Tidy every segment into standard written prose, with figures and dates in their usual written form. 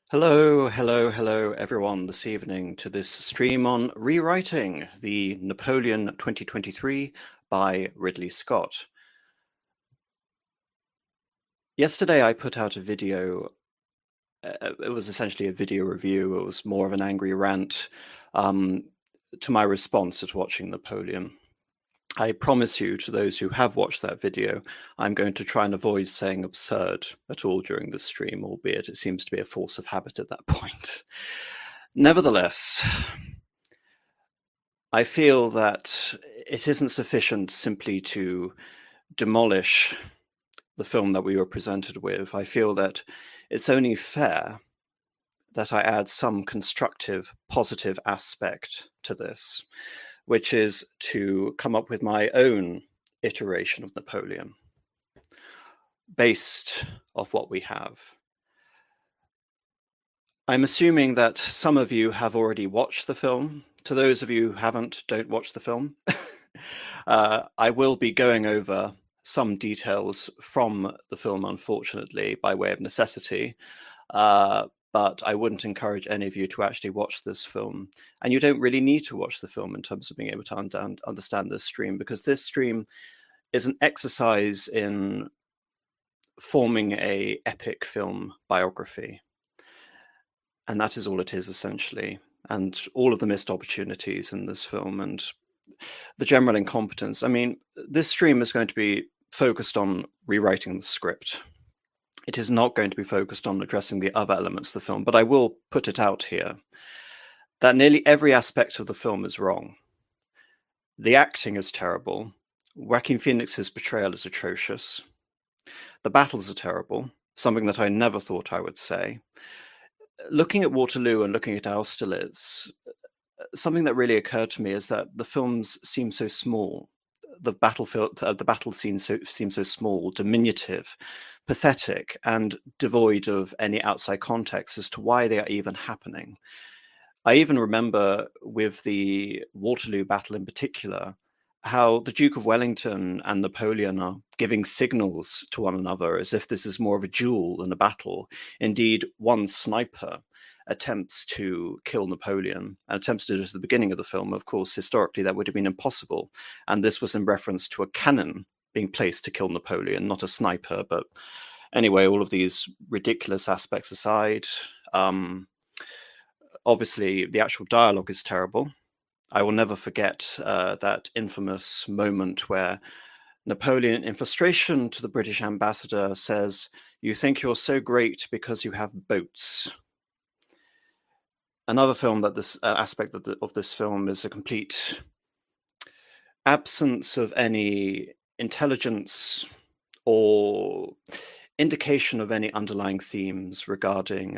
Hello, everyone, this evening to this stream on Rewriting the Napoleon 2023 by Ridley Scott. Yesterday I put out a video. It was essentially a video review. It was more of an angry rant to my response to watching Napoleon. I promise you, to those who have watched that video, I'm going to try and avoid saying absurd at all during the stream, albeit it seems to be a force of habit at that point. Nevertheless, I feel that it isn't sufficient simply to demolish the film that we were presented with. I feel that it's only fair that I add some constructive, positive aspect to this, which is to come up with my own iteration of Napoleon based off what we have. I'm assuming that some of you have already watched the film. To those of you who haven't, don't watch the film. I will be going over some details from the film, unfortunately, by way of necessity. But I wouldn't encourage any of you to actually watch this film. And you don't really need to watch the film in terms of being able to understand this stream, because this stream is an exercise in forming an epic film biography. And that is all it is, essentially. And all of the missed opportunities in this film and the general incompetence. I mean, this stream is going to be focused on rewriting the script. It is not going to be focused on addressing the other elements of the film, but I will put it out here that nearly every aspect of the film is wrong. The acting is terrible. Joaquin Phoenix's portrayal is atrocious. The battles are terrible, something that I never thought I would say. Looking at Waterloo and looking at Austerlitz, something that really occurred to me is that the films seem so small. The battle scenes seem so small, diminutive, pathetic, and devoid of any outside context as to why they are even happening. I even remember with the Waterloo battle in particular, how the Duke of Wellington and Napoleon are giving signals to one another as if this is more of a duel than a battle. Indeed, one sniper attempts to kill Napoleon and attempts to do it at the beginning of the film. Of course, historically, that would have been impossible. And this was in reference to a cannon being placed to kill Napoleon, not a sniper. But anyway, all of these ridiculous aspects aside, obviously, the actual dialogue is terrible. I will never forget that infamous moment where Napoleon, in frustration to the British ambassador, says, "You think you're so great because you have boats." Another film that this aspect of this film is a complete absence of any intelligence or indication of any underlying themes regarding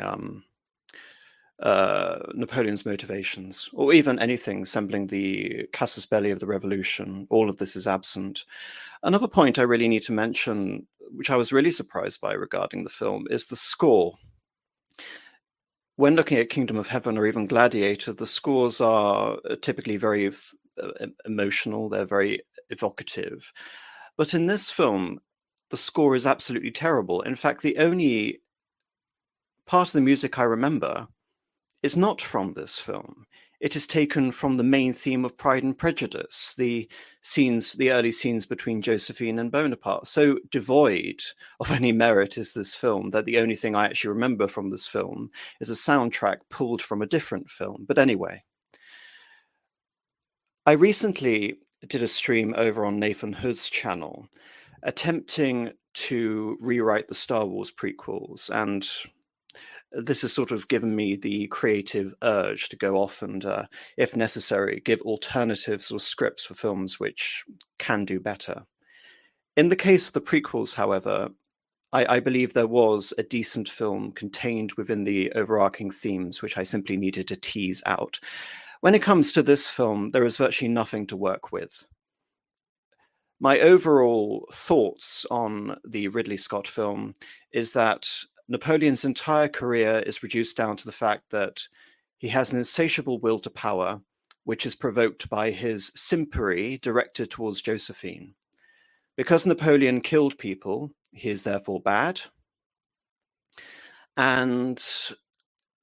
Napoleon's motivations, or even anything resembling the casus belli of the revolution. All of this is absent. Another point I really need to mention, which I was really surprised by regarding the film, is the score. When looking at Kingdom of Heaven or even Gladiator, the scores are typically very emotional, they're very evocative. But in this film, the score is absolutely terrible. In fact, the only part of the music I remember is not from this film. It is taken from the main theme of Pride and Prejudice, the early scenes between Josephine and Bonaparte. So devoid of any merit is this film that the only thing I actually remember from this film is a soundtrack pulled from a different film. But anyway, I recently did a stream over on Nathan Hood's channel attempting to rewrite the Star Wars prequels, and this has sort of given me the creative urge to go off and, if necessary, give alternatives or scripts for films which can do better. In the case of the prequels, however, I believe there was a decent film contained within the overarching themes, which I simply needed to tease out. When it comes to this film, there is virtually nothing to work with. My overall thoughts on the Ridley Scott film is that Napoleon's entire career is reduced down to the fact that he has an insatiable will to power, which is provoked by his simpery directed towards Josephine. Because Napoleon killed people, he is therefore bad. And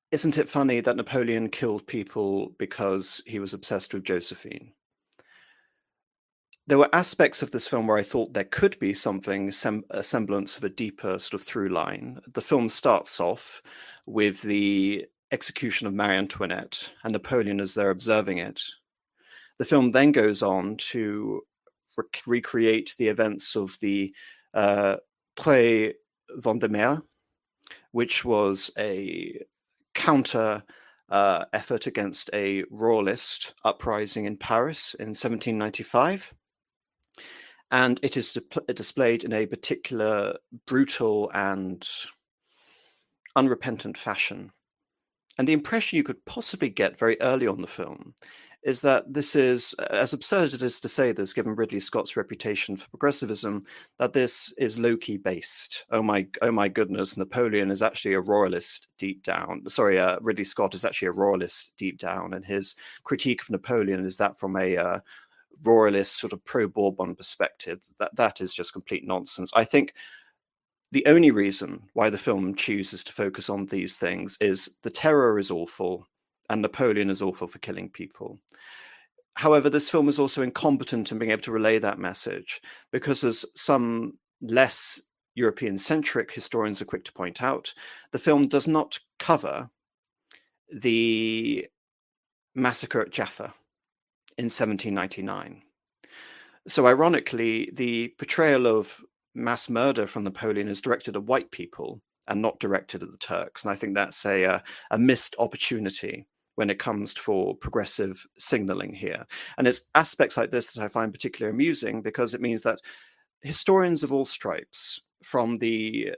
isn't it funny that Napoleon killed people because he was obsessed with Josephine? There were aspects of this film where I thought there could be something, a semblance of a deeper sort of through line. The film starts off with the execution of Marie Antoinette and Napoleon as they're observing it. The film then goes on to recreate the events of the Pré Vendémiaire, which was a counter effort against a royalist uprising in Paris in 1795. And it is displayed in a particular brutal and unrepentant fashion. And the impression you could possibly get very early on the film is that this is, as absurd as it is to say this, given Ridley Scott's reputation for progressivism, that this is low-key based. Oh my goodness, Napoleon is actually a royalist deep down. Sorry, Ridley Scott is actually a royalist deep down, and his critique of Napoleon is that from a royalist sort of pro-Bourbon perspective. That is just complete nonsense. I think the only reason why the film chooses to focus on these things is the terror is awful and Napoleon is awful for killing people. However, this film is also incompetent in being able to relay that message because, as some less European-centric historians are quick to point out, the film does not cover the massacre at Jaffa in 1799. So ironically, the portrayal of mass murder from Napoleon is directed at white people and not directed at the Turks. And I think that's a missed opportunity when it comes for progressive signaling here. And it's aspects like this that I find particularly amusing because it means that historians of all stripes, from the,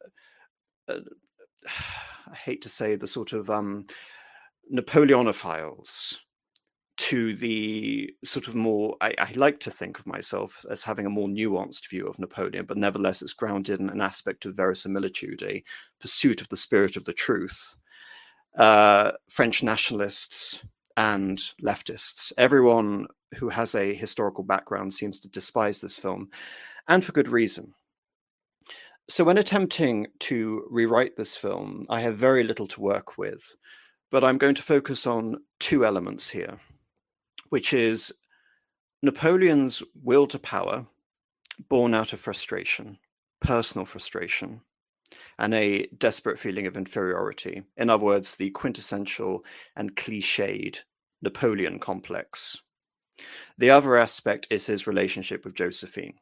I hate to say, the sort of Napoleonophiles, to the sort of more, I like to think of myself as having a more nuanced view of Napoleon, but nevertheless it's grounded in an aspect of verisimilitude, a pursuit of the spirit of the truth. French nationalists and leftists, everyone who has a historical background seems to despise this film, and for good reason. So when attempting to rewrite this film, I have very little to work with, but I'm going to focus on two elements here, which is Napoleon's will to power, born out of frustration, personal frustration, and a desperate feeling of inferiority. In other words, the quintessential and cliched Napoleon complex. The other aspect is his relationship with Josephine.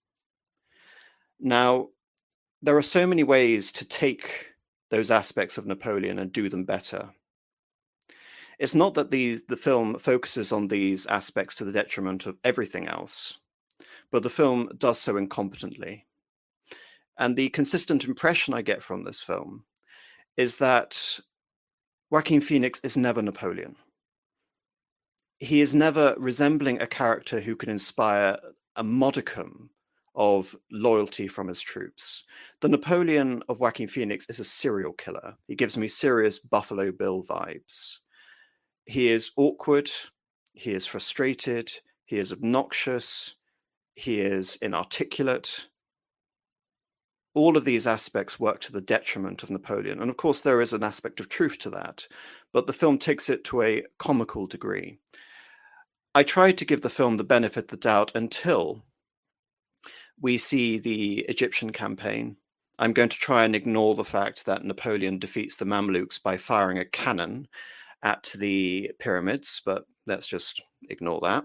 Now, there are so many ways to take those aspects of Napoleon and do them better. It's not that the film focuses on these aspects to the detriment of everything else, but the film does so incompetently. And the consistent impression I get from this film is that Joaquin Phoenix is never Napoleon. He is never resembling a character who can inspire a modicum of loyalty from his troops. The Napoleon of Joaquin Phoenix is a serial killer. He gives me serious Buffalo Bill vibes. He is awkward, he is frustrated, he is obnoxious, he is inarticulate. All of these aspects work to the detriment of Napoleon. And of course, there is an aspect of truth to that, but the film takes it to a comical degree. I tried to give the film the benefit of the doubt until we see the Egyptian campaign. I'm going to try and ignore the fact that Napoleon defeats the Mamluks by firing a cannon at the pyramids, but let's just ignore that.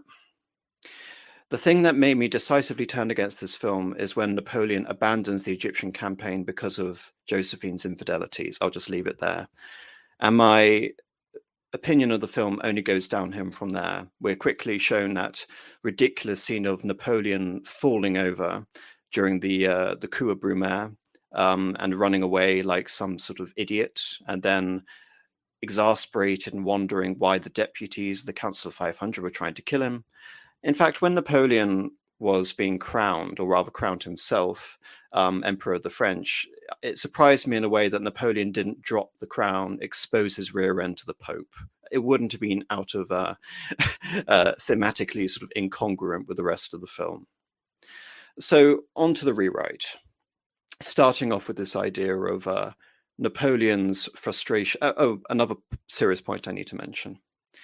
The thing that made me decisively turn against this film is when Napoleon abandons the Egyptian campaign because of Josephine's infidelities. I'll just leave it there. And my opinion of the film only goes downhill from there. We're quickly shown that ridiculous scene of Napoleon falling over during the coup of Brumaire and running away like some sort of idiot, and then exasperated and wondering why the deputies, the Council of 500, were trying to kill him. In fact, when Napoleon was being crowned, or rather crowned himself, Emperor of the French, it surprised me in a way that Napoleon didn't drop the crown, expose his rear end to the Pope. It wouldn't have been out of thematically sort of incongruent with the rest of the film. So on to the rewrite, starting off with this idea of Napoleon's frustration. Another serious point I need to mention.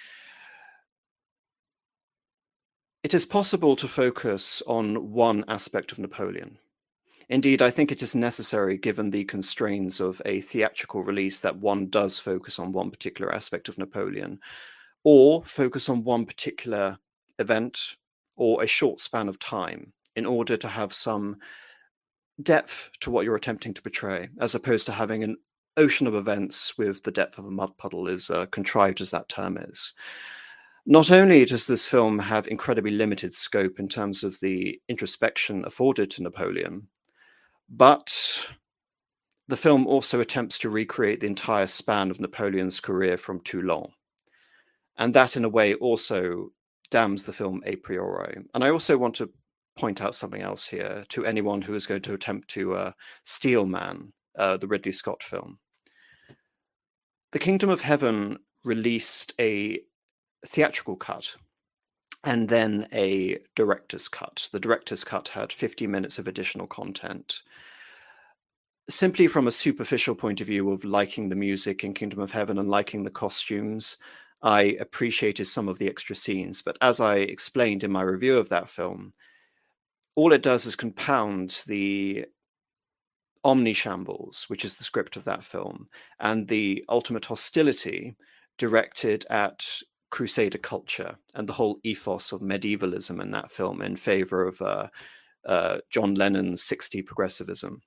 It is possible to focus on one aspect of Napoleon. Indeed, I think it is necessary, given the constraints of a theatrical release, that one does focus on one particular aspect of Napoleon, or focus on one particular event or a short span of time in order to have some depth to what you're attempting to portray, as opposed to having an ocean of events with the depth of a mud puddle, as contrived as that term is. Not only does this film have incredibly limited scope in terms of the introspection afforded to Napoleon, but the film also attempts to recreate the entire span of Napoleon's career from Toulon. And that, in a way, also damns the film a priori. And I also want to point out something else here to anyone who is going to attempt to steal Man, the Ridley Scott film. The Kingdom of Heaven released a theatrical cut and then a director's cut. The director's cut had 50 minutes of additional content. Simply from a superficial point of view of liking the music in Kingdom of Heaven and liking the costumes, I appreciated some of the extra scenes. But as I explained in my review of that film, all it does is compound the omnishambles, which is the script of that film, and the ultimate hostility directed at Crusader culture and the whole ethos of medievalism in that film in favor of John Lennon's 60s progressivism.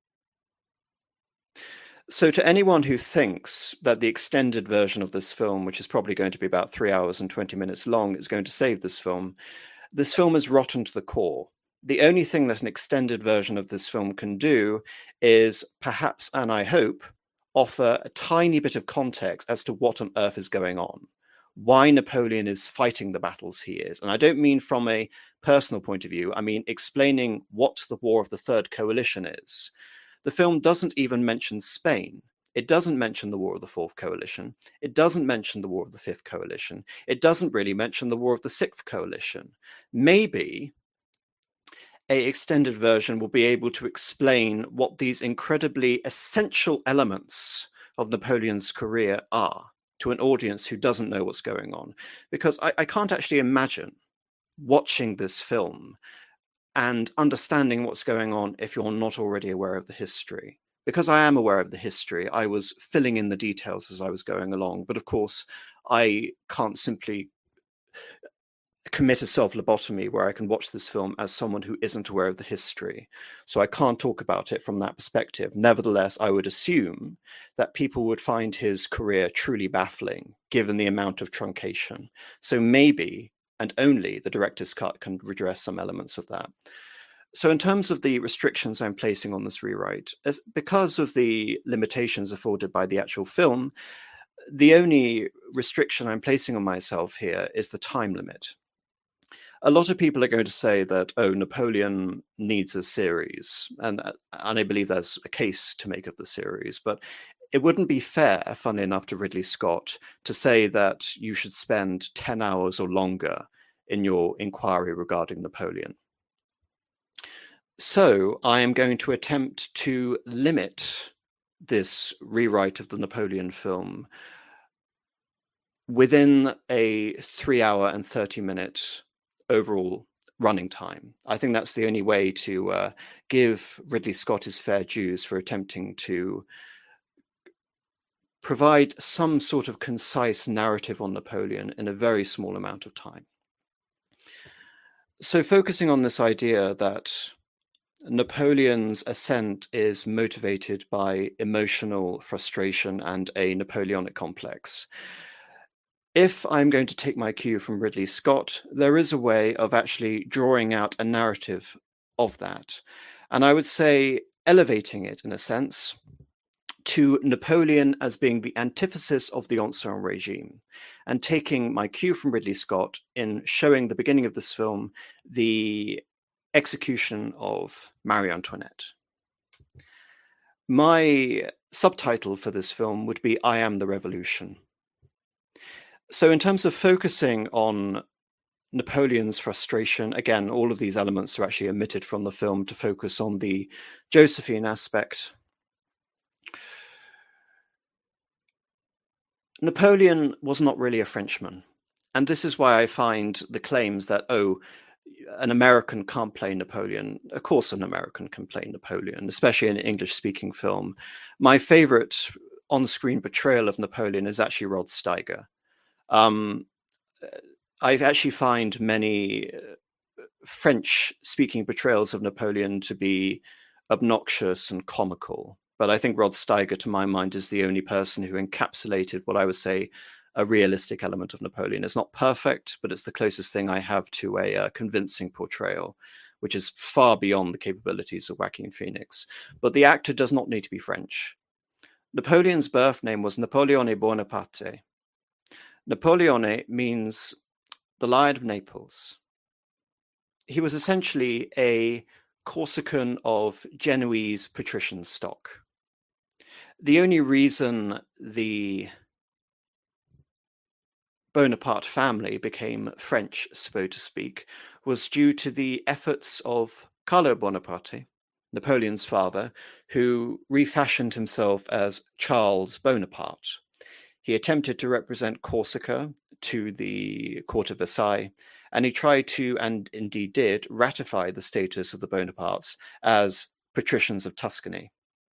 So to anyone who thinks that the extended version of this film, which is probably going to be about 3 hours and 20 minutes long, is going to save this film is rotten to the core. The only thing that an extended version of this film can do is perhaps, and I hope, offer a tiny bit of context as to what on earth is going on, why Napoleon is fighting the battles he is. And I don't mean from a personal point of view, I mean explaining what the War of the Third Coalition is. The film doesn't even mention Spain. It doesn't mention the War of the Fourth Coalition. It doesn't mention the War of the Fifth Coalition. It doesn't really mention the War of the Sixth Coalition. Maybe an extended version will be able to explain what these incredibly essential elements of Napoleon's career are to an audience who doesn't know what's going on. Because I can't actually imagine watching this film and understanding what's going on if you're not already aware of the history. Because I am aware of the history, I was filling in the details as I was going along. But of course, I can't simply commit a self-lobotomy where I can watch this film as someone who isn't aware of the history. So I can't talk about it from that perspective. Nevertheless, I would assume that people would find his career truly baffling, given the amount of truncation. So maybe, and only, the director's cut can redress some elements of that. So in terms of the restrictions I'm placing on this rewrite, because of the limitations afforded by the actual film, the only restriction I'm placing on myself here is the time limit. A lot of people are going to say that, oh, Napoleon needs a series, and I believe there's a case to make of the series, but it wouldn't be fair, funnily enough, to Ridley Scott to say that you should spend 10 hours or longer in your inquiry regarding Napoleon. So I am going to attempt to limit this rewrite of the Napoleon film within a 3 hour and 30-minute overall running time. I think that's the only way to give Ridley Scott his fair dues for attempting to provide some sort of concise narrative on Napoleon in a very small amount of time. So focusing on this idea that Napoleon's ascent is motivated by emotional frustration and a Napoleonic complex. If I'm going to take my cue from Ridley Scott, there is a way of actually drawing out a narrative of that. And I would say elevating it, in a sense, to Napoleon as being the antithesis of the Ancien regime, and taking my cue from Ridley Scott in showing the beginning of this film the execution of Marie Antoinette. My subtitle for this film would be I Am the Revolution. So in terms of focusing on Napoleon's frustration, again, all of these elements are actually omitted from the film to focus on the Josephine aspect. Napoleon was not really a Frenchman. And this is why I find the claims that, oh, an American can't play Napoleon. Of course, an American can play Napoleon, especially in an English-speaking film. My favorite on-screen portrayal of Napoleon is actually Rod Steiger. I actually find many French-speaking portrayals of Napoleon to be obnoxious and comical. But I think Rod Steiger, to my mind, is the only person who encapsulated what I would say a realistic element of Napoleon. It's not perfect, but it's the closest thing I have to a convincing portrayal, which is far beyond the capabilities of Joaquin Phoenix. But the actor does not need to be French. Napoleon's birth name was Napoleone Bonaparte. Napoleone means the Lion of Naples. He was essentially a Corsican of Genoese patrician stock. The only reason the Bonaparte family became French, so to speak, was due to the efforts of Carlo Bonaparte, Napoleon's father, who refashioned himself as Charles Bonaparte. He attempted to represent Corsica to the court of Versailles, and he tried to, and indeed did, ratify the status of the Bonapartes as patricians of Tuscany.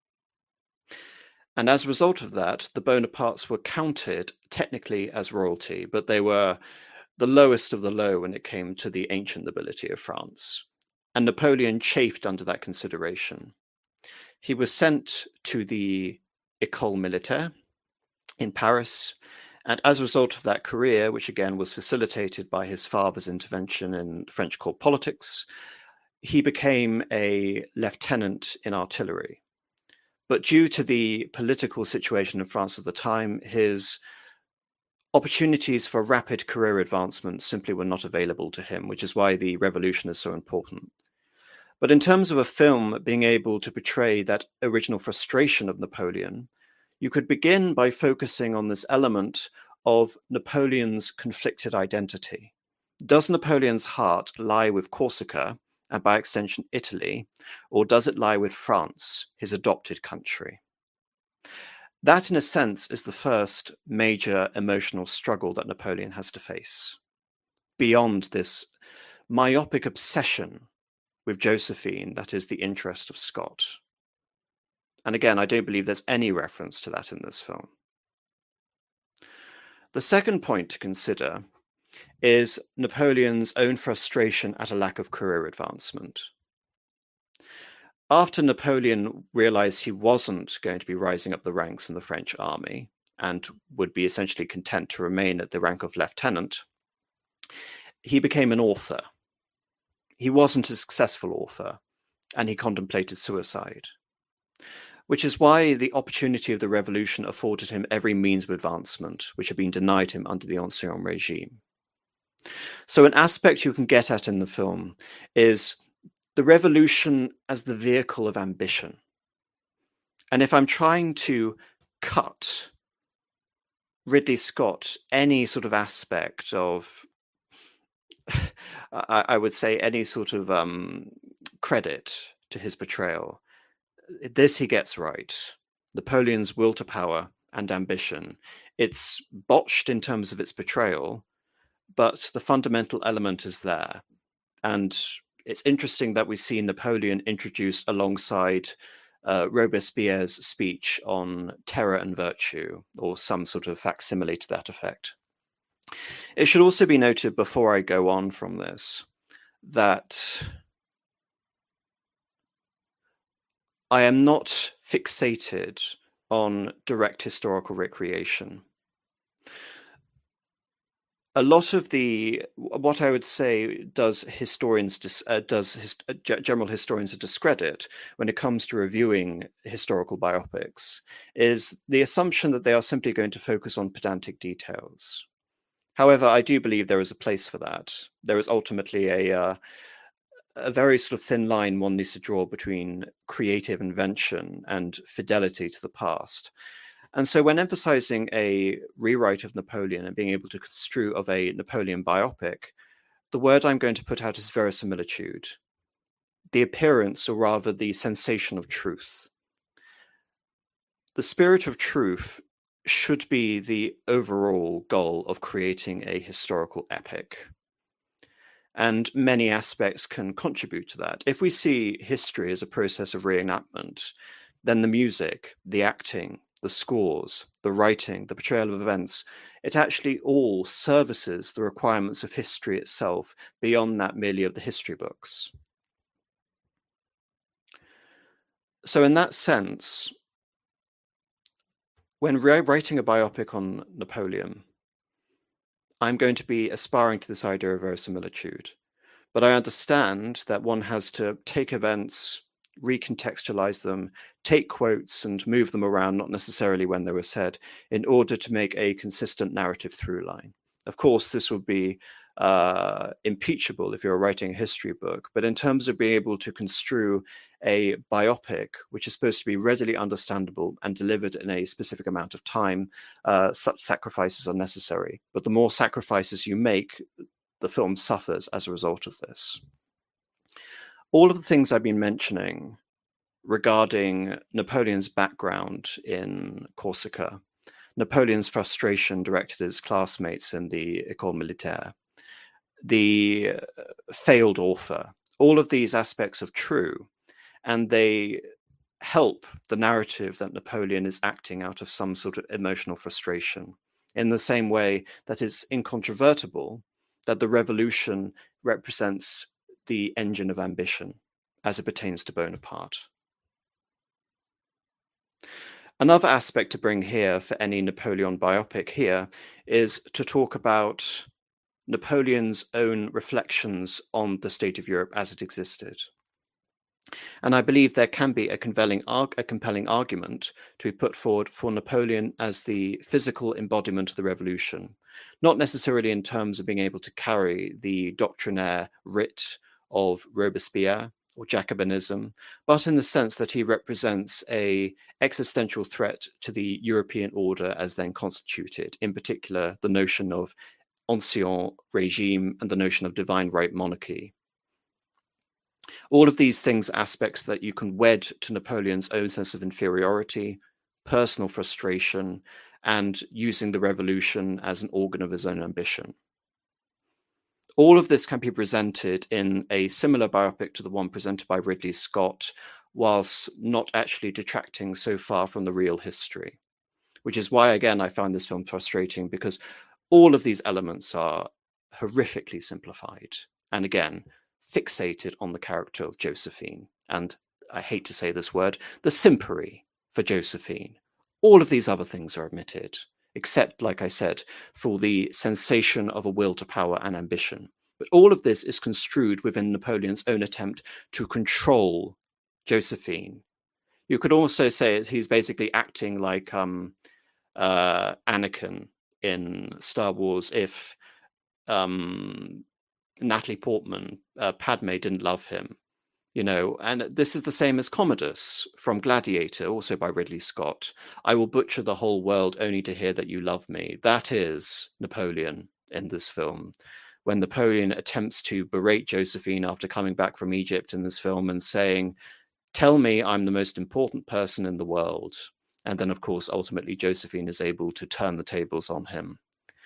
And as a result of that, the Bonapartes were counted technically as royalty, but they were the lowest of the low when it came to the ancient nobility of France. And Napoleon chafed under that consideration. He was sent to the École Militaire in Paris, and as a result of that career, which again was facilitated by his father's intervention in French court politics, he became a lieutenant in artillery. But due to the political situation in France at the time, his opportunities for rapid career advancement simply were not available to him, which is why the revolution is so important. But in terms of a film being able to portray that original frustration of Napoleon, you could begin by focusing on this element of Napoleon's conflicted identity. Does Napoleon's heart lie with Corsica, and by extension Italy, or does it lie with France, his adopted country? That, in a sense, is the first major emotional struggle that Napoleon has to face. Beyond this myopic obsession with Josephine, that is the interest of Scott. And again, I don't believe there's any reference to that in this film. The second point to consider is Napoleon's own frustration at a lack of career advancement. After Napoleon realized he wasn't going to be rising up the ranks in the French army and would be essentially content to remain at the rank of lieutenant, he became an author. He wasn't a successful author, and he contemplated suicide, which is why the opportunity of the revolution afforded him every means of advancement, which had been denied him under the Ancien regime. So an aspect you can get at in the film is the revolution as the vehicle of ambition. And if I'm trying to cut Ridley Scott any sort of aspect of, I would say, any sort of credit to his portrayal, this he gets right. Napoleon's will to power and ambition. It's botched in terms of its portrayal, but the fundamental element is there. And it's interesting that we see Napoleon introduced alongside Robespierre's speech on terror and virtue, or some sort of facsimile to that effect. It should also be noted before I go on from this that I am not fixated on direct historical recreation. A lot of what I would say does general historians a discredit when it comes to reviewing historical biopics is the assumption that they are simply going to focus on pedantic details. However, I do believe there is a place for that. There is ultimately a very sort of thin line one needs to draw between creative invention and fidelity to the past. And so when emphasizing a rewrite of Napoleon and being able to construe of a Napoleon biopic, the word I'm going to put out is verisimilitude, the appearance, or rather the sensation of truth. The spirit of truth should be the overall goal of creating a historical epic. And many aspects can contribute to that. If we see history as a process of reenactment, then the music, the acting, the scores, the writing, the portrayal of events, it actually all services the requirements of history itself beyond that merely of the history books. So in that sense, when writing a biopic on Napoleon, I'm going to be aspiring to this idea of verisimilitude. But I understand that one has to take events, recontextualize them, take quotes and move them around, not necessarily when they were said, in order to make a consistent narrative through line. Of course, this would be impeachable if you're writing a history book, but in terms of being able to construe a biopic, which is supposed to be readily understandable and delivered in a specific amount of time, such sacrifices are necessary. But the more sacrifices you make, the film suffers as a result of this. All of the things I've been mentioning regarding Napoleon's background in Corsica, Napoleon's frustration directed his classmates in the École Militaire, the failed author, all of these aspects are true, and they help the narrative that Napoleon is acting out of some sort of emotional frustration, in the same way that it's incontrovertible that the revolution represents the engine of ambition as it pertains to Bonaparte. Another aspect to bring here for any Napoleon biopic here is to talk about Napoleon's own reflections on the state of Europe as it existed. And I believe there can be a compelling argument to be put forward for Napoleon as the physical embodiment of the revolution, not necessarily in terms of being able to carry the doctrinaire writ of Robespierre or Jacobinism, but in the sense that he represents an existential threat to the European order as then constituted, in particular the notion of ancien regime and the notion of divine right monarchy. All of these things, aspects that you can wed to Napoleon's own sense of inferiority, personal frustration, and using the revolution as an organ of his own ambition. All of this can be presented in a similar biopic to the one presented by Ridley Scott, whilst not actually detracting so far from the real history, which is why, again, I found this film frustrating, because all of these elements are horrifically simplified. And again, fixated on the character of Josephine, and I hate to say this word, the simpery for Josephine. All of these other things are omitted, except, like I said, for the sensation of a will to power and ambition. But all of this is construed within Napoleon's own attempt to control Josephine. You could also say he's basically acting like Anakin in Star Wars if Natalie Portman, Padme didn't love him, you know, and this is the same as Commodus from Gladiator, also by Ridley Scott. I will butcher the whole world only to hear that you love me. That is Napoleon in this film. When Napoleon attempts to berate Josephine after coming back from Egypt in this film and saying, "Tell me I'm the most important person in the world." And then, of course, ultimately Josephine is able to turn the tables on him.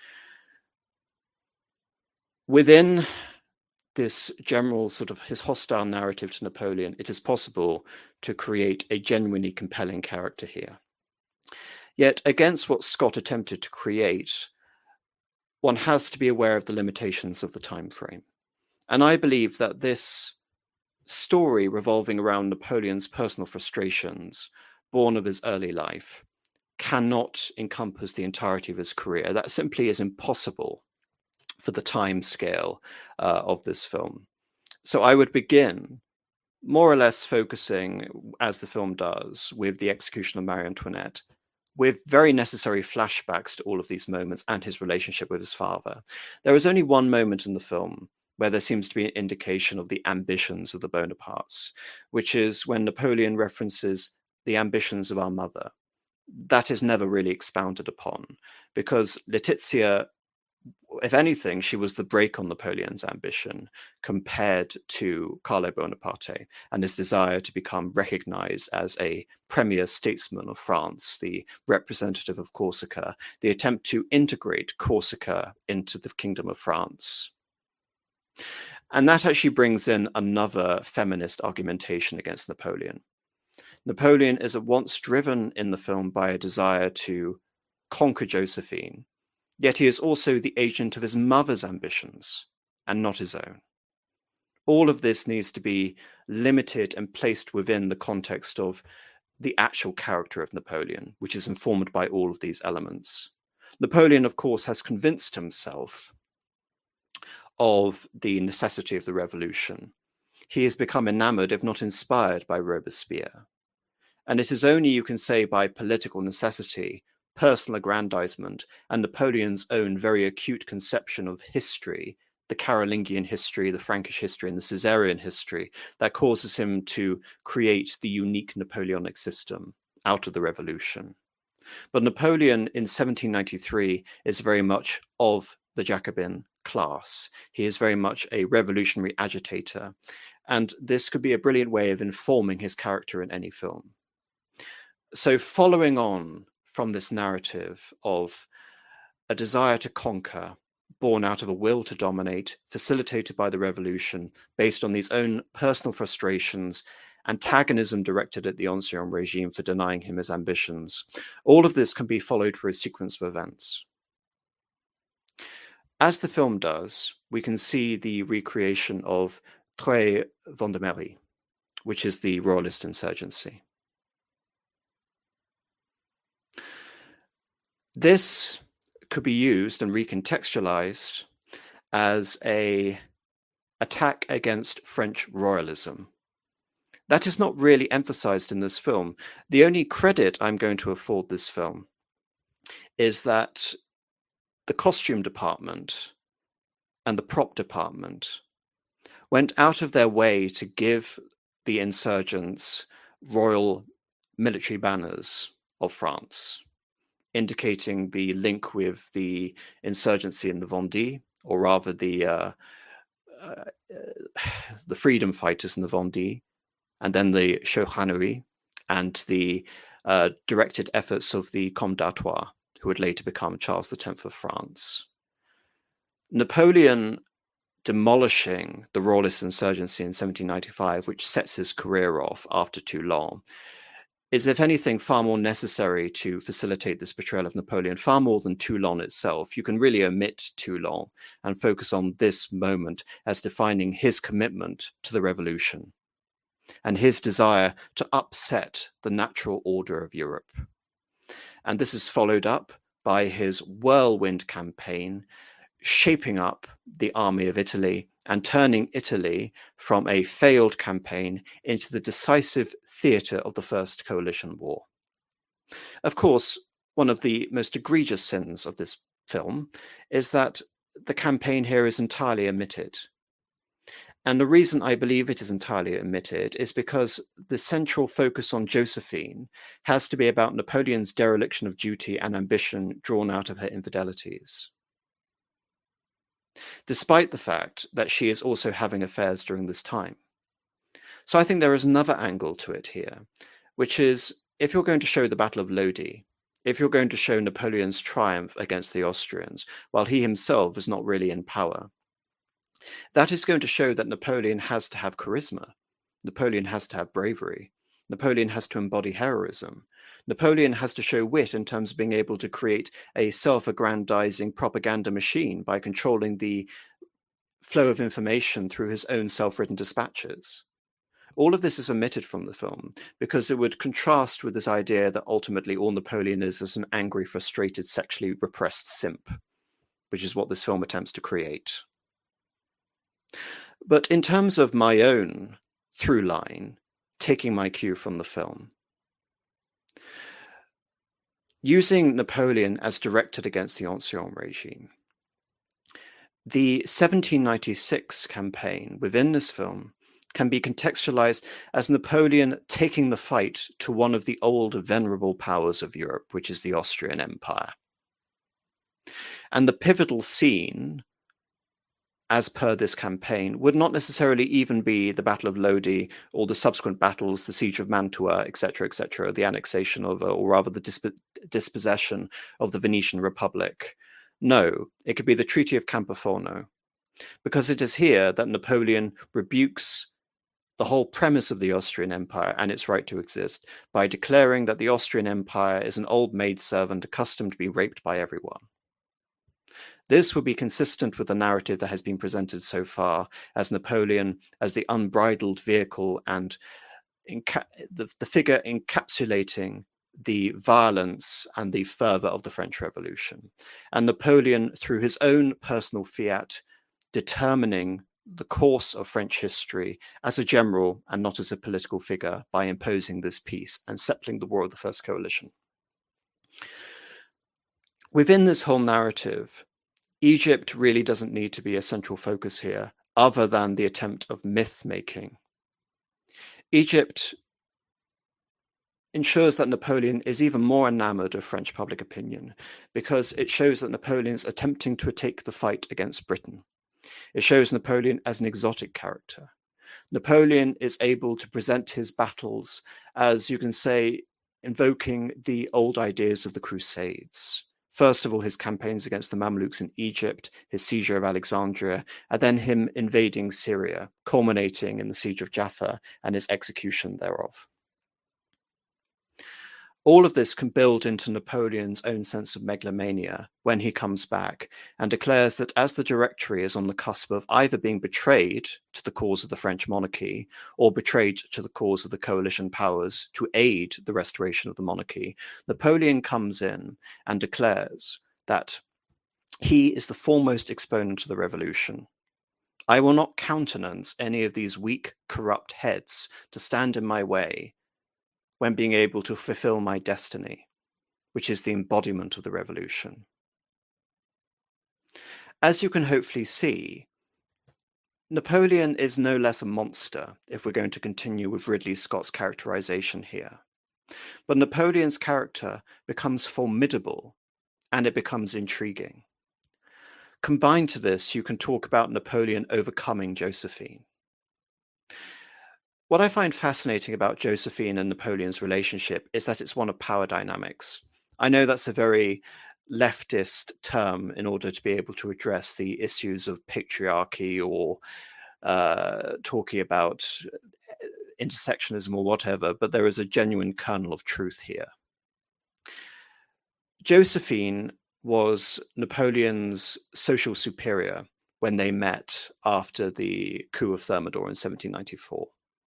Within this general sort of his hostile narrative to Napoleon, it is possible to create a genuinely compelling character here. Yet against what Scott attempted to create, one has to be aware of the limitations of the time frame. And I believe that this story revolving around Napoleon's personal frustrations, born of his early life, cannot encompass the entirety of his career. That simply is impossible for the time scale of this film. So I would begin more or less focusing, as the film does, with the execution of Marie Antoinette, with very necessary flashbacks to all of these moments and his relationship with his father. There is only one moment in the film where there seems to be an indication of the ambitions of the Bonapartes, which is when Napoleon references the ambitions of our mother. That is never really expounded upon, because Letizia if anything, she was the brake on Napoleon's ambition compared to Carlo Bonaparte and his desire to become recognized as a premier statesman of France, the representative of Corsica, the attempt to integrate Corsica into the Kingdom of France. And that actually brings in another feminist argumentation against Napoleon. Napoleon is at once driven in the film by a desire to conquer Josephine, yet he is also the agent of his mother's ambitions and not his own. All of this needs to be limited and placed within the context of the actual character of Napoleon, which is informed by all of these elements. Napoleon, of course, has convinced himself of the necessity of the revolution. He has become enamored, if not inspired, by Robespierre. And it is only, you can say, by political necessity, personal aggrandizement, and Napoleon's own very acute conception of history, the Carolingian history, the Frankish history, and the Caesarian history, that causes him to create the unique Napoleonic system out of the revolution. But Napoleon in 1793 is very much of the Jacobin class. He is very much a revolutionary agitator, and this could be a brilliant way of informing his character in any film. So following on from this narrative of a desire to conquer, born out of a will to dominate, facilitated by the revolution, based on these own personal frustrations, antagonism directed at the Ancien regime for denying him his ambitions, all of this can be followed through a sequence of events. As the film does, we can see the recreation of Trois Vendémiaire, which is the royalist insurgency. This could be used and recontextualized as an attack against French royalism. That is not really emphasized in this film. The only credit I'm going to afford this film is that the costume department and the prop department went out of their way to give the insurgents royal military banners of France, indicating the link with the insurgency in the Vendée, or rather the freedom fighters in the Vendée, and then the Chauhannerie, and the directed efforts of the Comte d'Artois, who would later become Charles X of France. Napoleon demolishing the royalist insurgency in 1795, which sets his career off after Toulon, is, if anything, far more necessary to facilitate this portrayal of Napoleon, far more than Toulon itself. You can really omit Toulon and focus on this moment as defining his commitment to the revolution and his desire to upset the natural order of Europe. And this is followed up by his whirlwind campaign, shaping up the army of Italy and turning Italy from a failed campaign into the decisive theatre of the First Coalition War. Of course, one of the most egregious sins of this film is that the campaign here is entirely omitted. And the reason I believe it is entirely omitted is because the central focus on Josephine has to be about Napoleon's dereliction of duty and ambition drawn out of her infidelities, despite the fact that she is also having affairs during this time. So I think there is another angle to it here, which is, if you're going to show the Battle of Lodi, if you're going to show Napoleon's triumph against the Austrians, while he himself is not really in power, that is going to show that Napoleon has to have charisma. Napoleon has to have bravery. Napoleon has to embody heroism. Napoleon has to show wit in terms of being able to create a self-aggrandizing propaganda machine by controlling the flow of information through his own self-written dispatches. All of this is omitted from the film because it would contrast with this idea that ultimately all Napoleon is an angry, frustrated, sexually repressed simp, which is what this film attempts to create. But in terms of my own through line, taking my cue from the film, using Napoleon as directed against the Ancien regime, the 1796 campaign within this film can be contextualized as Napoleon taking the fight to one of the old venerable powers of Europe, which is the Austrian Empire. And the pivotal scene, as per this campaign, would not necessarily even be the Battle of Lodi or the subsequent battles, the Siege of Mantua, etc., the annexation of, or rather the dispossession of the Venetian Republic. No, it could be the Treaty of Campoforno, because it is here that Napoleon rebukes the whole premise of the Austrian Empire and its right to exist by declaring that the Austrian Empire is an old maidservant accustomed to be raped by everyone. This would be consistent with the narrative that has been presented so far as Napoleon as the unbridled vehicle and the figure encapsulating the violence and the fervor of the French Revolution. And Napoleon, through his own personal fiat, determining the course of French history as a general and not as a political figure by imposing this peace and settling the War of the First Coalition. Within this whole narrative, Egypt really doesn't need to be a central focus here, other than the attempt of myth-making. Egypt ensures that Napoleon is even more enamored of French public opinion, because it shows that Napoleon is attempting to take the fight against Britain. It shows Napoleon as an exotic character. Napoleon is able to present his battles as, you can say, invoking the old ideas of the Crusades. First of all, his campaigns against the Mamluks in Egypt, his seizure of Alexandria, and then him invading Syria, culminating in the siege of Jaffa and his execution thereof. All of this can build into Napoleon's own sense of megalomania when he comes back and declares that as the Directory is on the cusp of either being betrayed to the cause of the French monarchy or betrayed to the cause of the coalition powers to aid the restoration of the monarchy, Napoleon comes in and declares that he is the foremost exponent of the revolution. I will not countenance any of these weak, corrupt heads to stand in my way when being able to fulfill my destiny, which is the embodiment of the revolution. As you can hopefully see, Napoleon is no less a monster if we're going to continue with Ridley Scott's characterization here. But Napoleon's character becomes formidable and it becomes intriguing. Combined to this, you can talk about Napoleon overcoming Josephine. What I find fascinating about Josephine and Napoleon's relationship is that it's one of power dynamics. I know that's a very leftist term in order to be able to address the issues of patriarchy or talking about intersectionism or whatever, but there is a genuine kernel of truth here. Josephine was Napoleon's social superior when they met after the coup of Thermidor in 1794.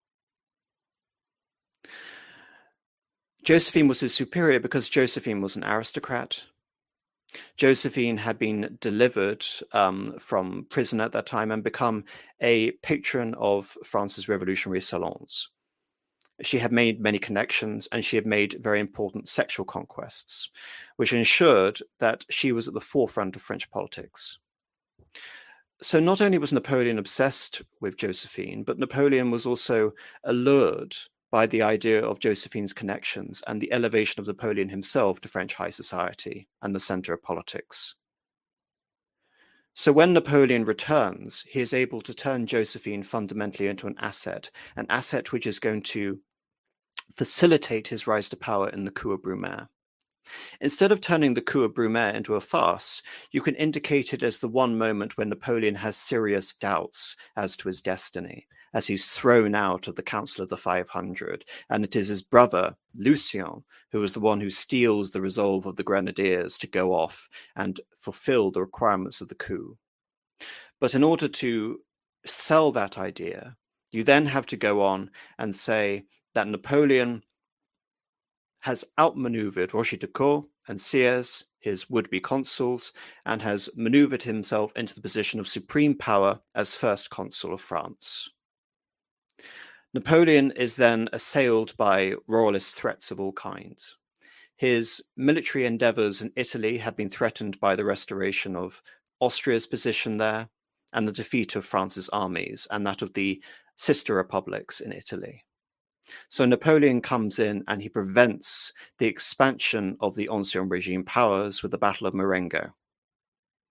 Josephine was his superior because Josephine was an aristocrat. Josephine had been delivered from prison at that time and become a patron of France's revolutionary salons. She had made many connections and she had made very important sexual conquests, which ensured that she was at the forefront of French politics. So not only was Napoleon obsessed with Josephine, but Napoleon was also allured by the idea of Josephine's connections and the elevation of Napoleon himself to French high society and the center of politics. So when Napoleon returns, he is able to turn Josephine fundamentally into an asset which is going to facilitate his rise to power in the coup of Brumaire. Instead of turning the coup of Brumaire into a farce, you can indicate it as the one moment when Napoleon has serious doubts as to his destiny, as he's thrown out of the Council of the 500, and it is his brother, Lucien, who is the one who steals the resolve of the grenadiers to go off and fulfill the requirements of the coup. But in order to sell that idea, you then have to go on and say that Napoleon has outmaneuvered Rochefoucauld and Sieyès, his would-be consuls, and has maneuvered himself into the position of supreme power as first consul of France. Napoleon is then assailed by royalist threats of all kinds. His military endeavors in Italy had been threatened by the restoration of Austria's position there and the defeat of France's armies and that of the sister republics in Italy. So Napoleon comes in and he prevents the expansion of the Ancien Regime powers with the Battle of Marengo.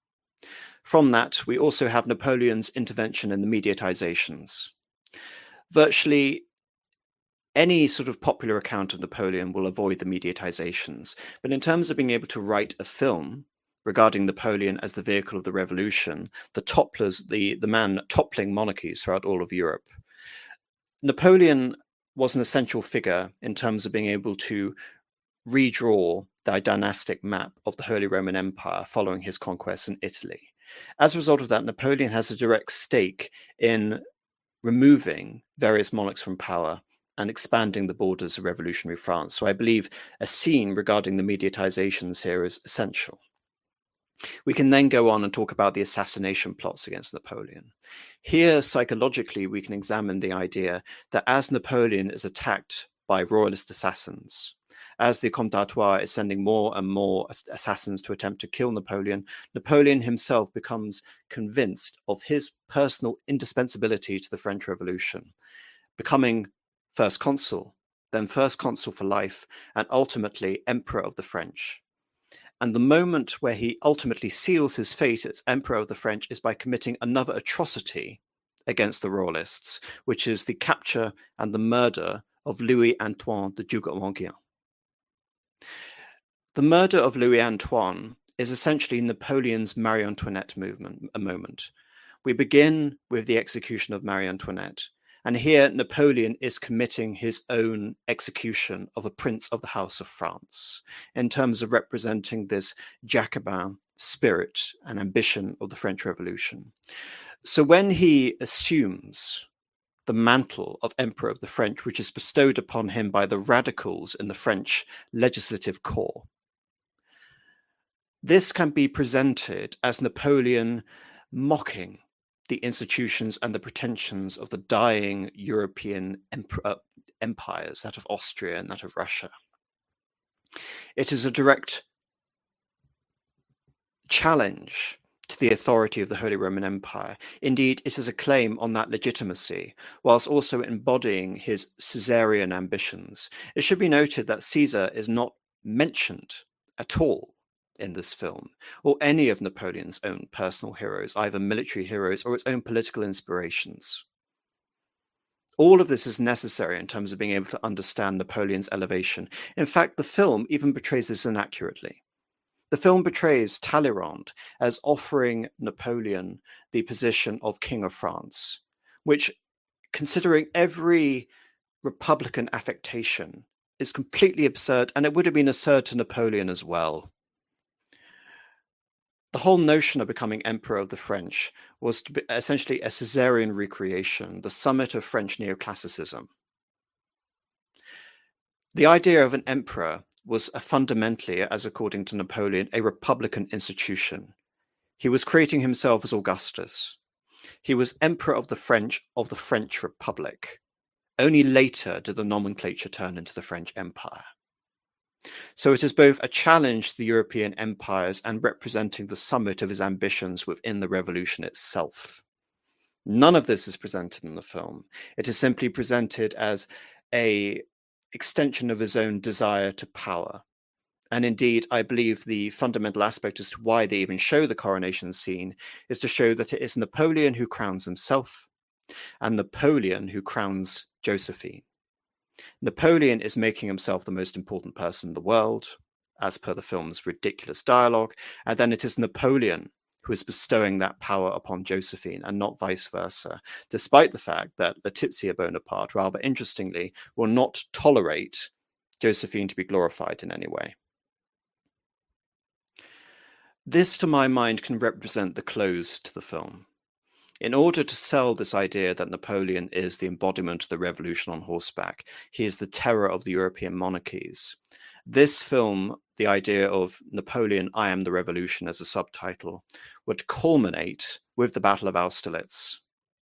From that, we also have Napoleon's intervention in the mediatizations. Virtually any sort of popular account of Napoleon will avoid the mediatizations. But in terms of being able to write a film regarding Napoleon as the vehicle of the revolution, the man toppling monarchies throughout all of Europe, Napoleon was an essential figure in terms of being able to redraw the dynastic map of the Holy Roman Empire following his conquests in Italy. As a result of that, Napoleon has a direct stake in removing various monarchs from power and expanding the borders of revolutionary France. So I believe a scene regarding the mediatizations here is essential. We can then go on and talk about the assassination plots against Napoleon. Here, psychologically, we can examine the idea that as Napoleon is attacked by royalist assassins, as the Comte d'Artois is sending more and more assassins to attempt to kill Napoleon, Napoleon himself becomes convinced of his personal indispensability to the French Revolution, becoming first consul, then first consul for life, and ultimately emperor of the French. And the moment where he ultimately seals his fate as emperor of the French is by committing another atrocity against the royalists, which is the capture and the murder of Louis Antoine, the Duke of Enghien. The murder of Louis Antoine is essentially Napoleon's Marie Antoinette moment. We begin with the execution of Marie Antoinette, and here Napoleon is committing his own execution of a prince of the House of France in terms of representing this Jacobin spirit and ambition of the French Revolution. So when he assumes the mantle of Emperor of the French, which is bestowed upon him by the radicals in the French legislative corps, this can be presented as Napoleon mocking the institutions and the pretensions of the dying European empires, that of Austria and that of Russia. It is a direct challenge to the authority of the Holy Roman Empire. Indeed, it is a claim on that legitimacy, whilst also embodying his Caesarian ambitions. It should be noted that Caesar is not mentioned at all in this film, or any of Napoleon's own personal heroes, either military heroes or its own political inspirations. All of this is necessary in terms of being able to understand Napoleon's elevation. In fact, the film even portrays this inaccurately. The film portrays Talleyrand as offering Napoleon the position of King of France, which, considering every Republican affectation, is completely absurd, and it would have been absurd to Napoleon as well. The whole notion of becoming emperor of the French was to be essentially a Caesarian recreation, the summit of French neoclassicism. The idea of an emperor was fundamentally, as according to Napoleon, a republican institution. He was creating himself as Augustus. He was emperor of the French Republic. Only later did the nomenclature turn into the French Empire. So it is both a challenge to the European empires and representing the summit of his ambitions within the revolution itself. None of this is presented in the film. It is simply presented as an extension of his own desire to power. And indeed, I believe the fundamental aspect as to why they even show the coronation scene is to show that it is Napoleon who crowns himself and Napoleon who crowns Josephine. Napoleon is making himself the most important person in the world, as per the film's ridiculous dialogue, and then it is Napoleon who is bestowing that power upon Josephine and not vice versa, despite the fact that Letizia Bonaparte, rather interestingly, will not tolerate Josephine to be glorified in any way. This, to my mind, can represent the close to the film. In order to sell this idea that Napoleon is the embodiment of the revolution on horseback, he is the terror of the European monarchies. This film, the idea of Napoleon, I am the revolution as a subtitle, would culminate with the Battle of Austerlitz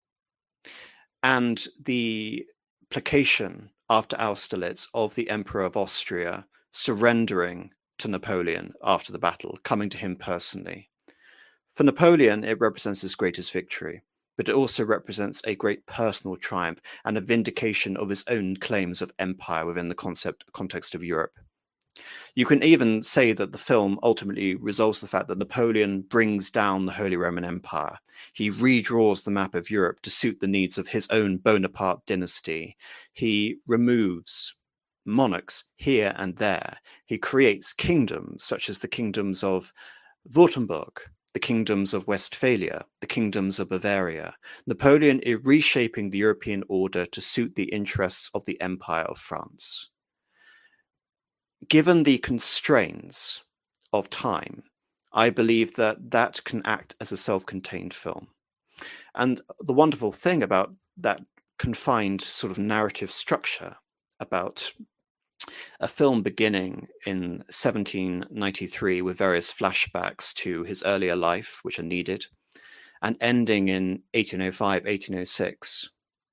and the placation after Austerlitz of the Emperor of Austria surrendering to Napoleon after the battle, coming to him personally. For Napoleon, it represents his greatest victory, but it also represents a great personal triumph and a vindication of his own claims of empire within the context of Europe. You can even say that the film ultimately resolves the fact that Napoleon brings down the Holy Roman Empire. He redraws the map of Europe to suit the needs of his own Bonaparte dynasty. He removes monarchs here and there. He creates kingdoms, such as the kingdoms of Württemberg, the kingdoms of Westphalia, the kingdoms of Bavaria. Napoleon is reshaping the European order to suit the interests of the Empire of France. Given the constraints of time, I believe that that can act as a self-contained film. And the wonderful thing about that confined sort of narrative structure, about a film beginning in 1793 with various flashbacks to his earlier life, which are needed, and ending in 1805, 1806,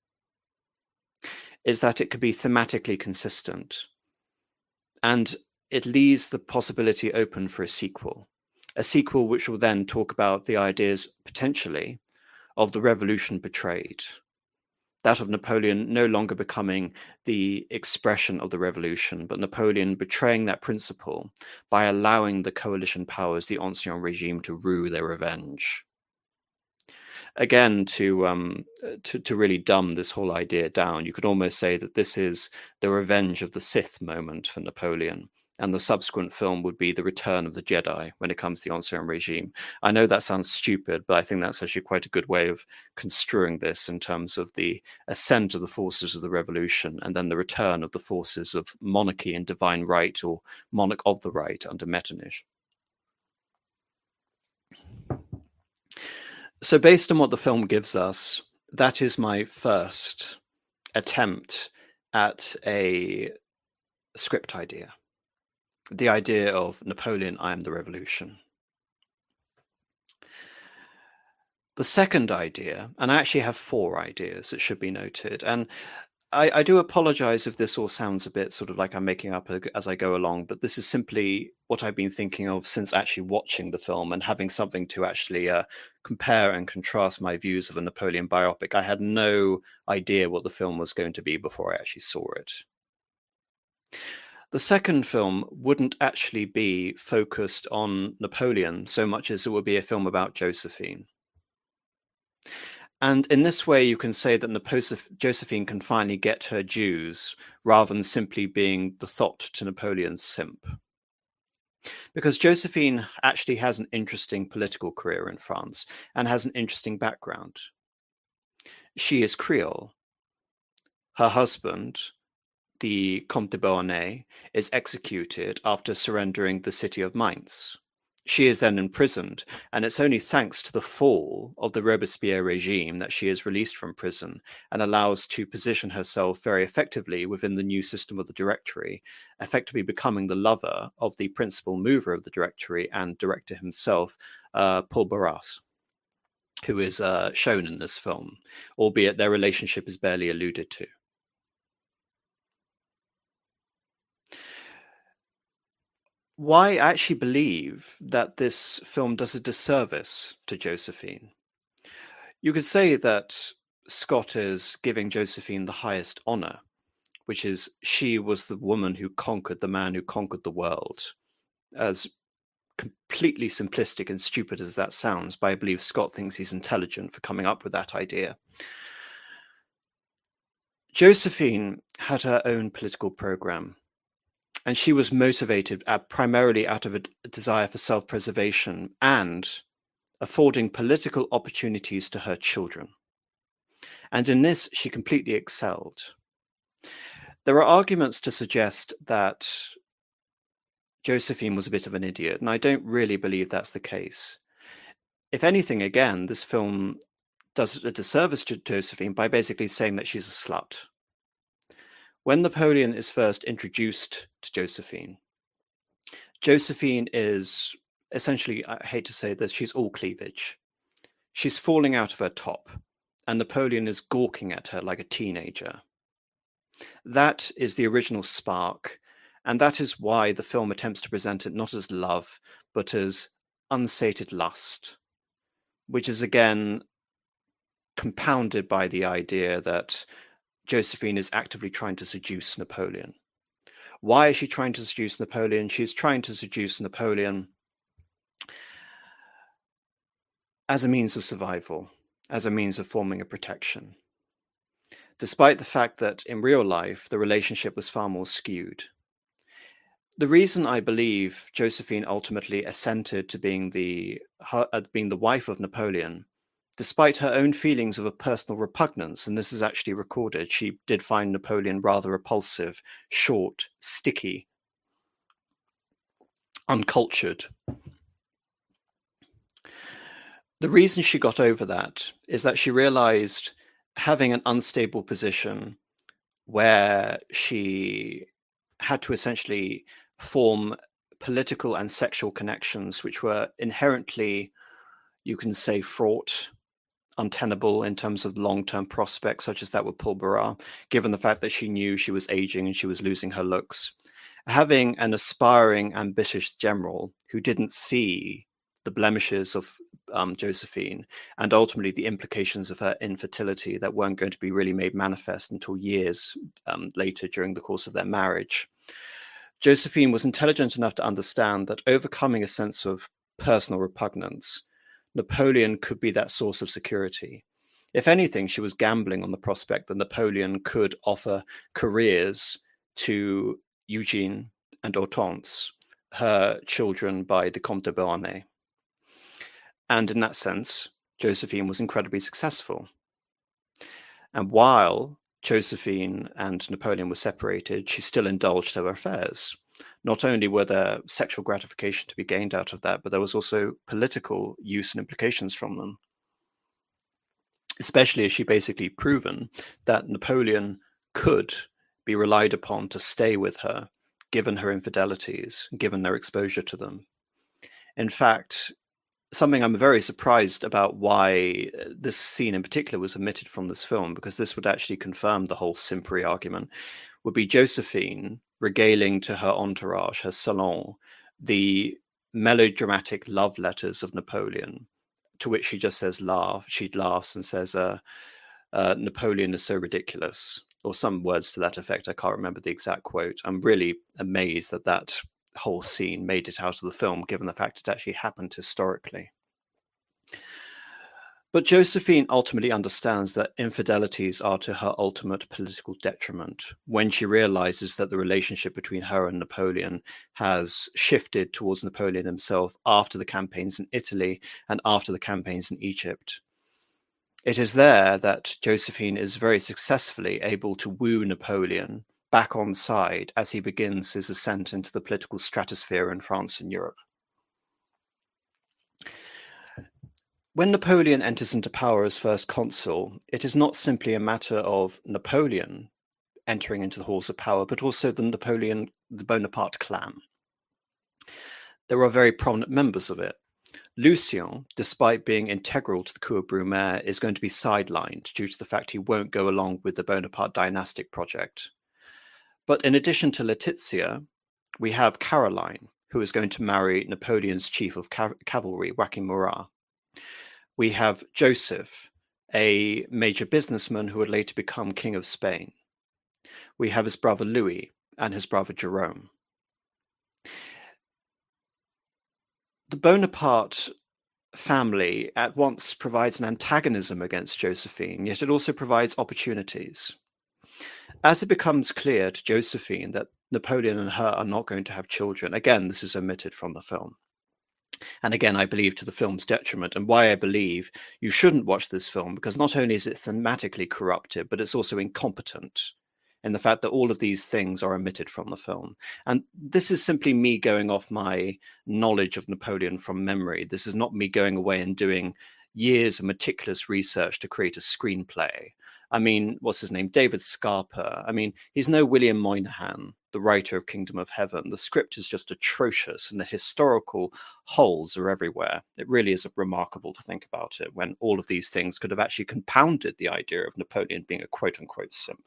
is that it could be thematically consistent. And it leaves the possibility open for a sequel which will then talk about the ideas, potentially, of the revolution portrayed. That of Napoleon no longer becoming the expression of the revolution, but Napoleon betraying that principle by allowing the coalition powers, the Ancien regime, to rue their revenge. Again, to really dumb this whole idea down, you could almost say that this is the revenge of the Sith moment for Napoleon, and the subsequent film would be the return of the Jedi when it comes to the Ancien regime. I know that sounds stupid, but I think that's actually quite a good way of construing this in terms of the ascent of the forces of the revolution and then the return of the forces of monarchy and divine right, or monarch of the right, under Metternich. So based on what the film gives us, that is my first attempt at a script idea. The idea of Napoleon, I am the revolution. The second idea, and I actually have 4 ideas, it should be noted, and I do apologize if this all sounds a bit sort of like I'm making up as I go along, but this is simply what I've been thinking of since actually watching the film and having something to actually compare and contrast my views of a Napoleon biopic. I had no idea what the film was going to be before I actually saw it. The second film wouldn't actually be focused on Napoleon so much as it would be a film about Josephine. And in this way, you can say that Josephine can finally get her dues rather than simply being the thought to Napoleon's simp. Because Josephine actually has an interesting political career in France and has an interesting background. She is Creole. Her husband, the Comte de Beauharnais, is executed after surrendering the city of Mainz. She is then imprisoned, and it's only thanks to the fall of the Robespierre regime that she is released from prison and allows to position herself very effectively within the new system of the Directory, effectively becoming the lover of the principal mover of the Directory and director himself, Paul Barras, who is shown in this film, albeit their relationship is barely alluded to. Why I actually believe that this film does a disservice to Josephine. You could say that Scott is giving Josephine the highest honor, which is she was the woman who conquered the man who conquered the world. As completely simplistic and stupid as that sounds, but I believe Scott thinks he's intelligent for coming up with that idea. Josephine had her own political program. And she was motivated primarily out of a desire for self-preservation and affording political opportunities to her children. And in this, she completely excelled. There are arguments to suggest that Josephine was a bit of an idiot, and I don't really believe that's the case. If anything, again, this film does a disservice to Josephine by basically saying that she's a slut. When Napoleon is first introduced to Josephine, Josephine is essentially, I hate to say this, she's all cleavage. She's falling out of her top, and Napoleon is gawking at her like a teenager. That is the original spark, and that is why the film attempts to present it not as love, but as unsated lust, which is again compounded by the idea that Josephine is actively trying to seduce Napoleon. Why is she trying to seduce Napoleon? She's trying to seduce Napoleon as a means of survival, as a means of forming a protection, despite the fact that in real life, the relationship was far more skewed. The reason I believe Josephine ultimately assented to being the wife of Napoleon, despite her own feelings of a personal repugnance, and this is actually recorded, she did find Napoleon rather repulsive, short, sticky, uncultured. The reason she got over that is that she realized having an unstable position where she had to essentially form political and sexual connections which were inherently, you can say, fraught, untenable in terms of long-term prospects, such as that with Paul Barras, given the fact that she knew she was aging and she was losing her looks. Having an aspiring, ambitious general who didn't see the blemishes of Josephine and ultimately the implications of her infertility that weren't going to be really made manifest until years later during the course of their marriage. Josephine was intelligent enough to understand that overcoming a sense of personal repugnance, Napoleon could be that source of security. If anything, she was gambling on the prospect that Napoleon could offer careers to Eugene and Hortense, her children by the Comte de Beauharnais. And in that sense, Josephine was incredibly successful. And while Josephine and Napoleon were separated, she still indulged her affairs. Not only were there sexual gratification to be gained out of that, but there was also political use and implications from them. Especially as she basically proven that Napoleon could be relied upon to stay with her, given her infidelities, given their exposure to them. In fact, something I'm very surprised about why this scene in particular was omitted from this film, because this would actually confirm the whole simpery argument, would be Josephine regaling to her entourage, her salon, the melodramatic love letters of Napoleon, to which she just says laugh. She laughs and says, Napoleon is so ridiculous, or some words to that effect. I can't remember the exact quote. I'm really amazed that that whole scene made it out of the film, given the fact it actually happened historically. But Josephine ultimately understands that infidelities are to her ultimate political detriment when she realizes that the relationship between her and Napoleon has shifted towards Napoleon himself after the campaigns in Italy and after the campaigns in Egypt. It is there that Josephine is very successfully able to woo Napoleon back on side as he begins his ascent into the political stratosphere in France and Europe. When Napoleon enters into power as first consul, it is not simply a matter of Napoleon entering into the halls of power, but also the Bonaparte clan. There are very prominent members of it. Lucien, despite being integral to the coup of Brumaire, is going to be sidelined due to the fact he won't go along with the Bonaparte dynastic project. But in addition to Laetitia, we have Caroline, who is going to marry Napoleon's chief of cavalry, Joachim Murat. We have Joseph, a major businessman who would later become King of Spain. We have his brother Louis and his brother Jerome. The Bonaparte family at once provides an antagonism against Josephine, yet it also provides opportunities. As it becomes clear to Josephine that Napoleon and her are not going to have children, again, this is omitted from the film. And again, I believe to the film's detriment, and why I believe you shouldn't watch this film, because not only is it thematically corrupted, but it's also incompetent in the fact that all of these things are omitted from the film. And this is simply me going off my knowledge of Napoleon from memory. This is not me going away and doing years of meticulous research to create a screenplay. I mean, what's his name? David Scarpa. I mean, he's no William Moynihan, the writer of Kingdom of Heaven. The script is just atrocious and the historical holes are everywhere. It really is remarkable to think about it when all of these things could have actually compounded the idea of Napoleon being a quote-unquote simp.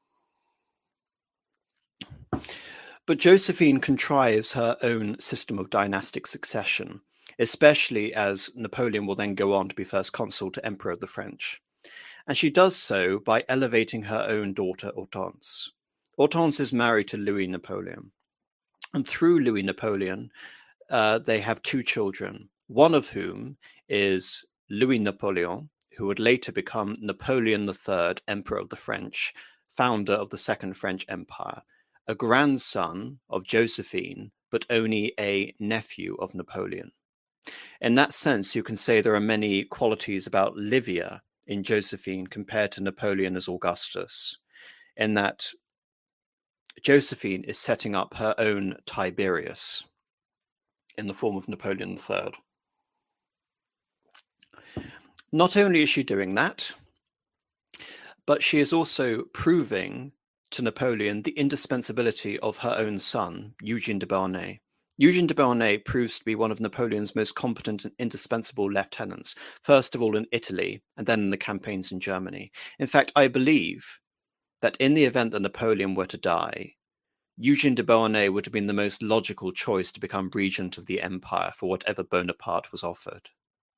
But Josephine contrives her own system of dynastic succession, especially as Napoleon will then go on to be first consul to Emperor of the French. And she does so by elevating her own daughter Hortense. Hortense is married to Louis Napoleon, and through Louis Napoleon, they have two children, one of whom is Louis Napoleon, who would later become Napoleon III, Emperor of the French, founder of the Second French Empire, a grandson of Josephine, but only a nephew of Napoleon. In that sense, you can say there are many qualities about Livia in Josephine compared to Napoleon as Augustus, in that Josephine is setting up her own Tiberius in the form of Napoleon III. Not only is she doing that, but she is also proving to Napoleon the indispensability of her own son, Eugene de Beauharnais. Eugene de Beauharnais proves to be one of Napoleon's most competent and indispensable lieutenants, first of all in Italy, and then in the campaigns in Germany. In fact, I believe that in the event that Napoleon were to die, Eugene de Beauharnais would have been the most logical choice to become regent of the empire for whatever Bonaparte was offered.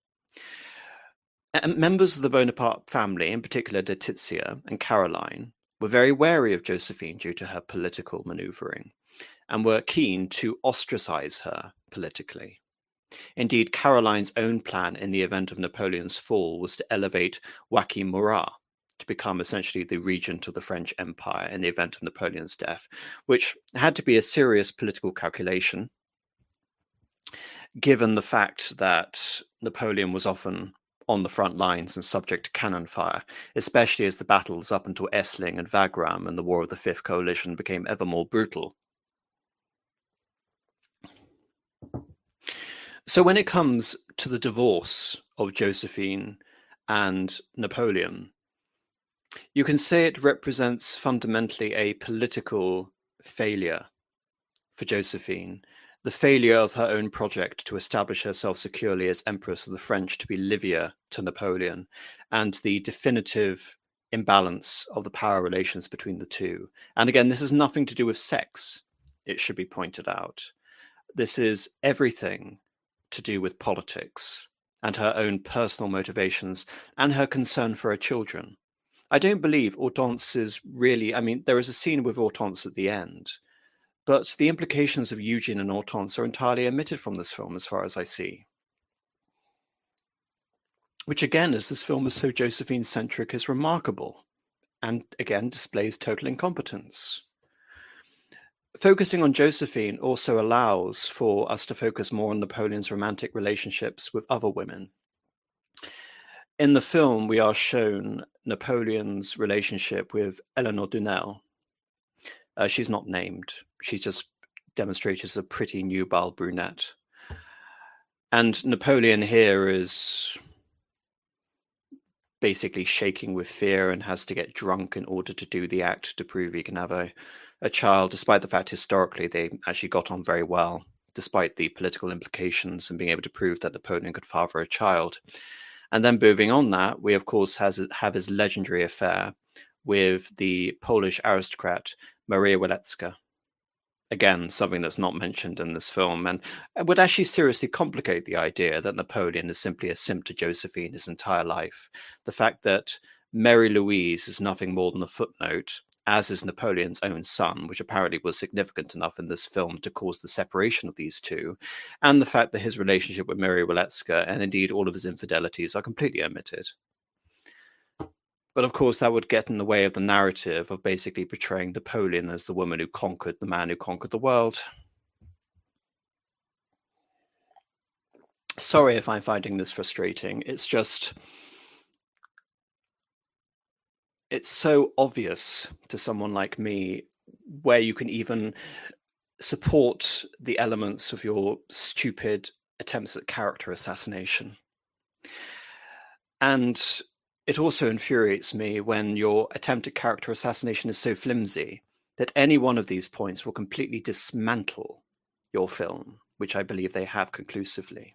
And members of the Bonaparte family, in particular Laetitia and Caroline, were very wary of Josephine due to her political maneuvering, and were keen to ostracize her politically. Indeed, Caroline's own plan in the event of Napoleon's fall was to elevate Joachim Murat to become essentially the regent of the French Empire in the event of Napoleon's death, which had to be a serious political calculation, given the fact that Napoleon was often on the front lines and subject to cannon fire, especially as the battles up until Essling and Wagram and the War of the Fifth Coalition became ever more brutal. So when it comes to the divorce of Josephine and Napoleon, you can say it represents fundamentally a political failure for Josephine, the failure of her own project to establish herself securely as Empress of the French to be Livia to Napoleon, and the definitive imbalance of the power relations between the two. And again, this has nothing to do with sex, it should be pointed out. This is everything to do with politics and her own personal motivations and her concern for her children. I don't believe Hortense is really, there is a scene with Hortense at the end, but the implications of Eugene and Hortense are entirely omitted from this film as far as I see. Which again, as this film is so Josephine-centric, is remarkable, and again displays total incompetence. Focusing on Josephine also allows for us to focus more on Napoleon's romantic relationships with other women. In the film, we are shown Napoleon's relationship with Eleanor Dunel. She's not named. She's just demonstrated as a pretty nubile brunette. And Napoleon here is basically shaking with fear and has to get drunk in order to do the act to prove he can have a child, despite the fact historically they actually got on very well, despite the political implications and being able to prove that Napoleon could father a child. And then moving on that, we of course have his legendary affair with the Polish aristocrat Maria Walewska. Again, something that's not mentioned in this film, and would actually seriously complicate the idea that Napoleon is simply a simp to Josephine his entire life. The fact that Mary Louise is nothing more than a footnote, as is Napoleon's own son, which apparently was significant enough in this film to cause the separation of these two, and the fact that his relationship with Mary Walewska, and indeed all of his infidelities, are completely omitted. But of course, that would get in the way of the narrative of basically portraying Napoleon as the woman who conquered the man who conquered the world. Sorry if I'm finding this frustrating. It's just, it's so obvious to someone like me where you can even support the elements of your stupid attempts at character assassination. And it also infuriates me when your attempt at character assassination is so flimsy that any one of these points will completely dismantle your film, which I believe they have conclusively.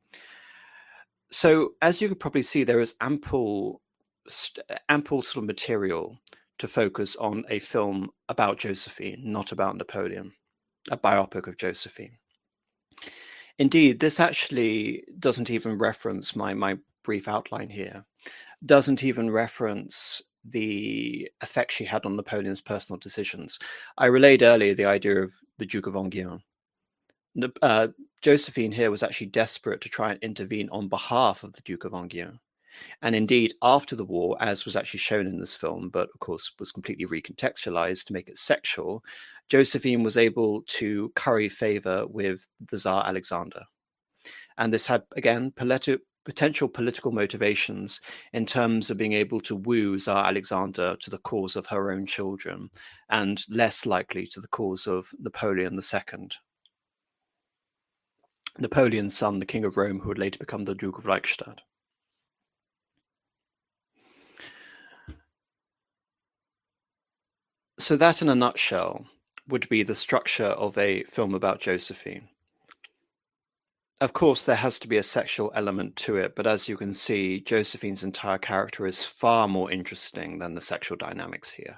So, as you can probably see, there is ample sort of material to focus on a film about Josephine, not about Napoleon, a biopic of Josephine. Indeed, this actually doesn't even reference my brief outline here, doesn't even reference the effect she had on Napoleon's personal decisions. I relayed earlier the idea of the Duke of Enghien. Josephine here was actually desperate to try and intervene on behalf of the Duke of Enghien. And indeed, after the war, as was actually shown in this film, but of course was completely recontextualized to make it sexual, Josephine was able to curry favor with the Tsar Alexander. And this had, again, potential political motivations in terms of being able to woo Tsar Alexander to the cause of her own children, and less likely to the cause of Napoleon II. Napoleon's son, the King of Rome, who would later become the Duke of Reichstadt. So that, in a nutshell, would be the structure of a film about Josephine. Of course, there has to be a sexual element to it, but as you can see, Josephine's entire character is far more interesting than the sexual dynamics here.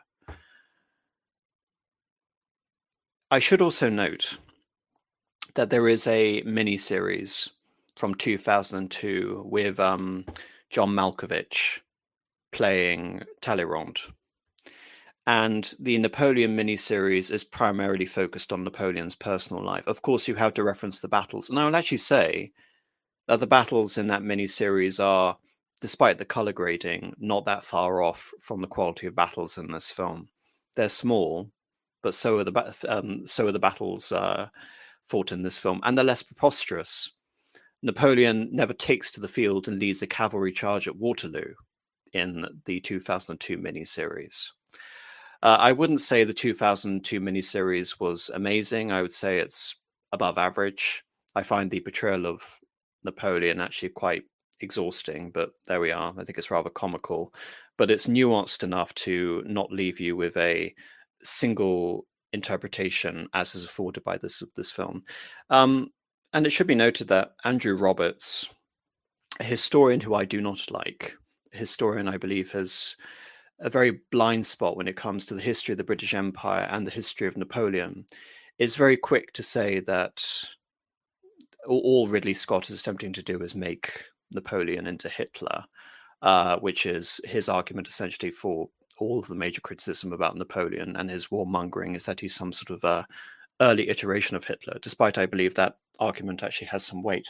I should also note that there is a mini-series from 2002 with John Malkovich playing Talleyrand. And the Napoleon miniseries is primarily focused on Napoleon's personal life. Of course, you have to reference the battles. And I will actually say that the battles in that miniseries are, despite the color grading, not that far off from the quality of battles in this film. They're small, but so are the battles fought in this film, and they're less preposterous. Napoleon never takes to the field and leads a cavalry charge at Waterloo in the 2002 miniseries. I wouldn't say the 2002 miniseries was amazing. I would say it's above average. I find the portrayal of Napoleon actually quite exhausting, but there we are. I think it's rather comical, but it's nuanced enough to not leave you with a single interpretation as is afforded by this film. And it should be noted that Andrew Roberts, a historian who I do not like, a historian I believe has a very blind spot when it comes to the history of the British Empire and the history of Napoleon, is very quick to say that all Ridley Scott is attempting to do is make Napoleon into Hitler, which is his argument essentially for all of the major criticism about Napoleon and his warmongering, is that he's some sort of early iteration of Hitler, despite I believe that argument actually has some weight.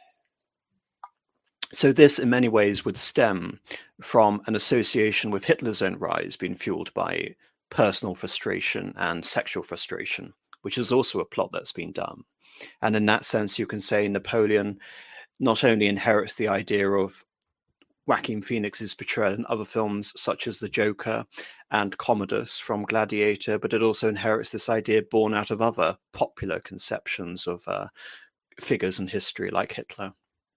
So this, in many ways, would stem from an association with Hitler's own rise being fueled by personal frustration and sexual frustration, which is also a plot that's been done. And in that sense, you can say Napoleon not only inherits the idea of Joaquin Phoenix's portrayal in other films such as The Joker and Commodus from Gladiator, but it also inherits this idea born out of other popular conceptions of figures in history like Hitler.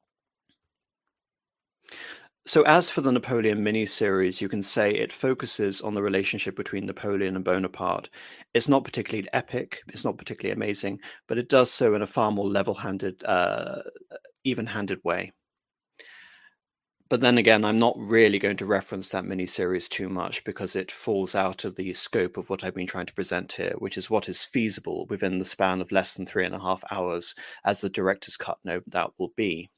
So as for the Napoleon miniseries, you can say it focuses on the relationship between Napoleon and Bonaparte. It's not particularly epic, it's not particularly amazing, but it does so in a far more level-handed, even-handed way. But then again, I'm not really going to reference that miniseries too much because it falls out of the scope of what I've been trying to present here, which is what is feasible within the span of less than 3.5 hours, as the director's cut no doubt will be.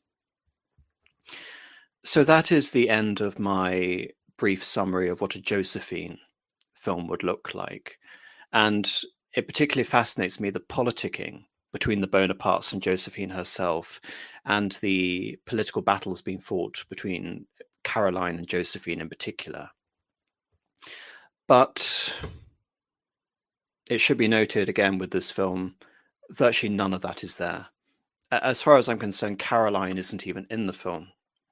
So that is the end of my brief summary of what a Josephine film would look like. And it particularly fascinates me the politicking between the Bonapartes and Josephine herself, and the political battles being fought between Caroline and Josephine in particular. But it should be noted again with this film, virtually none of that is there. As far as I'm concerned, Caroline isn't even in the film.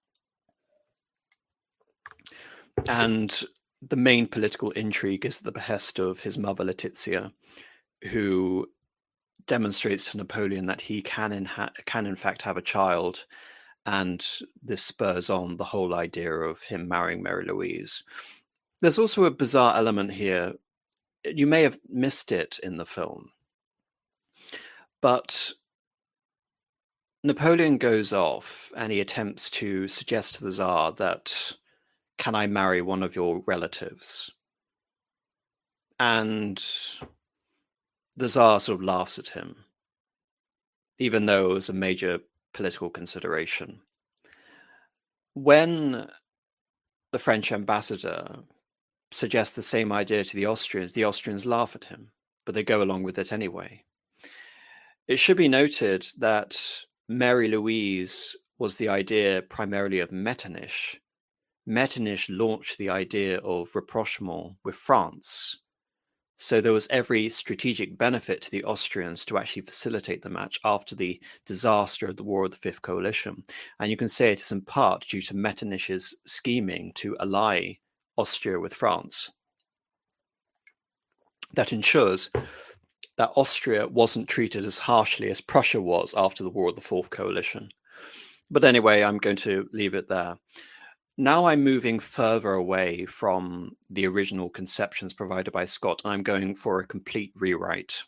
And the main political intrigue is at the behest of his mother, Letizia, who demonstrates to Napoleon that he can in fact have a child, and this spurs on the whole idea of him marrying Mary Louise. There's also a bizarre element here. You may have missed it in the film, but Napoleon goes off and he attempts to suggest to the Tsar that, can I marry one of your relatives? And the Tsar sort of laughs at him, even though it was a major political consideration. When the French ambassador suggests the same idea to the Austrians laugh at him, but they go along with it anyway. It should be noted that Mary Louise was the idea primarily of Metternich. Metternich launched the idea of rapprochement with France. So there was every strategic benefit to the Austrians to actually facilitate the match after the disaster of the War of the Fifth Coalition. And you can say it is in part due to Metternich's scheming to ally Austria with France that ensures that Austria wasn't treated as harshly as Prussia was after the War of the Fourth Coalition. But anyway, I'm going to leave it there. Now I'm moving further away from the original conceptions provided by Scott, and I'm going for a complete rewrite.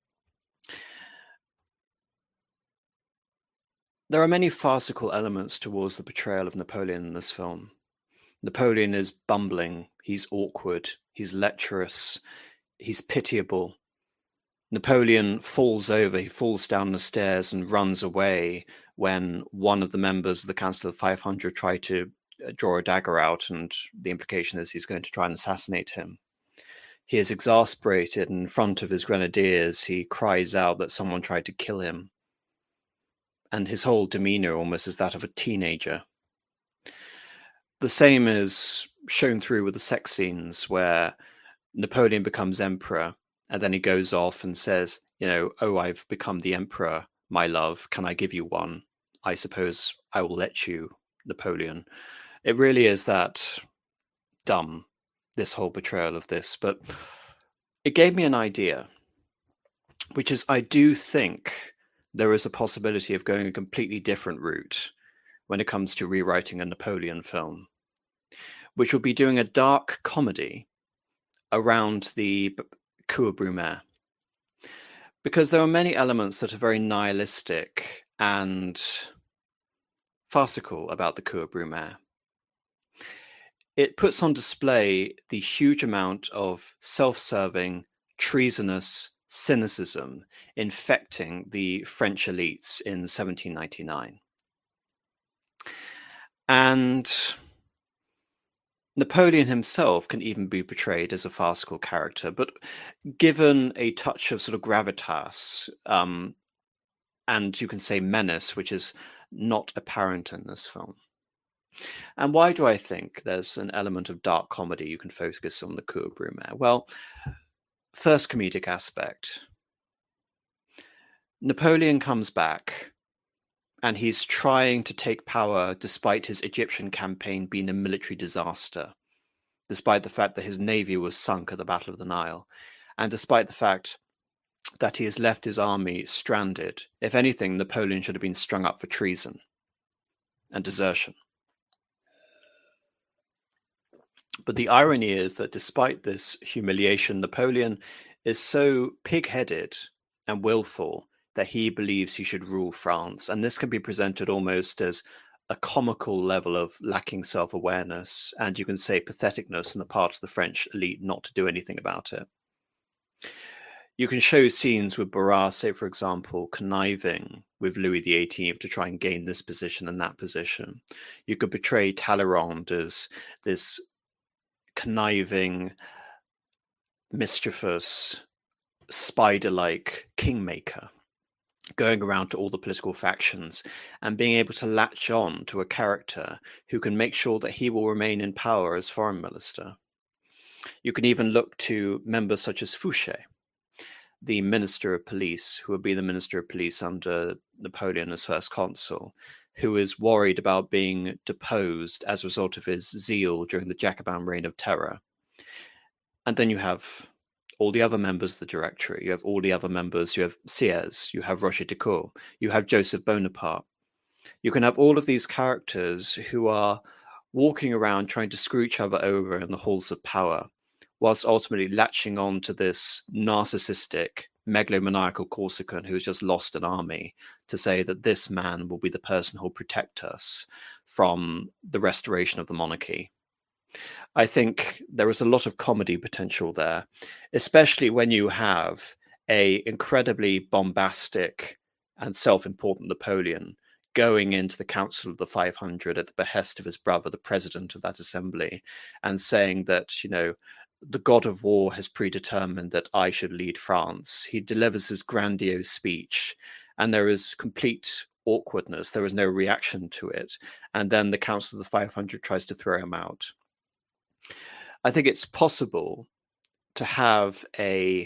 There are many farcical elements towards the portrayal of Napoleon in this film. Napoleon is bumbling, he's awkward, he's lecherous, he's pitiable. Napoleon falls over, he falls down the stairs and runs away when one of the members of the Council of 500 try to draw a dagger out, and the implication is he's going to try and assassinate him. He is exasperated, and in front of his grenadiers, he cries out that someone tried to kill him. And his whole demeanor almost is that of a teenager. The same is shown through with the sex scenes where Napoleon becomes emperor, and then he goes off and says, oh, I've become the emperor, my love. Can I give you one? I suppose I will let you, Napoleon. It really is that dumb, this whole portrayal of this. But it gave me an idea, which is I do think there is a possibility of going a completely different route when it comes to rewriting a Napoleon film, which will be doing a dark comedy around the Cour Brumaire. Because there are many elements that are very nihilistic and farcical about the Cour Brumaire. It puts on display the huge amount of self-serving, treasonous cynicism infecting the French elites in 1799. And Napoleon himself can even be portrayed as a farcical character, but given a touch of sort of gravitas, and you can say menace, which is not apparent in this film. And why do I think there's an element of dark comedy you can focus on the Cour Brumaire? Well, first comedic aspect. Napoleon comes back and he's trying to take power despite his Egyptian campaign being a military disaster, despite the fact that his navy was sunk at the Battle of the Nile, and despite the fact that he has left his army stranded. If anything, Napoleon should have been strung up for treason and desertion. But the irony is that despite this humiliation, Napoleon is so pig-headed and willful that he believes he should rule France. And this can be presented almost as a comical level of lacking self-awareness, and you can say patheticness on the part of the French elite not to do anything about it. You can show scenes with Barras, say, for example, conniving with Louis XVIII to try and gain this position and that position. You could portray Talleyrand as this conniving, mischievous, spider-like kingmaker, going around to all the political factions and being able to latch on to a character who can make sure that he will remain in power as foreign minister. You can even look to members such as Fouché, the Minister of Police, who would be the Minister of Police under Napoleon as first consul, who is worried about being deposed as a result of his zeal during the Jacobin Reign of Terror. And then you have all the other members of the Directory, you have all the other members, you have Sieyès, you have Rocher-de-Caus, you have Joseph Bonaparte. You can have all of these characters who are walking around trying to screw each other over in the halls of power, whilst ultimately latching on to this narcissistic, megalomaniacal Corsican who has just lost an army to say that this man will be the person who will protect us from the restoration of the monarchy. I think there is a lot of comedy potential there, especially when you have a incredibly bombastic and self-important Napoleon going into the Council of the 500 at the behest of his brother, the president of that assembly, and saying that, you know, the god of war has predetermined that I should lead France. He delivers his grandiose speech, and there is complete awkwardness. There is no reaction to it. And then the Council of the 500 tries to throw him out. I think it's possible to have a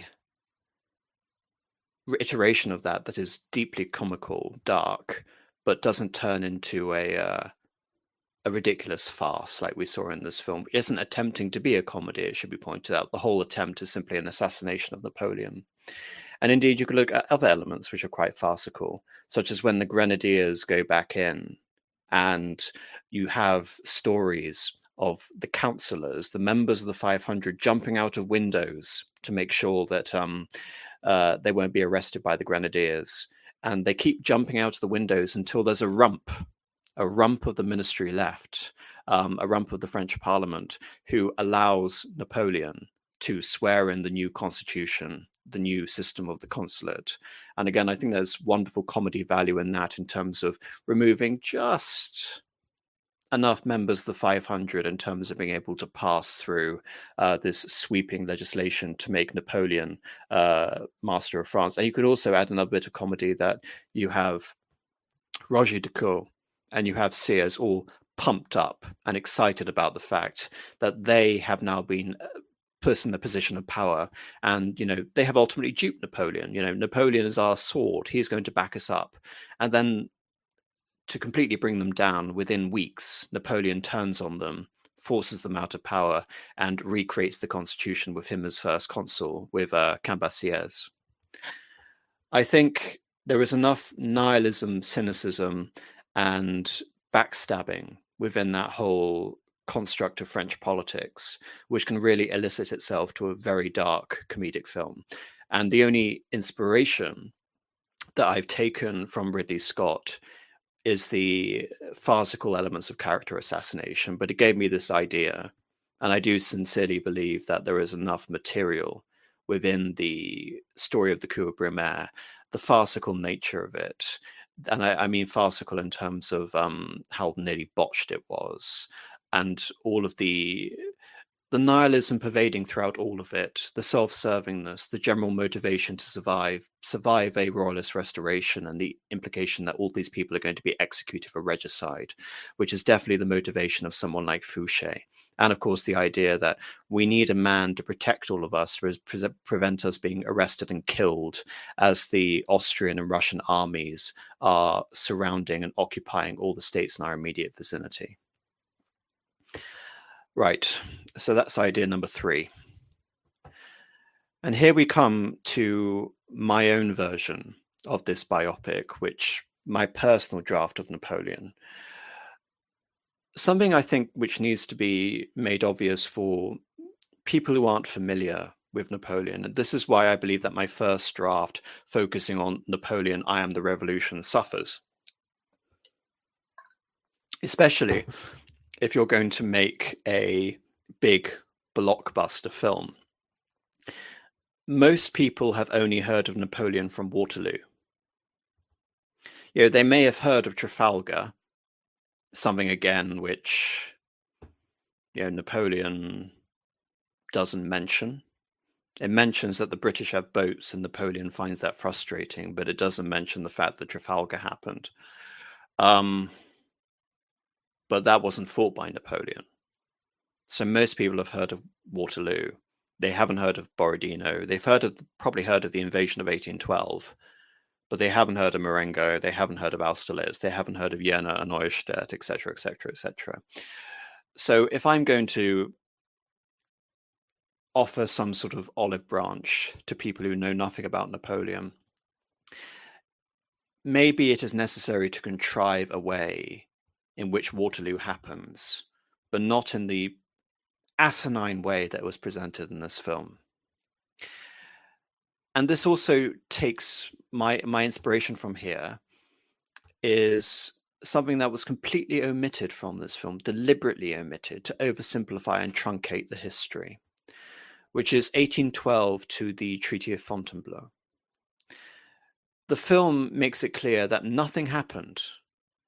iteration of that is deeply comical, dark, but doesn't turn into a ridiculous farce like we saw in this film, which isn't attempting to be a comedy, it should be pointed out. The whole attempt is simply an assassination of Napoleon. And indeed, you could look at other elements which are quite farcical, such as when the Grenadiers go back in and you have stories of the councillors, the members of the 500, jumping out of windows to make sure that they won't be arrested by the Grenadiers. And they keep jumping out of the windows until there's a rump of the ministry left, a rump of the French Parliament, who allows Napoleon to swear in the new constitution, the new system of the consulate. And again, I think there's wonderful comedy value in that, in terms of removing just enough members of the 500 in terms of being able to pass through this sweeping legislation to make Napoleon master of France. And you could also add another bit of comedy, that you have Roger de Caus and you have Sears all pumped up and excited about the fact that they have now been put in the position of power, and, you know, they have ultimately duped Napoleon. You know, Napoleon is our sword, he's going to back us up. And then, to completely bring them down, within weeks, Napoleon turns on them, forces them out of power, and recreates the constitution with him as first consul, with Cambacérès. I think there is enough nihilism, cynicism, and backstabbing within that whole construct of French politics, which can really elicit itself to a very dark comedic film. And the only inspiration that I've taken from Ridley Scott is the farcical elements of character assassination, but it gave me this idea. And I do sincerely believe that there is enough material within the story of the coup of Brumaire, the farcical nature of it. And I mean farcical in terms of how nearly botched it was, and all of the nihilism pervading throughout all of it, the self-servingness, the general motivation to survive a royalist restoration, and the implication that all these people are going to be executed for regicide, which is definitely the motivation of someone like Fouché. And of course, the idea that we need a man to protect all of us, to prevent us being arrested and killed as the Austrian and Russian armies are surrounding and occupying all the states in our immediate vicinity. Right, so that's idea number 3. And here we come to my own version of this biopic, my personal draft of Napoleon. Something I think which needs to be made obvious for people who aren't familiar with Napoleon, and this is why I believe that my first draft, focusing on Napoleon, I Am the Revolution, suffers. Especially if you're going to make a big blockbuster film. Most people have only heard of Napoleon from Waterloo. You know, they may have heard of Trafalgar, something again which, you know, Napoleon doesn't mention. It mentions that the British have boats, and Napoleon finds that frustrating, but it doesn't mention the fact that Trafalgar happened. But that wasn't fought by Napoleon. So most people have heard of Waterloo. They haven't heard of Borodino. They've probably heard of the invasion of 1812, but they haven't heard of Marengo. They haven't heard of Austerlitz. They haven't heard of Jena and Neustadt, etc., etc., etc. So if I'm going to offer some sort of olive branch to people who know nothing about Napoleon, maybe it is necessary to contrive a way in which Waterloo happens, but not in the asinine way that was presented in this film. And this also takes my inspiration from here, is something that was completely omitted from this film, deliberately omitted, to oversimplify and truncate the history, which is 1812 to the Treaty of Fontainebleau. The film makes it clear that nothing happened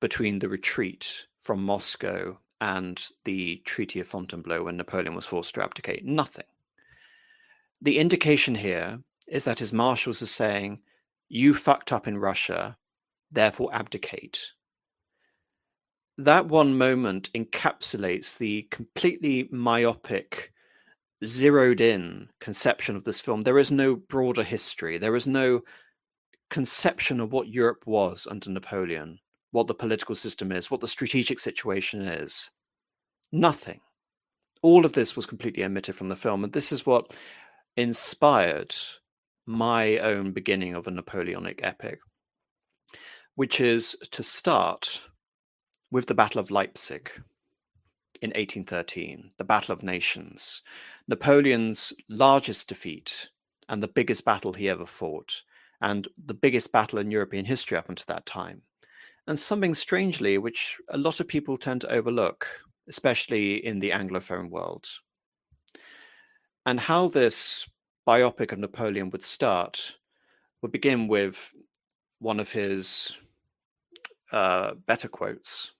between the retreat from Moscow and the Treaty of Fontainebleau when Napoleon was forced to abdicate. Nothing. The indication here is that his marshals are saying, you fucked up in Russia, therefore abdicate. That one moment encapsulates the completely myopic, zeroed-in conception of this film. There is no broader history. There is no conception of what Europe was under Napoleon, what the political system is, what the strategic situation is. Nothing. All of this was completely omitted from the film, and this is what inspired my own beginning of a Napoleonic epic, which is to start with the Battle of Leipzig in 1813, the Battle of Nations, Napoleon's largest defeat and the biggest battle he ever fought, and the biggest battle in European history up until that time. And something strangely, which a lot of people tend to overlook, especially in the Anglophone world. And how this biopic of Napoleon would start would begin with one of his better quotes.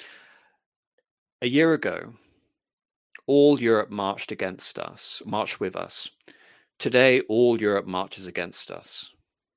A year ago, all Europe marched with us. Today, all Europe marches against us.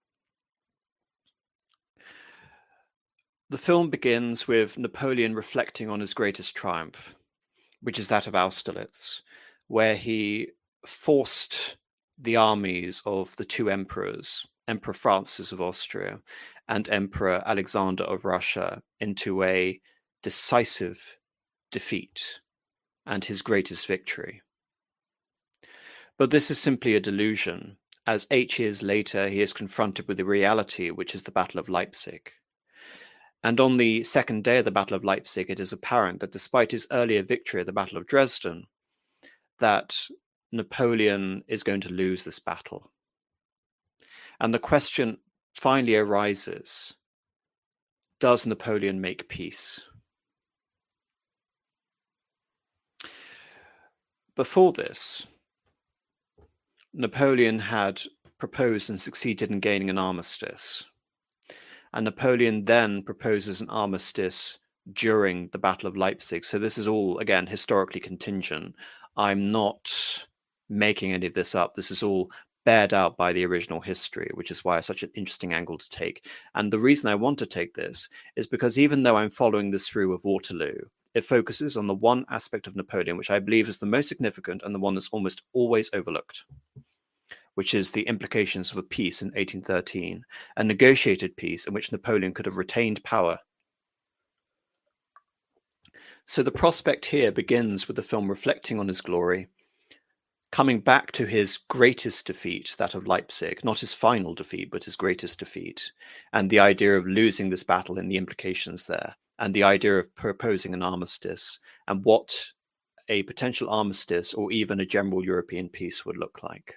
The film begins with Napoleon reflecting on his greatest triumph, which is that of Austerlitz, where he forced the armies of the two emperors, Emperor Francis of Austria and Emperor Alexander of Russia, into a decisive defeat and his greatest victory. But this is simply a delusion, as 8 years later he is confronted with the reality, which is the Battle of Leipzig. And on the second day of the Battle of Leipzig, it is apparent that despite his earlier victory at the Battle of Dresden, that Napoleon is going to lose this battle. And the question finally arises, does Napoleon make peace? Before this, Napoleon had proposed and succeeded in gaining an armistice. And Napoleon then proposes an armistice during the Battle of Leipzig. So this is all, again, historically contingent. I'm not making any of this up. This is all bared out by the original history, which is why it's such an interesting angle to take. And the reason I want to take this is because even though I'm following this through with Waterloo, it focuses on the one aspect of Napoleon, which I believe is the most significant and the one that's almost always overlooked, which is the implications of a peace in 1813, a negotiated peace in which Napoleon could have retained power. So the prospect here begins with the film reflecting on his glory, coming back to his greatest defeat, that of Leipzig, not his final defeat, but his greatest defeat, and the idea of losing this battle and the implications there, and the idea of proposing an armistice, and what a potential armistice or even a general European peace would look like.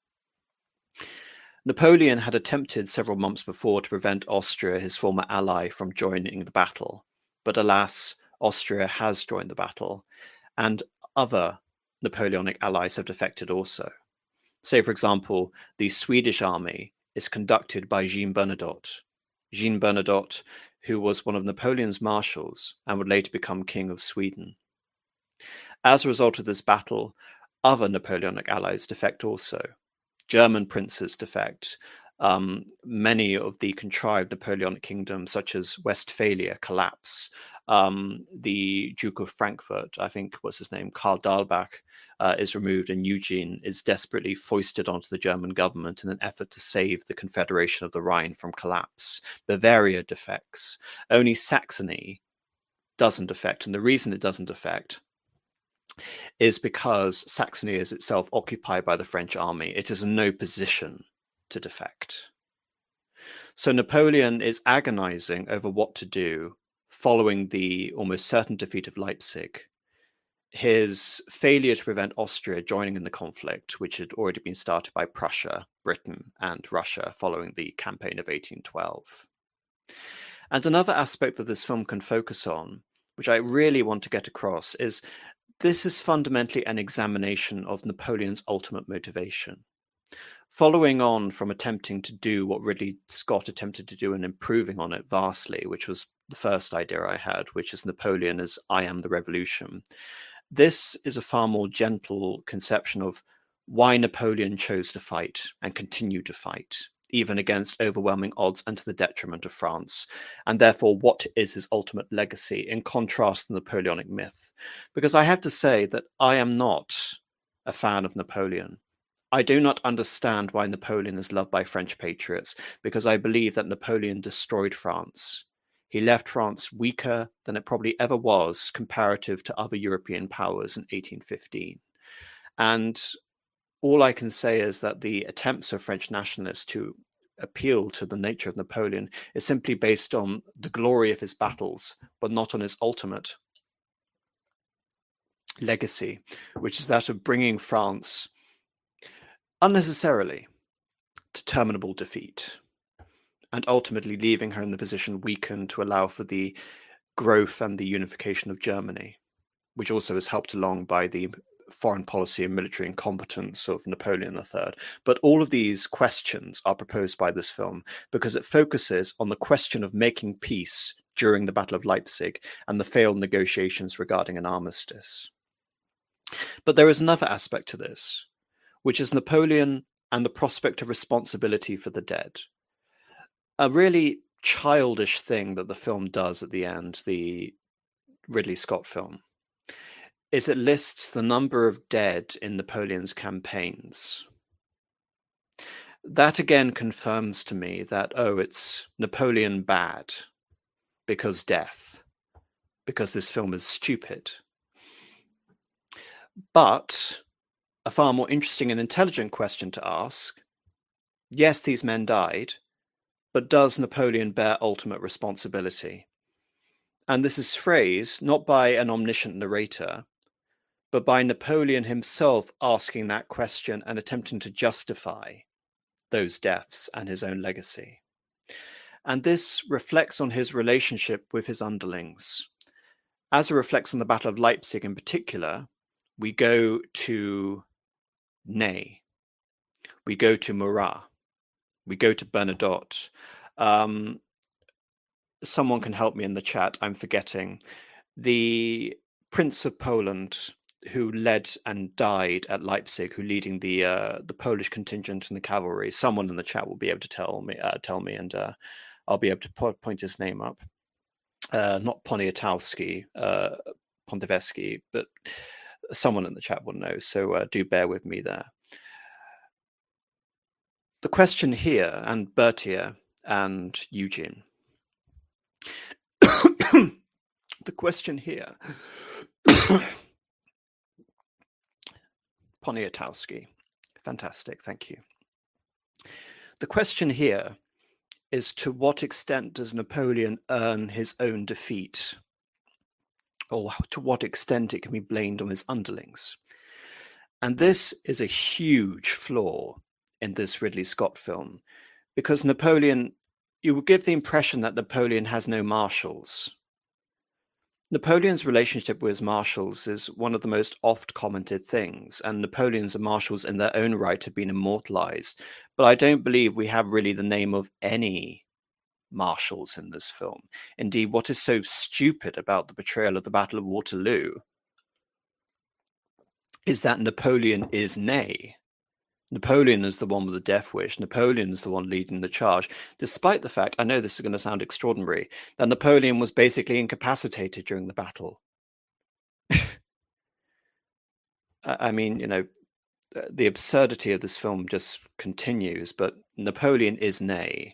Napoleon had attempted several months before to prevent Austria, his former ally, from joining the battle, but alas, Austria has joined the battle, and other Napoleonic allies have defected also. Say, for example, the Swedish army is conducted by Jean Bernadotte. Jean Bernadotte, who was one of Napoleon's marshals and would later become King of Sweden. As a result of this battle, other Napoleonic allies defect also. German princes defect. Many of the contrived Napoleonic kingdoms, such as Westphalia, collapse. The Duke of Frankfurt, I think was his name, Karl Dahlbach, is removed, and Eugene is desperately foisted onto the German government in an effort to save the Confederation of the Rhine from collapse. Bavaria defects. Only Saxony doesn't defect, and the reason it doesn't defect is because Saxony is itself occupied by the French army. It is in no position to defect. So Napoleon is agonizing over what to do following the almost certain defeat of Leipzig. His failure to prevent Austria joining in the conflict, which had already been started by Prussia, Britain, and Russia following the campaign of 1812. And another aspect that this film can focus on, which I really want to get across, is this is fundamentally an examination of Napoleon's ultimate motivation. following on from attempting to do what Ridley Scott attempted to do and improving on it vastly, which was the first idea I had, which is Napoleon as I am the revolution. This is a far more gentle conception of why Napoleon chose to fight and continue to fight, even against overwhelming odds and to the detriment of France, and therefore what is his ultimate legacy in contrast to the Napoleonic myth. Because I have to say that I am not a fan of Napoleon. I do not understand why Napoleon is loved by French patriots, because I believe that Napoleon destroyed France. He left France weaker than it probably ever was comparative to other European powers in 1815. And all I can say is that the attempts of French nationalists to appeal to the nature of Napoleon is simply based on the glory of his battles, but not on his ultimate legacy, which is that of bringing France unnecessarily to terminable defeat and ultimately leaving her in the position weakened to allow for the growth and the unification of Germany, which also is helped along by the foreign policy and military incompetence of Napoleon III. But all of these questions are proposed by this film because it focuses on the question of making peace during the Battle of Leipzig and the failed negotiations regarding an armistice. But there is another aspect to this, which is Napoleon and the prospect of responsibility for the dead. A really childish thing that the film does at the end, the Ridley Scott film, is it lists the number of dead in Napoleon's campaigns. That again confirms to me that, it's Napoleon bad because death, because this film is stupid. But a far more interesting and intelligent question to ask, yes, these men died, but does Napoleon bear ultimate responsibility? And this is phrased not by an omniscient narrator, but by Napoleon himself asking that question and attempting to justify those deaths and his own legacy. And this reflects on his relationship with his underlings. As it reflects on the Battle of Leipzig in particular, we go to Ney, we go to Murat, we go to Bernadotte. Someone can help me in the chat, I'm forgetting. The Prince of Poland, who led and died at Leipzig, who leading the Polish contingent and the cavalry. Someone in the chat will be able to tell me, and I'll be able to point his name up. Not Poniatowski, Pontivesky, but someone in the chat will know. So do bear with me there. The question here, and Berthier and Eugene. The question here. Poniatowski. Fantastic, thank you. The question here is, to what extent does Napoleon earn his own defeat? Or to what extent it can be blamed on his underlings? And this is a huge flaw in this Ridley Scott film, because Napoleon, you would give the impression that Napoleon has no marshals. Napoleon's relationship with his marshals is one of the most oft commented things, and Napoleon's marshals in their own right have been immortalized. But I don't believe we have really the name of any marshals in this film. Indeed, what is so stupid about the portrayal of the Battle of Waterloo is that Napoleon is Ney. Napoleon is the one with the death wish. Napoleon is the one leading the charge, despite the fact, I know this is going to sound extraordinary, that Napoleon was basically incapacitated during the battle. I mean, the absurdity of this film just continues, but Napoleon is Ney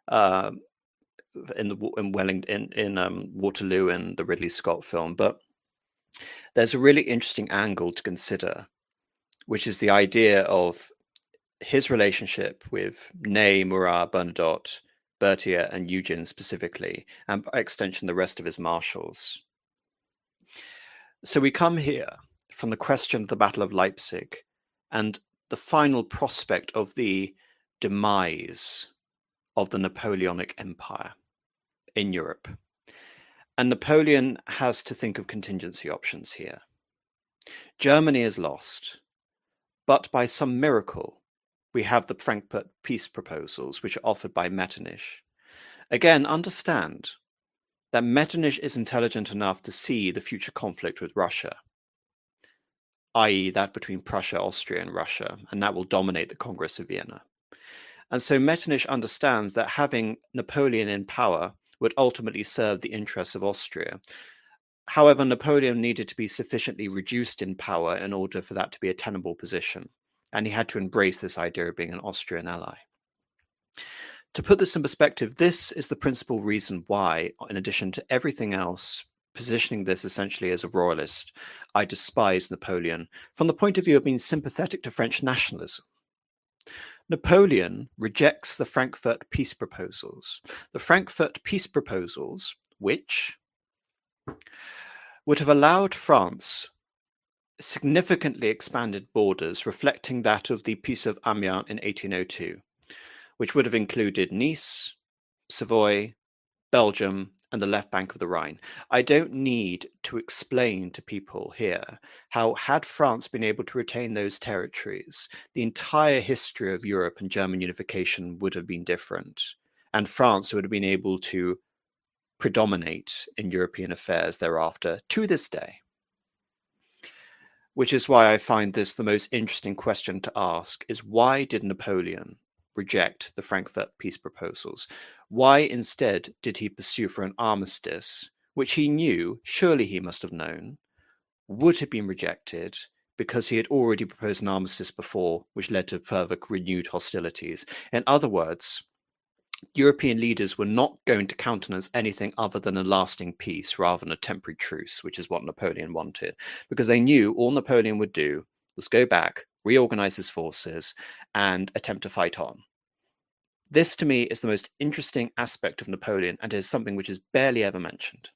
in Waterloo in the Ridley Scott film. But there's a really interesting angle to consider, which is the idea of his relationship with Ney, Murat, Bernadotte, Berthier, and Eugene specifically, and by extension the rest of his marshals. So we come here from the question of the Battle of Leipzig and the final prospect of the demise of the Napoleonic Empire in Europe. And Napoleon has to think of contingency options here. Germany is lost, but by some miracle, we have the Frankfurt peace proposals, which are offered by Metternich. Again, understand that Metternich is intelligent enough to see the future conflict with Russia, i.e. that between Prussia, Austria, and Russia, and that will dominate the Congress of Vienna. And so Metternich understands that having Napoleon in power would ultimately serve the interests of Austria. However, Napoleon needed to be sufficiently reduced in power in order for that to be a tenable position, and he had to embrace this idea of being an Austrian ally. To put this in perspective, this is the principal reason why, in addition to everything else, positioning this essentially as a royalist, I despise Napoleon from the point of view of being sympathetic to French nationalism. Napoleon rejects the Frankfurt peace proposals. The Frankfurt peace proposals, which would have allowed France significantly expanded borders reflecting that of the Peace of Amiens in 1802, which would have included Nice, Savoy, Belgium, and the left bank of the Rhine. I don't need to explain to people here how, had France been able to retain those territories, the entire history of Europe and German unification would have been different, and France would have been able to predominate in European affairs thereafter to this day. Which is why I find this the most interesting question to ask, is why did Napoleon reject the Frankfurt peace proposals? Why instead did he pursue for an armistice, which he knew, surely he must have known, would have been rejected because he had already proposed an armistice before, which led to further renewed hostilities? In other words, European leaders were not going to countenance anything other than a lasting peace rather than a temporary truce, which is what Napoleon wanted, because they knew all Napoleon would do was go back, reorganize his forces, and attempt to fight on. This, to me, is the most interesting aspect of Napoleon, and is something which is barely ever mentioned.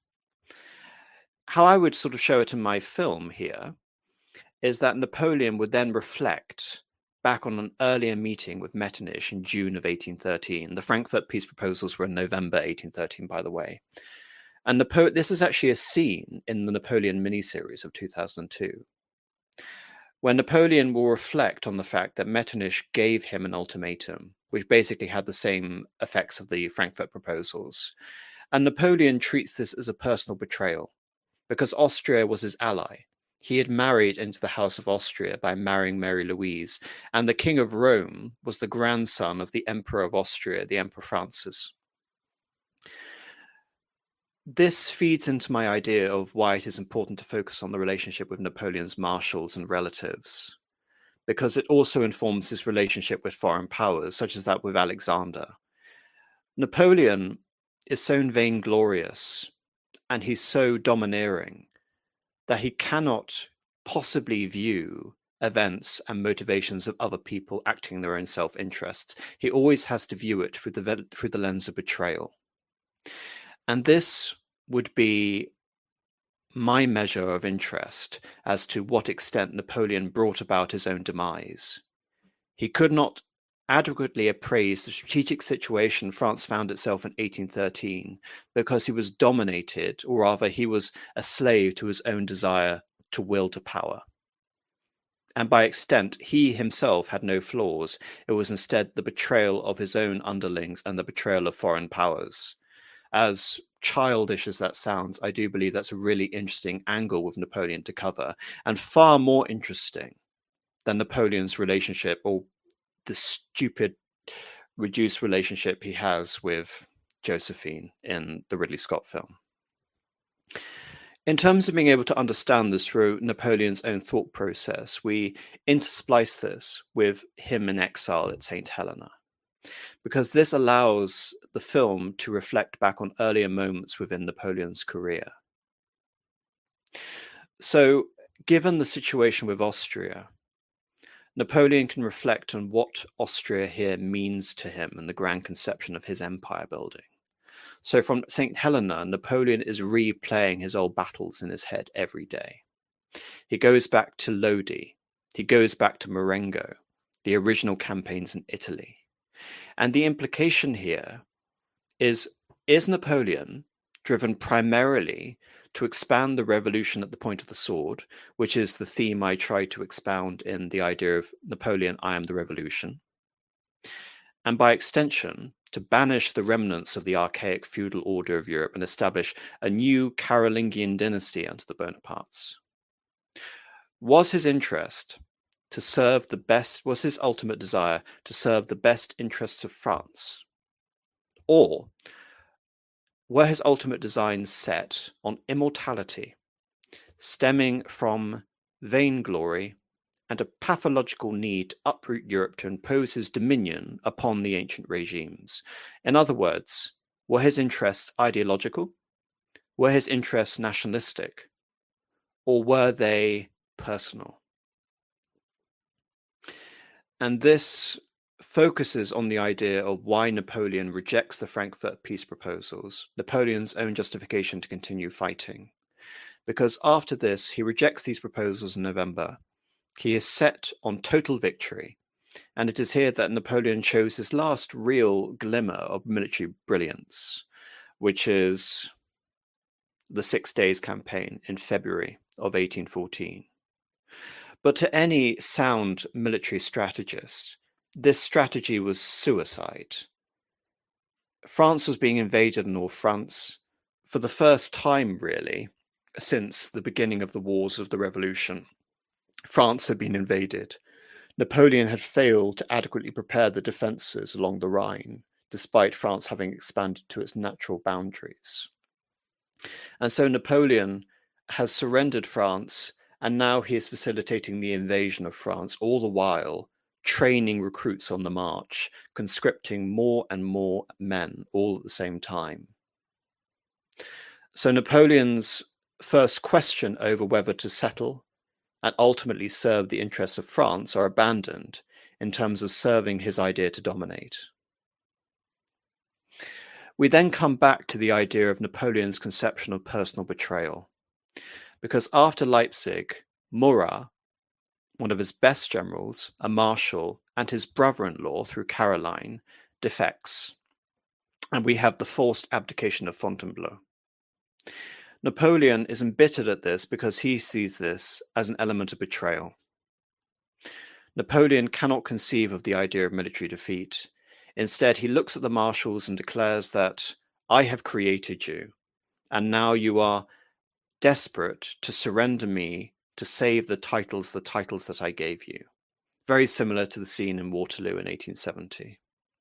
How I would sort of show it in my film here is that Napoleon would then reflect back on an earlier meeting with Metternich in June of 1813. The Frankfurt peace proposals were in November 1813, by the way. And this is actually a scene in the Napoleon miniseries of 2002, where Napoleon will reflect on the fact that Metternich gave him an ultimatum, which basically had the same effects of the Frankfurt proposals. And Napoleon treats this as a personal betrayal, because Austria was his ally. He had married into the House of Austria by marrying Mary Louise, and the King of Rome was the grandson of the Emperor of Austria, the Emperor Francis. This feeds into my idea of why it is important to focus on the relationship with Napoleon's marshals and relatives, because it also informs his relationship with foreign powers, such as that with Alexander. Napoleon is so vainglorious and he's so domineering that he cannot possibly view events and motivations of other people acting in their own self-interests. He always has to view it through the lens of betrayal. And this would be my measure of interest as to what extent Napoleon brought about his own demise. He could not adequately appraise the strategic situation France found itself in 1813 because he was dominated, or rather he was a slave to his own desire to will to power. And by extent, he himself had no flaws. It was instead the betrayal of his own underlings and the betrayal of foreign powers. As childish as that sounds, I do believe that's a really interesting angle with Napoleon to cover, and far more interesting than Napoleon's relationship, or the stupid, reduced relationship he has with Josephine in the Ridley Scott film. In terms of being able to understand this through Napoleon's own thought process, we intersplice this with him in exile at St. Helena, because this allows the film to reflect back on earlier moments within Napoleon's career. So, given the situation with Austria, Napoleon can reflect on what Austria here means to him and the grand conception of his empire building. So from St. Helena, Napoleon is replaying his old battles in his head every day. He goes back to Lodi. He goes back to Marengo, the original campaigns in Italy. And the implication here is Napoleon driven primarily to expand the revolution at the point of the sword, which is the theme I try to expound in the idea of Napoleon, I am the revolution? and by extension, to banish the remnants of the archaic feudal order of Europe and establish a new Carolingian dynasty under the Bonapartes. Was his ultimate desire to serve the best interests of France? Or were his ultimate designs set on immortality, stemming from vainglory and a pathological need to uproot Europe to impose his dominion upon the ancient regimes? In other words, were his interests ideological? Were his interests nationalistic? Or were they personal? And this focuses on the idea of why Napoleon rejects the Frankfurt peace proposals, Napoleon's own justification to continue fighting. Because after this, he rejects these proposals in November. He is set on total victory, and it is here that Napoleon shows his last real glimmer of military brilliance, which is the 6 Days Campaign in February of 1814. But to any sound military strategist, this strategy was suicide. France was being invaded in all fronts for the first time, really, since the beginning of the wars of the Revolution. France had been invaded. Napoleon had failed to adequately prepare the defences along the Rhine, despite France having expanded to its natural boundaries. And so Napoleon has surrendered France, and now he is facilitating the invasion of France, all the while training recruits on the march, conscripting more and more men all at the same time. So Napoleon's first question over whether to settle and ultimately serve the interests of France are abandoned in terms of serving his idea to dominate. We then come back to the idea of Napoleon's conception of personal betrayal, because after Leipzig, Murat, one of his best generals, a marshal, and his brother-in-law through Caroline, defects, and we have the forced abdication of Fontainebleau. Napoleon is embittered at this because he sees this as an element of betrayal. Napoleon cannot conceive of the idea of military defeat. Instead, he looks at the marshals and declares that I have created you, and now you are desperate to surrender me to save the titles that I gave you. Very similar to the scene in Waterloo in 1870.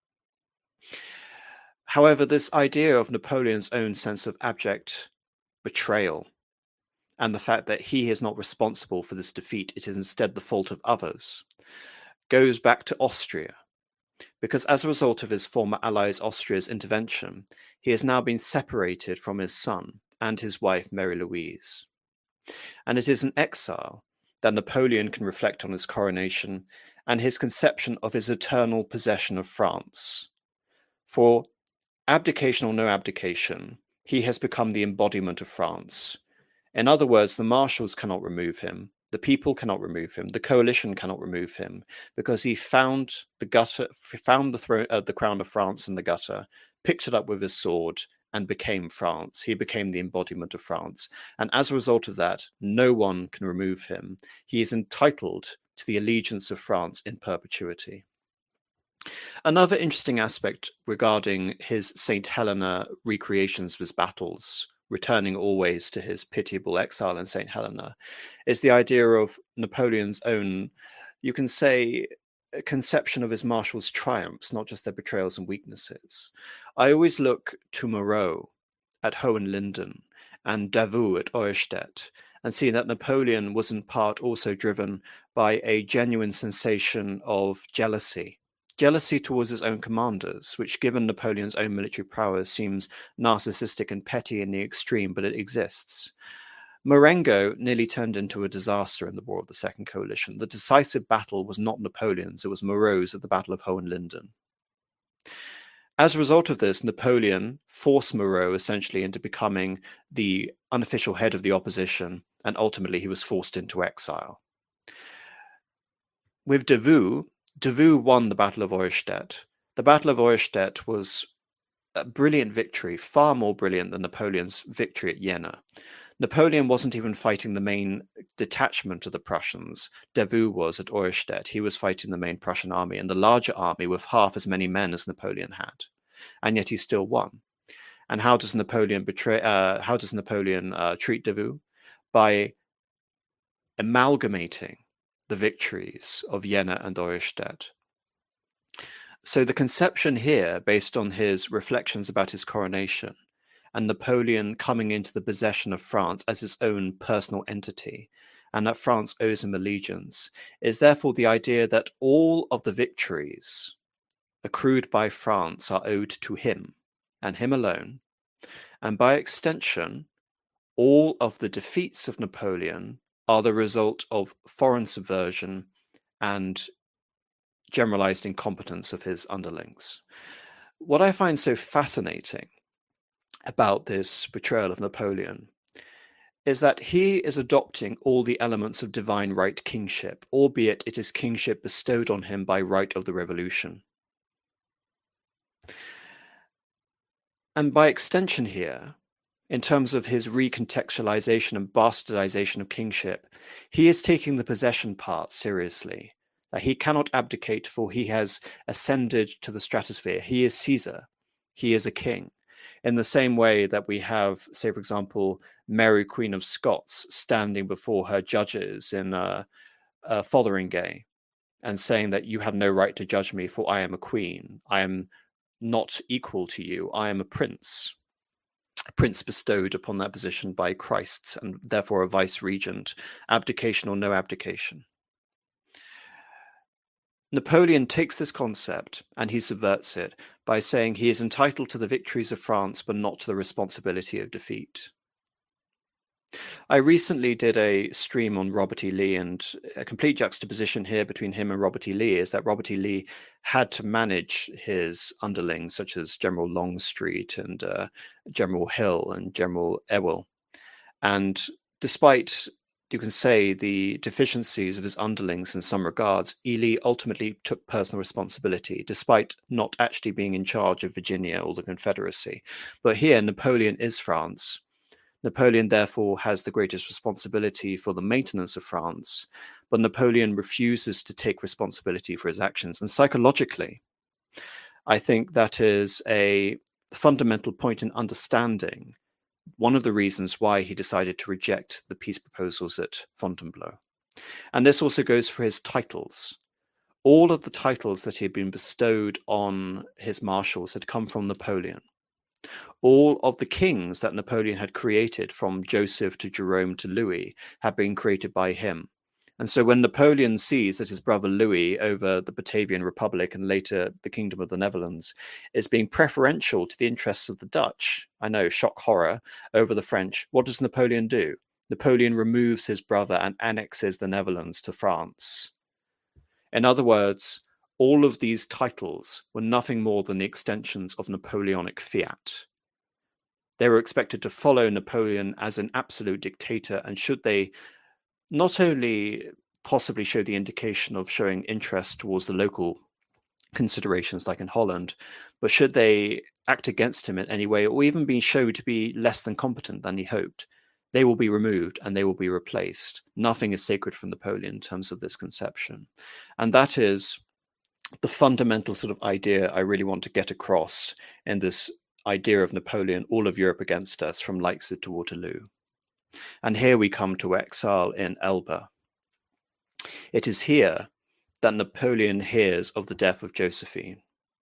However, this idea of Napoleon's own sense of abject betrayal and the fact that he is not responsible for this defeat, it is instead the fault of others, goes back to Austria, because as a result of his former allies Austria's intervention, he has now been separated from his son and his wife Mary Louise. And it is in exile that Napoleon can reflect on his coronation and his conception of his eternal possession of France. For abdication or no abdication, he has become the embodiment of France. In other words, the marshals cannot remove him, the people cannot remove him, the coalition cannot remove him, because he found the crown of France in the gutter, picked it up with his sword, and became France. He became the embodiment of France. And as a result of that, no one can remove him. He is entitled to the allegiance of France in perpetuity. Another interesting aspect regarding his St. Helena recreations of his battles, returning always to his pitiable exile in St. Helena, is the idea of Napoleon's own, you can say, conception of his marshals' triumphs, not just their betrayals and weaknesses. I always look to Moreau at Hohenlinden and Davout at Auerstedt and see that Napoleon was in part also driven by a genuine sensation of jealousy towards his own commanders, which given Napoleon's own military prowess seems narcissistic and petty in the extreme, but it exists. Marengo nearly turned into a disaster in the War of the Second Coalition. The decisive battle was not Napoleon's, it was Moreau's at the Battle of Hohenlinden. As a result of this, Napoleon forced Moreau essentially into becoming the unofficial head of the opposition, and ultimately he was forced into exile. With Davout won the Battle of Auerstedt. The Battle of Auerstedt was a brilliant victory, far more brilliant than Napoleon's victory at Jena. Napoleon wasn't even fighting the main detachment of the Prussians. Davout was at Auerstedt. He was fighting the main Prussian army and the larger army with half as many men as Napoleon had, and yet he still won. And how does Napoleon treat Davout? By amalgamating the victories of Jena and Auerstedt. So the conception here, based on his reflections about his coronation and Napoleon coming into the possession of France as his own personal entity, and that France owes him allegiance, is therefore the idea that all of the victories accrued by France are owed to him and him alone, and by extension, all of the defeats of Napoleon are the result of foreign subversion and generalized incompetence of his underlings. What I find so fascinating about this portrayal of Napoleon is that he is adopting all the elements of divine right kingship, albeit it is kingship bestowed on him by right of the revolution. And by extension here, in terms of his recontextualization and bastardization of kingship, he is taking the possession part seriously. That he cannot abdicate, for he has ascended to the stratosphere. He is Caesar. He is a king. In the same way that we have, say, for example, Mary, Queen of Scots, standing before her judges in Fotheringay and saying that you have no right to judge me, for I am a queen. I am not equal to you. I am a prince bestowed upon that position by Christ, and therefore a vice regent, abdication or no abdication. Napoleon takes this concept and he subverts it by saying he is entitled to the victories of France, but not to the responsibility of defeat. I recently did a stream on Robert E. Lee, and a complete juxtaposition here between him and Robert E. Lee is that Robert E. Lee had to manage his underlings, such as General Longstreet and General Hill and General Ewell. And despite, you can say, the deficiencies of his underlings in some regards, E. Lee ultimately took personal responsibility, despite not actually being in charge of Virginia or the Confederacy. But here, Napoleon is France. Napoleon, therefore, has the greatest responsibility for the maintenance of France, but Napoleon refuses to take responsibility for his actions. And psychologically, I think that is a fundamental point in understanding one of the reasons why he decided to reject the peace proposals at Fontainebleau. And this also goes for his titles. All of the titles that he had been bestowed on his marshals had come from Napoleon. All of the kings that Napoleon had created, from Joseph to Jerome to Louis, had been created by him. And so when Napoleon sees that his brother Louis, over the Batavian Republic and later the Kingdom of the Netherlands, is being preferential to the interests of the Dutch, I know, shock horror, over the French, what does Napoleon do? Napoleon removes his brother and annexes the Netherlands to France. In other words, all of these titles were nothing more than the extensions of Napoleonic fiat. They were expected to follow Napoleon as an absolute dictator, and should they not only possibly show the indication of showing interest towards the local considerations like in Holland, but should they act against him in any way, or even be shown to be less than competent than he hoped, they will be removed and they will be replaced. Nothing is sacred from Napoleon in terms of this conception. And that is the fundamental sort of idea I really want to get across in this idea of Napoleon, all of Europe against us, from Leipzig to Waterloo. And here we come to exile in Elba. It is here that Napoleon hears of the death of Josephine.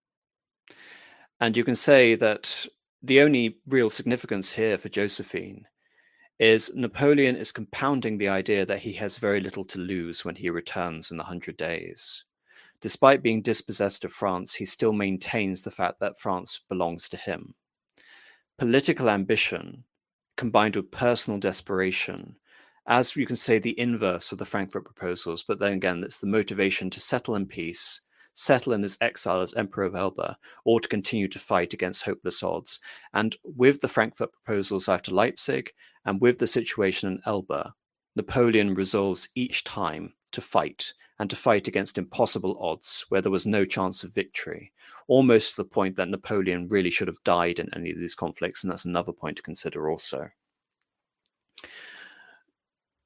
And you can say that the only real significance here for Josephine is Napoleon is compounding the idea that he has very little to lose when he returns in the 100 Days. Despite being dispossessed of France, he still maintains the fact that France belongs to him. Political ambition combined with personal desperation, as you can say, the inverse of the Frankfurt proposals, but then again, it's the motivation to settle in peace, settle in his exile as Emperor of Elba, or to continue to fight against hopeless odds. And with the Frankfurt proposals after Leipzig, and with the situation in Elba, Napoleon resolves each time to fight, and to fight against impossible odds where there was no chance of victory, almost to the point that Napoleon really should have died in any of these conflicts, and that's another point to consider also.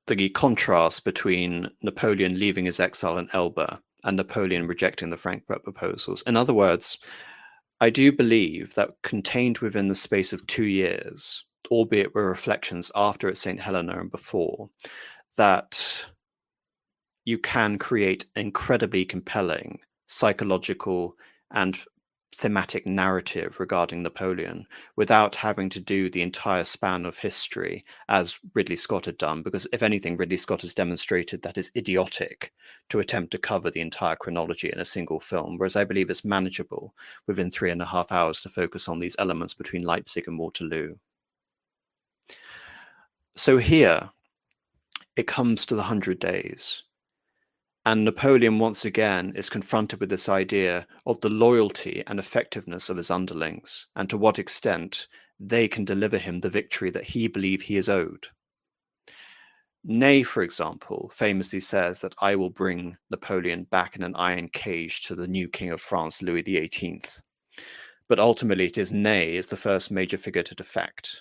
the contrast between Napoleon leaving his exile in Elba and Napoleon rejecting the Frankfurt proposals. In other words, I do believe that contained within the space of 2 years, albeit with reflections after at St. Helena and before, that you can create incredibly compelling psychological and thematic narrative regarding Napoleon without having to do the entire span of history as Ridley Scott had done, because if anything, Ridley Scott has demonstrated that it's idiotic to attempt to cover the entire chronology in a single film, whereas I believe it's manageable within 3.5 hours to focus on these elements between Leipzig and Waterloo. So here it comes to the 100 Days. And Napoleon once again is confronted with this idea of the loyalty and effectiveness of his underlings, and to what extent they can deliver him the victory that he believes he is owed. Ney, for example, famously says that I will bring Napoleon back in an iron cage to the new King of France, Louis XVIII. But ultimately it is Ney is the first major figure to defect.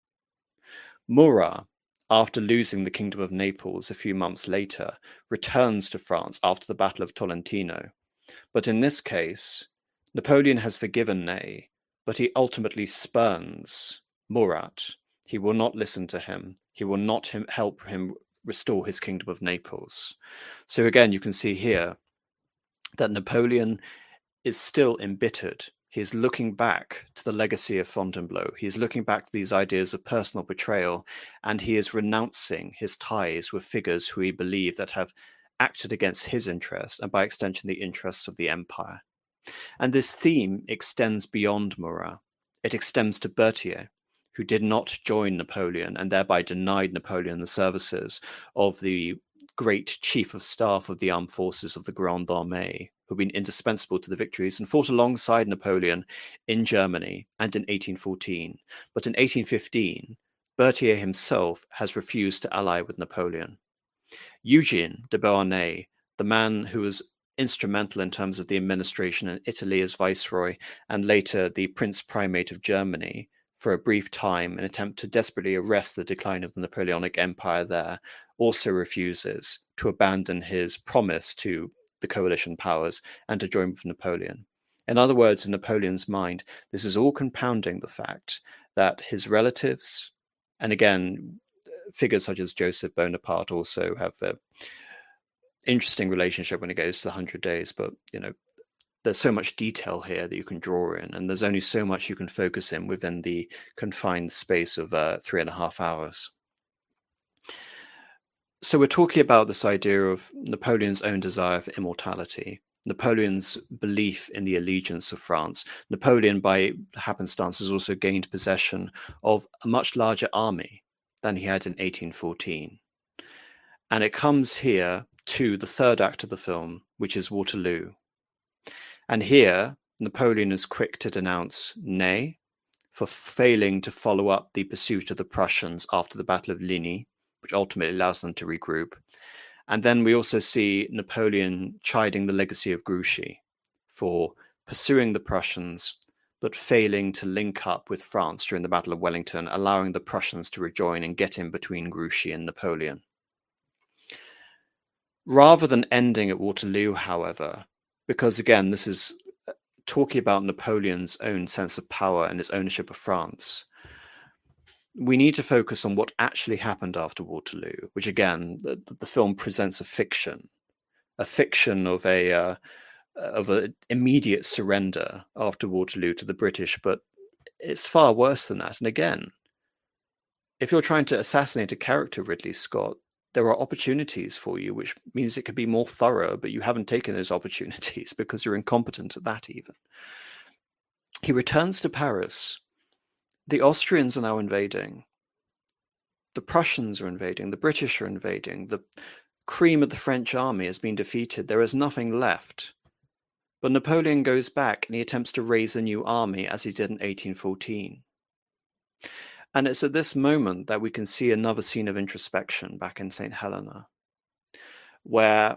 Murat, after losing the Kingdom of Naples a few months later, returns to France after the Battle of Tolentino. But in this case, Napoleon has forgiven Ney, but he ultimately spurns Murat. He will not listen to him. He will not help him restore his Kingdom of Naples. So again, you can see here that Napoleon is still embittered. He is looking back to the legacy of Fontainebleau. He is looking back to these ideas of personal betrayal, and he is renouncing his ties with figures who he believed that have acted against his interest, and by extension, the interests of the empire. And this theme extends beyond Murat. It extends to Berthier, who did not join Napoleon and thereby denied Napoleon the services of the great chief of staff of the armed forces of the Grande Armée, who've been indispensable to the victories and fought alongside Napoleon in Germany and in 1814. But in 1815, Berthier himself has refused to ally with Napoleon. Eugene de Beauharnais, the man who was instrumental in terms of the administration in Italy as viceroy and later the Prince Primate of Germany for a brief time in an attempt to desperately arrest the decline of the Napoleonic Empire there, also refuses to abandon his promise to the coalition powers and to join with Napoleon. In other words, in Napoleon's mind, this is all compounding the fact that his relatives, and again, figures such as Joseph Bonaparte also have an interesting relationship when it goes to the 100 Days, but there's so much detail here that you can draw in, and there's only so much you can focus in within the confined space of 3.5 hours. So we're talking about this idea of Napoleon's own desire for immortality, Napoleon's belief in the allegiance of France. Napoleon, by happenstance, has also gained possession of a much larger army than he had in 1814. And it comes here to the third act of the film, which is Waterloo. And here, Napoleon is quick to denounce Ney for failing to follow up the pursuit of the Prussians after the Battle of Ligny, which ultimately allows them to regroup. And then we also see Napoleon chiding the legacy of Grouchy for pursuing the Prussians, but failing to link up with France during the Battle of Wellington, allowing the Prussians to rejoin and get in between Grouchy and Napoleon. Rather than ending at Waterloo, however, because again, this is talking about Napoleon's own sense of power and his ownership of France, we need to focus on what actually happened after Waterloo, which again, the film presents a fiction of an immediate surrender after Waterloo to the British, but it's far worse than that. And again, if you're trying to assassinate a character, Ridley Scott, there are opportunities for you, which means it could be more thorough, but you haven't taken those opportunities because you're incompetent at that even. He returns to Paris. The Austrians are now invading. The Prussians are invading. The British are invading. The cream of the French army has been defeated. There is nothing left. But Napoleon goes back and he attempts to raise a new army as he did in 1814. And it's at this moment that we can see another scene of introspection back in St. Helena, where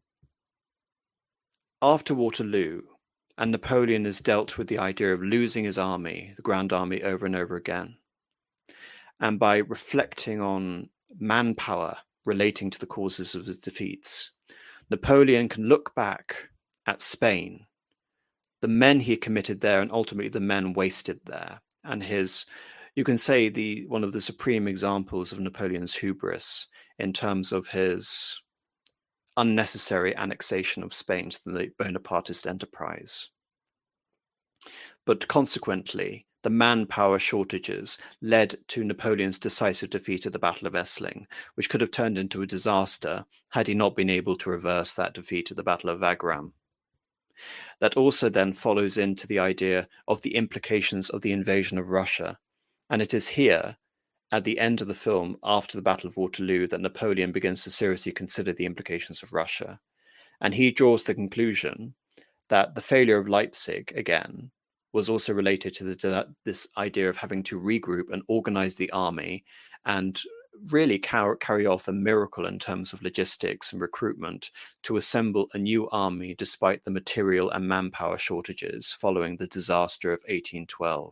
after Waterloo, and Napoleon has dealt with the idea of losing his army, the Grand Army, over and over again. And by reflecting on manpower relating to the causes of his defeats, Napoleon can look back at Spain, the men he committed there, and ultimately the men wasted there, and you can say one of the supreme examples of Napoleon's hubris in terms of his unnecessary annexation of Spain to the Bonapartist enterprise. But consequently, the manpower shortages led to Napoleon's decisive defeat at the Battle of Essling, which could have turned into a disaster had he not been able to reverse that defeat at the Battle of Wagram. That also then follows into the idea of the implications of the invasion of Russia. And it is here, at the end of the film, after the Battle of Waterloo, that Napoleon begins to seriously consider the implications of Russia. And he draws the conclusion that the failure of Leipzig, again, was also related to this idea of having to regroup and organize the army and really carry off a miracle in terms of logistics and recruitment to assemble a new army despite the material and manpower shortages following the disaster of 1812.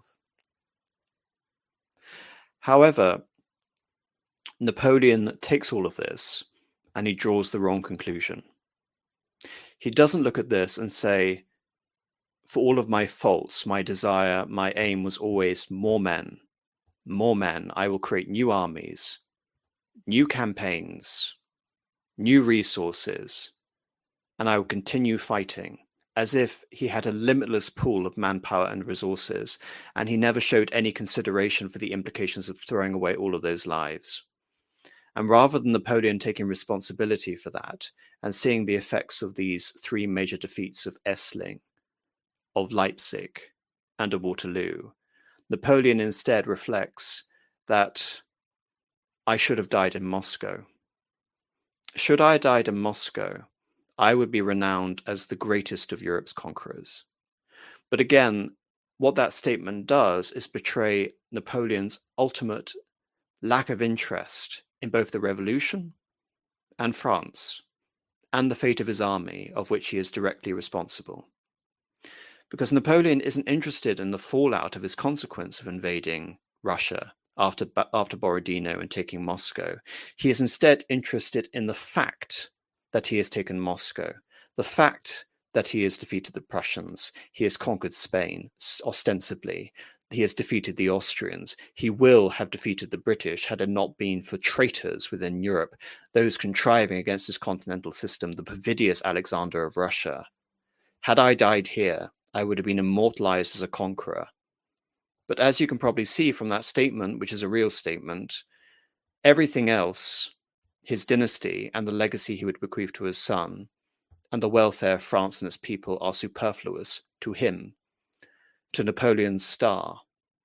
However, Napoleon takes all of this and he draws the wrong conclusion. He doesn't look at this and say, for all of my faults, my desire, my aim was always more men. I will create new armies, new campaigns, new resources, and I will continue fighting, as if he had a limitless pool of manpower and resources, and he never showed any consideration for the implications of throwing away all of those lives. And rather than Napoleon taking responsibility for that and seeing the effects of these three major defeats of Essling, of Leipzig, and of Waterloo, Napoleon instead reflects that I should have died in Moscow. Should I have died in Moscow, I would be renowned as the greatest of Europe's conquerors. But again, what that statement does is betray Napoleon's ultimate lack of interest in both the revolution and France, and the fate of his army, of which he is directly responsible. Because Napoleon isn't interested in the fallout of his consequence of invading Russia after Borodino and taking Moscow. He is instead interested in the fact that he has taken Moscow, the fact that he has defeated the Prussians, he has conquered Spain, ostensibly, he has defeated the Austrians, he will have defeated the British had it not been for traitors within Europe, those contriving against his continental system, the perfidious Alexander of Russia. Had I died here, I would have been immortalized as a conqueror. But as you can probably see from that statement, which is a real statement, everything else, his dynasty and the legacy he would bequeath to his son, and the welfare of France and its people are superfluous to him, to Napoleon's star.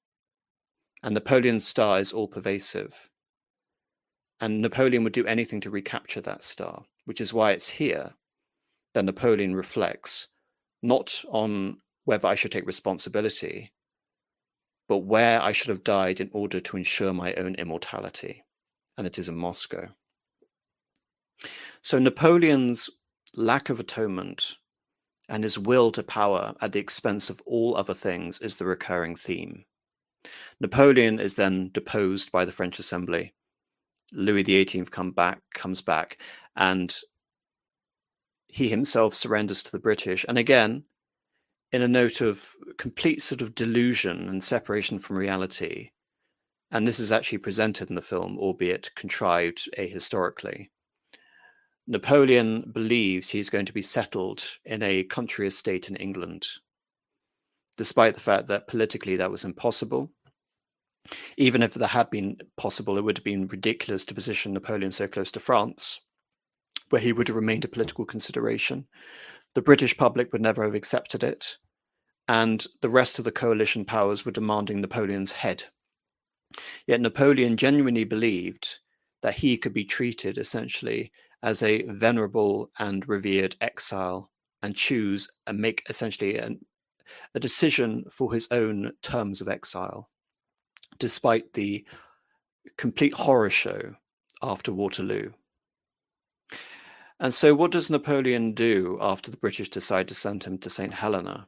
And Napoleon's star is all-pervasive. And Napoleon would do anything to recapture that star, which is why it's here that Napoleon reflects not on whether I should take responsibility, but where I should have died in order to ensure my own immortality. And it is in Moscow. So Napoleon's lack of atonement and his will to power at the expense of all other things is the recurring theme. Napoleon is then deposed by the French Assembly. Louis XVIII comes back, and he himself surrenders to the British. And again, in a note of complete sort of delusion and separation from reality, and this is actually presented in the film, albeit contrived ahistorically, Napoleon believes he's going to be settled in a country estate in England, despite the fact that politically that was impossible. Even if that had been possible, it would have been ridiculous to position Napoleon so close to France, where he would have remained a political consideration. The British public would never have accepted it, and the rest of the coalition powers were demanding Napoleon's head. Yet Napoleon genuinely believed that he could be treated essentially as a venerable and revered exile and choose and make essentially a decision for his own terms of exile, despite the complete horror show after Waterloo. And so what does Napoleon do after the British decide to send him to St. Helena?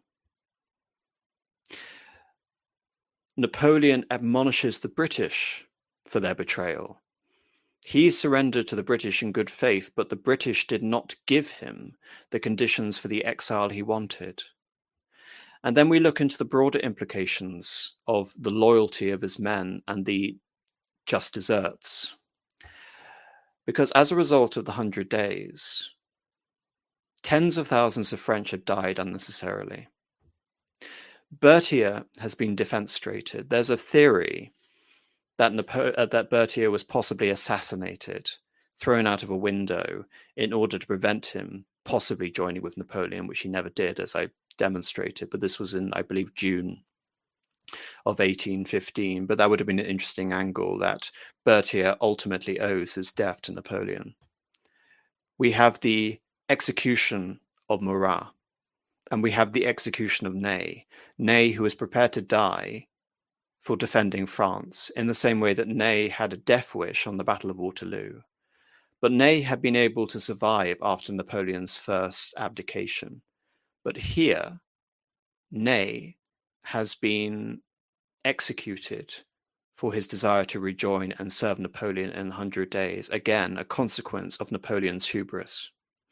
Napoleon admonishes the British for their betrayal. He surrendered to the British in good faith, but the British did not give him the conditions for the exile he wanted. And then we look into the broader implications of the loyalty of his men and the just deserts. Because as a result of the 100 Days, tens of thousands of French have died unnecessarily. Berthier has been defenestrated. There's a theory that Berthier was possibly assassinated, thrown out of a window in order to prevent him possibly joining with Napoleon, which he never did, as I demonstrated. But this was in, I believe, June of 1815. But that would have been an interesting angle, that Berthier ultimately owes his death to Napoleon. We have the execution of Murat, and we have the execution of Ney. Ney, who was prepared to die for defending France, in the same way that Ney had a death wish on the Battle of Waterloo. But Ney had been able to survive after Napoleon's first abdication. But here, Ney has been executed for his desire to rejoin and serve Napoleon in 100 Days. Again, a consequence of Napoleon's hubris.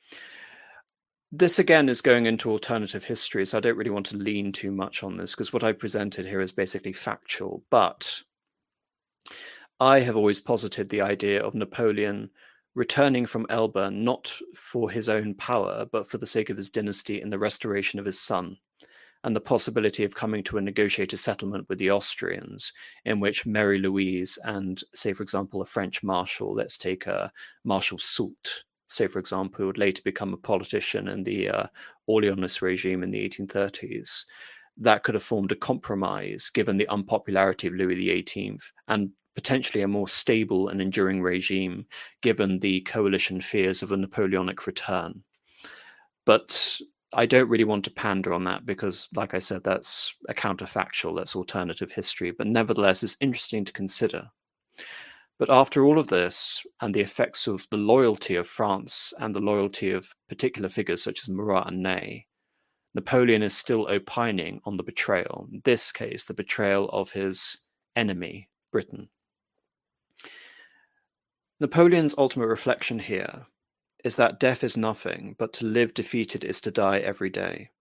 This again is going into alternative history, so I don't really want to lean too much on this, because what I presented here is basically factual. But I have always posited the idea of Napoleon returning from Elba not for his own power, but for the sake of his dynasty and the restoration of his son, and the possibility of coming to a negotiated settlement with the Austrians, in which Mary Louise and, say, for example, a French marshal, let's take Marshal Soult, say, for example, who would later become a politician in the Orleanist regime in the 1830s, that could have formed a compromise given the unpopularity of Louis XVIII and potentially a more stable and enduring regime given the coalition fears of a Napoleonic return. But I don't really want to pander on that because, like I said, that's a counterfactual, that's alternative history, but nevertheless it's interesting to consider. But after all of this, and the effects of the loyalty of France and the loyalty of particular figures such as Murat and Ney, Napoleon is still opining on the betrayal, in this case, the betrayal of his enemy, Britain. Napoleon's ultimate reflection here is that death is nothing, but to live defeated is to die every day.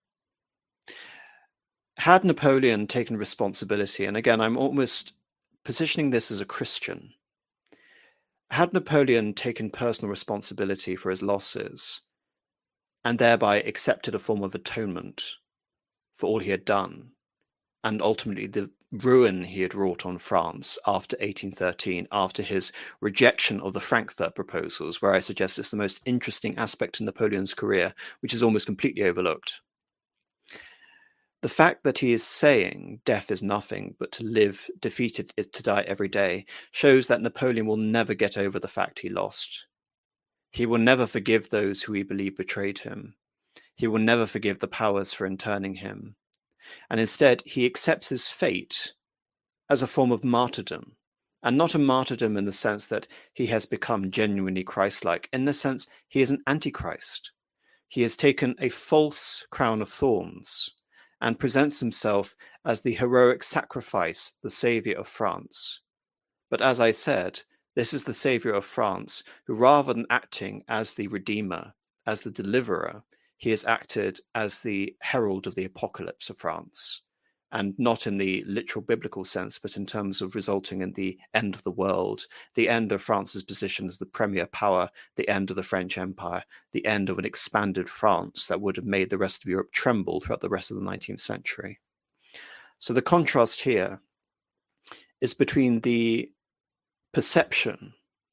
Had Napoleon taken responsibility, and again, I'm almost positioning this as a Christian, had Napoleon taken personal responsibility for his losses and thereby accepted a form of atonement for all he had done, and ultimately the ruin he had wrought on France after 1813, after his rejection of the Frankfurt proposals, where I suggest it's the most interesting aspect in Napoleon's career, which is almost completely overlooked. The fact that he is saying death is nothing, but to live defeated is to die every day, shows that Napoleon will never get over the fact he lost. He will never forgive those who he believed betrayed him. He will never forgive the powers for interning him. And instead, he accepts his fate as a form of martyrdom, and not a martyrdom in the sense that he has become genuinely Christ-like. In the sense, he is an antichrist. He has taken a false crown of thorns and presents himself as the heroic sacrifice, the savior of France. But as I said, this is the savior of France who, rather than acting as the redeemer, as the deliverer, he has acted as the herald of the apocalypse of France, and not in the literal biblical sense, but in terms of resulting in the end of the world, the end of France's position as the premier power, the end of the French Empire, the end of an expanded France that would have made the rest of Europe tremble throughout the rest of the 19th century. So the contrast here is between the perception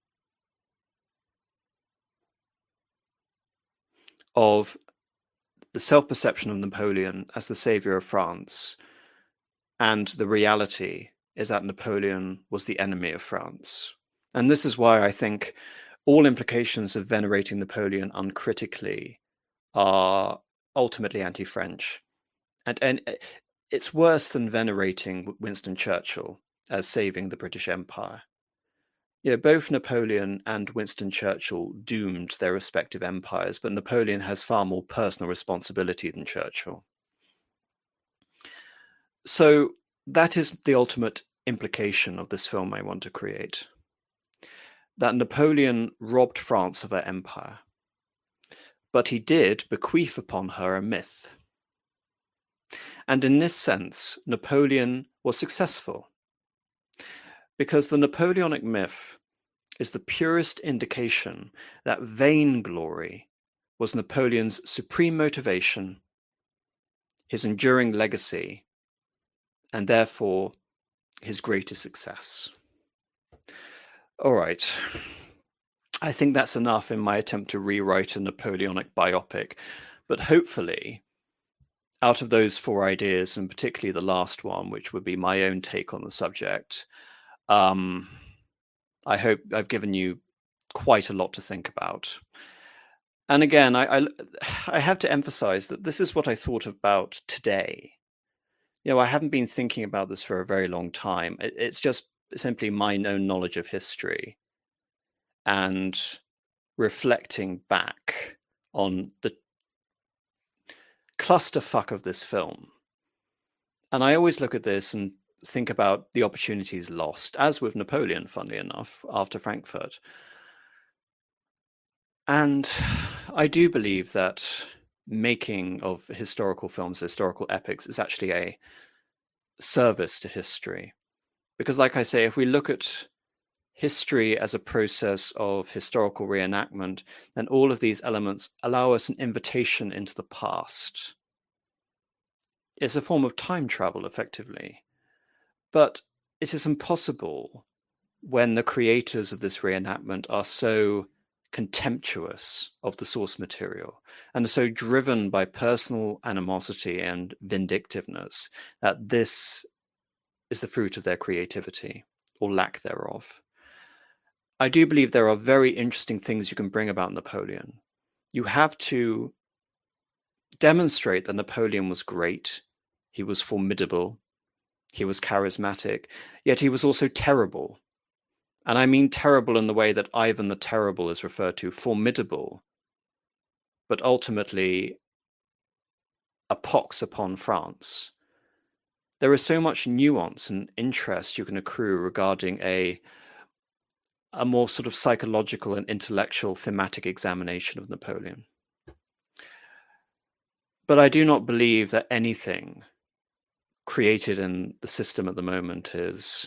of the self-perception of Napoleon as the savior of France, and the reality is that Napoleon was the enemy of France. And this is why I think all implications of venerating Napoleon uncritically are ultimately anti-French. And it's worse than venerating Winston Churchill as saving the British Empire. You know, both Napoleon and Winston Churchill doomed their respective empires, but Napoleon has far more personal responsibility than Churchill. So that is the ultimate implication of this film I want to create. that Napoleon robbed France of her empire, but he did bequeath upon her a myth. And in this sense, Napoleon was successful, because the Napoleonic myth is the purest indication that vainglory was Napoleon's supreme motivation, his enduring legacy, and therefore his greatest success. All right. I think that's enough in my attempt to rewrite a Napoleonic biopic, but hopefully, out of those 4 ideas, and particularly the last one, which would be my own take on the subject, I hope I've given you quite a lot to think about. And again, I have to emphasize that this is what I thought about today. I haven't been thinking about this for a very long time. It's just simply my own knowledge of history and reflecting back on the clusterfuck of this film. And I always look at this and think about the opportunities lost, as with Napoleon, funnily enough, after Frankfurt. And I do believe that making of historical films, historical epics, is actually a service to history. Because like I say, if we look at history as a process of historical reenactment, then all of these elements allow us an invitation into the past. It's a form of time travel, effectively. But it is impossible when the creators of this reenactment are so contemptuous of the source material and are so driven by personal animosity and vindictiveness that this is the fruit of their creativity or lack thereof. I do believe there are very interesting things you can bring about Napoleon. You have to demonstrate that Napoleon was great, he was formidable, he was charismatic, yet he was also terrible. And I mean terrible in the way that Ivan the Terrible is referred to, formidable, but ultimately a pox upon France. There is so much nuance and interest you can accrue regarding a more sort of psychological and intellectual thematic examination of Napoleon. But I do not believe that anything created in the system at the moment is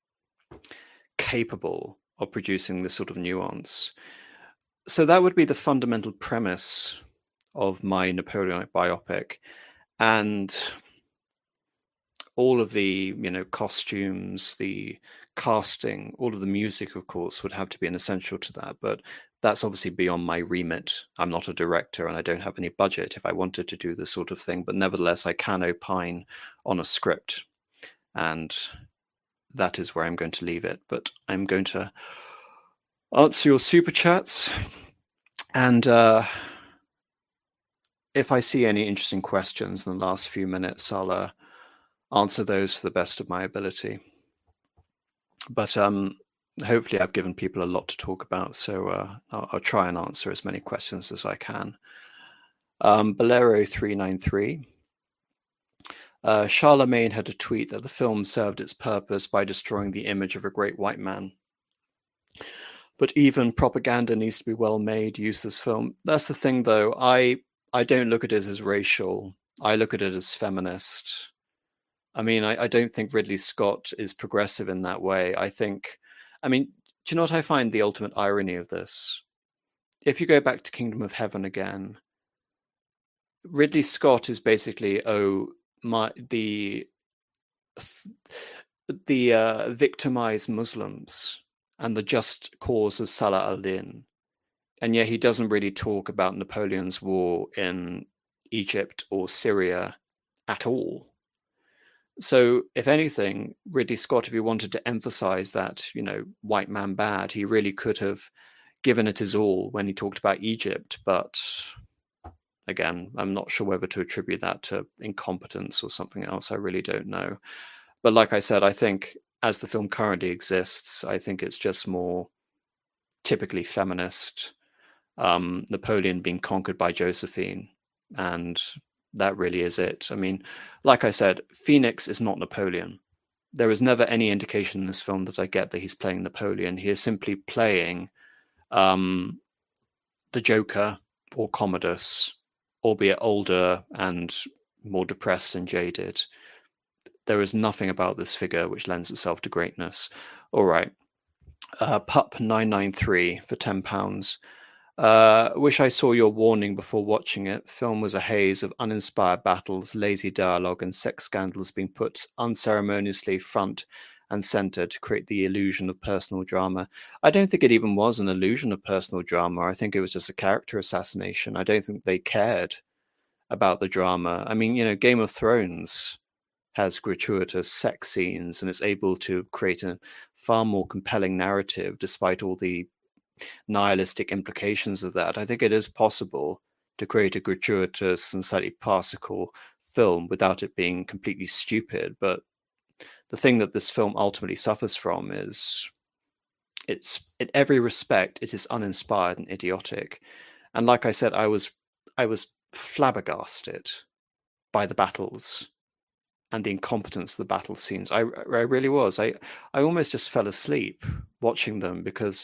capable of producing this sort of nuance. So that would be the fundamental premise of my Napoleonic biopic. And all of the, costumes, the casting, all of the music, of course, would have to be an essential to that. But that's obviously beyond my remit. I'm not a director and I don't have any budget if I wanted to do this sort of thing. But nevertheless, I can opine on a script. And that is where I'm going to leave it. But I'm going to answer your super chats. And if I see any interesting questions in the last few minutes, I'll answer those to the best of my ability. But hopefully I've given people a lot to talk about, so I'll try and answer as many questions as I can. Bolero393. Charlemagne had a tweet that the film served its purpose by destroying the image of a great white man. But even propaganda needs to be well made, use this film. That's the thing, though. I don't look at it as racial. I look at it as feminist. I mean, I don't think Ridley Scott is progressive in that way. do you know what I find the ultimate irony of this? If you go back to Kingdom of Heaven again, Ridley Scott is basically, the victimized Muslims and the just cause of Salah al-Din. And yet he doesn't really talk about Napoleon's war in Egypt or Syria at all. So, if anything, Ridley Scott, if he wanted to emphasize that, white man bad, he really could have given it his all when he talked about Egypt. But again, I'm not sure whether to attribute that to incompetence or something else. I really don't know. But like I said, I think as the film currently exists, I think it's just more typically feminist. Napoleon being conquered by Josephine, and that really is it. I mean, like I said, Phoenix is not Napoleon. there is never any indication in this film that I get that he's playing Napoleon. He is simply playing the Joker or Commodus, albeit older and more depressed and jaded. There is nothing about this figure which lends itself to greatness. All right. Pup 993 for £10. Wish I saw your warning before watching it. Film was a haze of uninspired battles, lazy dialogue, and sex scandals being put unceremoniously front and center to create the illusion of personal drama. I don't think it even was an illusion of personal drama. I think it was just a character assassination. I don't think they cared about the drama. I mean, Game of Thrones has gratuitous sex scenes and it's able to create a far more compelling narrative despite all the nihilistic implications of that. I think it is possible to create a gratuitous and slightly farcical film without it being completely stupid. But the thing that this film ultimately suffers from is it's in every respect it is uninspired and idiotic. And like I said, I was flabbergasted by the battles and the incompetence of the battle scenes. I really was. I almost just fell asleep watching them because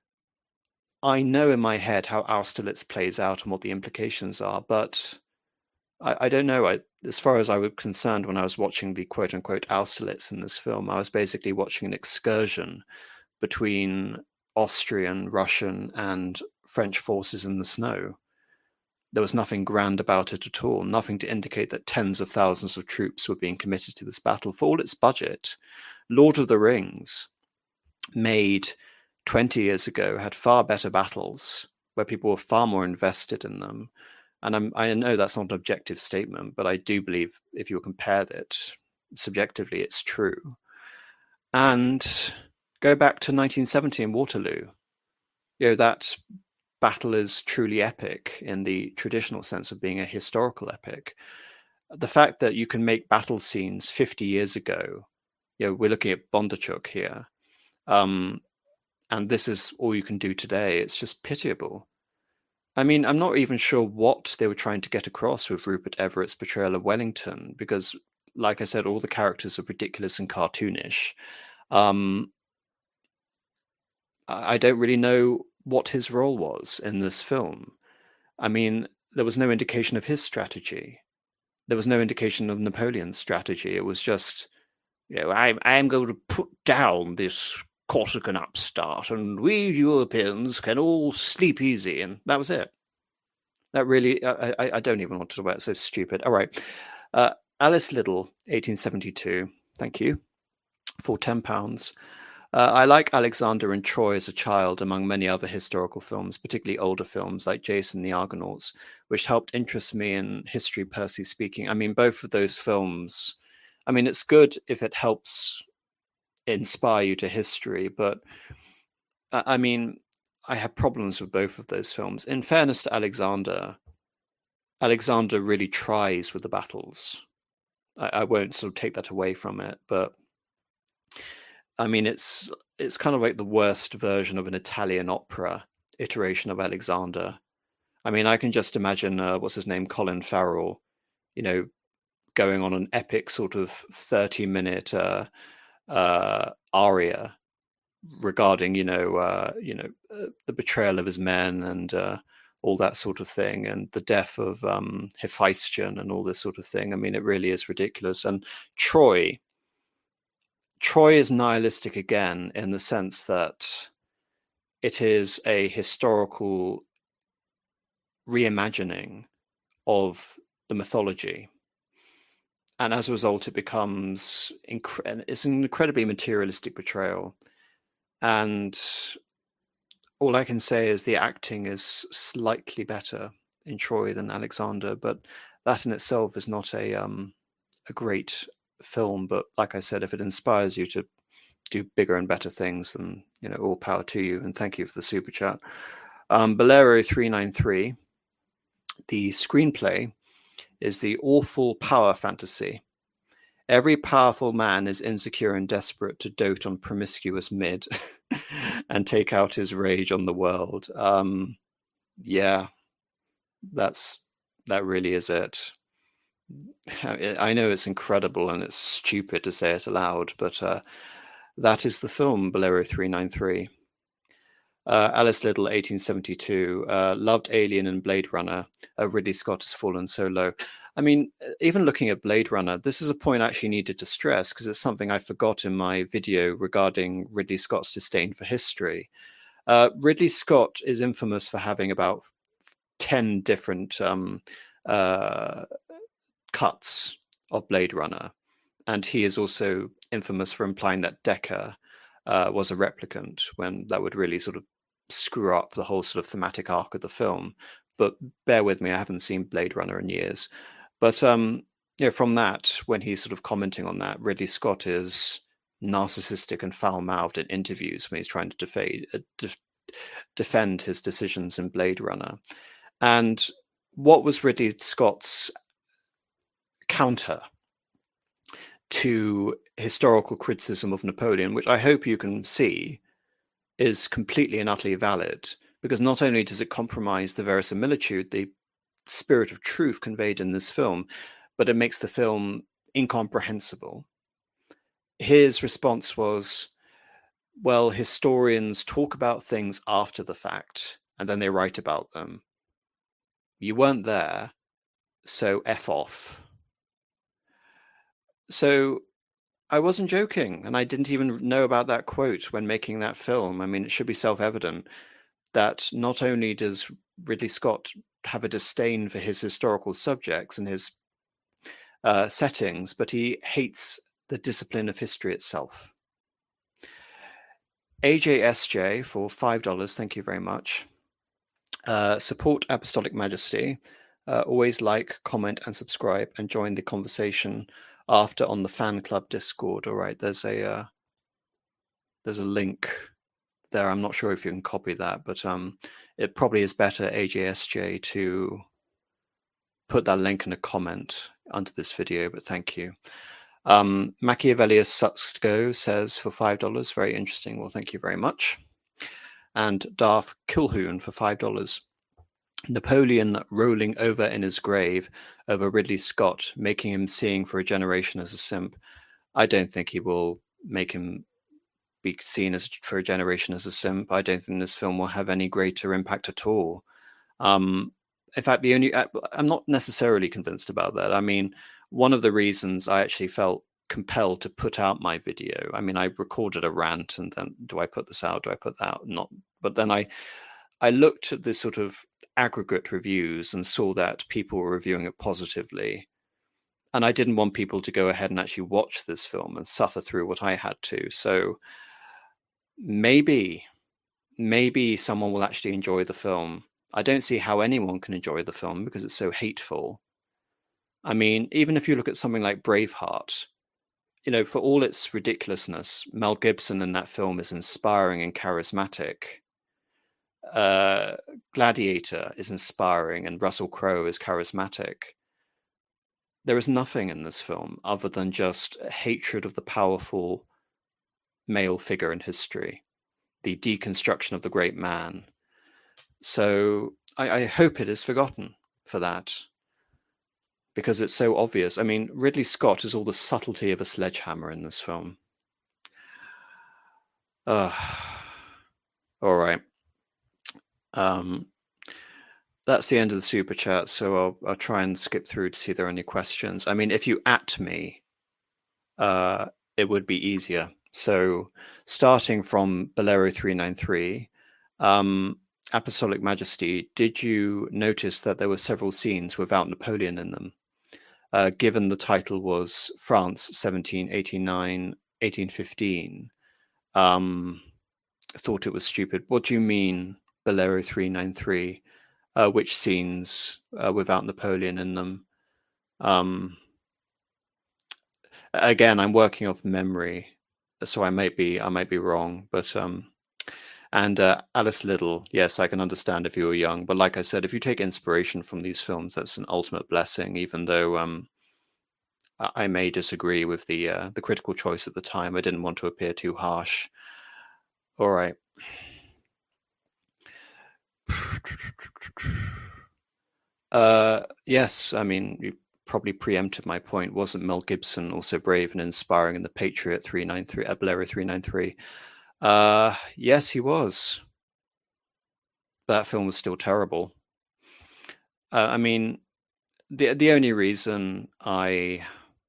I know in my head how Austerlitz plays out and what the implications are, but I don't know. As far as I was concerned, when I was watching the quote unquote Austerlitz in this film, I was basically watching an excursion between Austrian, Russian, and French forces in the snow. There was nothing grand about it at all, nothing to indicate that tens of thousands of troops were being committed to this battle. For all its budget, Lord of the Rings, made 20 years ago, had far better battles where people were far more invested in them. And I know that's not an objective statement, but I do believe if you compare it subjectively, it's true. And go back to 1970 in Waterloo. That battle is truly epic in the traditional sense of being a historical epic. The fact that you can make battle scenes 50 years ago, we're looking at Bondarchuk here, and this is all you can do today. It's just pitiable. I mean, I'm not even sure what they were trying to get across with Rupert Everett's portrayal of Wellington, because, like I said, all the characters are ridiculous and cartoonish. I don't really know what his role was in this film. I mean, there was no indication of his strategy. There was no indication of Napoleon's strategy. It was just, I'm going to put down this Corsican upstart, and we Europeans can all sleep easy, and that was it. That really, I don't even want to talk about it. It's so stupid. All right, Alice Liddell, 1872. Thank you for £10. I like Alexander and Troy as a child, among many other historical films, particularly older films like Jason the Argonauts, which helped interest me in history, Percy speaking. I mean, both of those films, I mean, it's good if it helps inspire you to history, but I mean, I have problems with both of those films. In fairness to Alexander really tries with the battles. I won't sort of take that away from it, but I mean, it's kind of like the worst version of an Italian opera iteration of Alexander. I mean, I can just imagine what's his name, Colin Farrell, going on an epic sort of 30-minute aria regarding the betrayal of his men and all that sort of thing, and the death of Hephaestion and all this sort of thing. I mean, it really is ridiculous. And Troy is nihilistic again in the sense that it is a historical reimagining of the mythology. And as a result, it becomes it's an incredibly materialistic portrayal. And all I can say is the acting is slightly better in Troy than Alexander, but that in itself is not a great film. But like I said, if it inspires you to do bigger and better things, then all power to you. And thank you for the super chat. Bolero 393. The screenplay is the awful power fantasy. Every powerful man is insecure and desperate to dote on promiscuous mid and take out his rage on the world. Yeah, that really is it. I know it's incredible and it's stupid to say it aloud, but that is the film Bolero 393. Alice Liddell, 1872, loved Alien and Blade Runner. Ridley Scott has fallen so low. I mean, even looking at Blade Runner, this is a point I actually needed to stress because it's something I forgot in my video regarding Ridley Scott's disdain for history. Ridley Scott is infamous for having about 10 different cuts of Blade Runner. And he is also infamous for implying that Decker was a replicant, when that would really sort of screw up the whole sort of thematic arc of the film. But bear with me, I haven't seen Blade Runner in years. But from that, when he's sort of commenting on that, Ridley Scott is narcissistic and foul-mouthed in interviews when he's trying to defend his decisions in Blade Runner. And what was Ridley Scott's counter to historical criticism of Napoleon, which I hope you can see is completely and utterly valid, because not only does it compromise the verisimilitude, the spirit of truth conveyed in this film, but it makes the film incomprehensible. His response was, well, historians talk about things after the fact, and then they write about them. You weren't there, so F off. So I wasn't joking, and I didn't even know about that quote when making that film. I mean, it should be self-evident that not only does Ridley Scott have a disdain for his historical subjects and his settings, but he hates the discipline of history itself. AJSJ for $5, thank you very much. Support Apostolic Majesty. Always like, comment, and subscribe, and join the conversation after on the fan club Discord. All right, there's a link there. I'm not sure if you can copy that, but it probably is better, AJSJ, to put that link in a comment under this video, but thank you. Machiavellius Suxgo says for $5, very interesting. Well, thank you very much. And Darth Kilhoon for $5. Napoleon rolling over in his grave over Ridley Scott, making him seeing for a generation as a simp. I don't think he will make him be seen as for a generation as a simp. I don't think this film will have any greater impact at all. In fact, I'm not necessarily convinced about that. I mean, one of the reasons I actually felt compelled to put out my video, I mean, I recorded a rant and then, do I put this out? Do I put that out? Not. But then I looked at the sort of aggregate reviews and saw that people were reviewing it positively. And I didn't want people to go ahead and actually watch this film and suffer through what I had to. So maybe someone will actually enjoy the film. I don't see how anyone can enjoy the film because it's so hateful. I mean, even if you look at something like Braveheart, you know, for all its ridiculousness, Mel Gibson in that film is inspiring and charismatic. Gladiator is inspiring and Russell Crowe is charismatic. There is nothing in this film other than just a hatred of the powerful male figure in history, the deconstruction of the great man. So I hope it is forgotten for that, because it's so obvious. I mean, Ridley Scott is all the subtlety of a sledgehammer in this film. All right. That's the end of the super chat, so I'll try and skip through to see if there are any questions. I mean, if you @ me, it would be easier. So starting from Bolero 393, Apostolic Majesty, did you notice that there were several scenes without Napoleon in them? Given the title was France 1789, 1815, thought it was stupid. What do you mean, Bolero 393? Which scenes without Napoleon in them? Again, I'm working off memory, so I might be wrong, but and Alice Liddell, yes, I can understand if you were young, but like I said, if you take inspiration from these films, that's an ultimate blessing. Even though I may disagree with the critical choice at the time, I didn't want to appear too harsh. All right. Yes, I mean, probably preempted my point. Wasn't Mel Gibson also brave and inspiring in The Patriot 393, Bolero 393? Yes, he was. That film was still terrible. I mean, the only reason I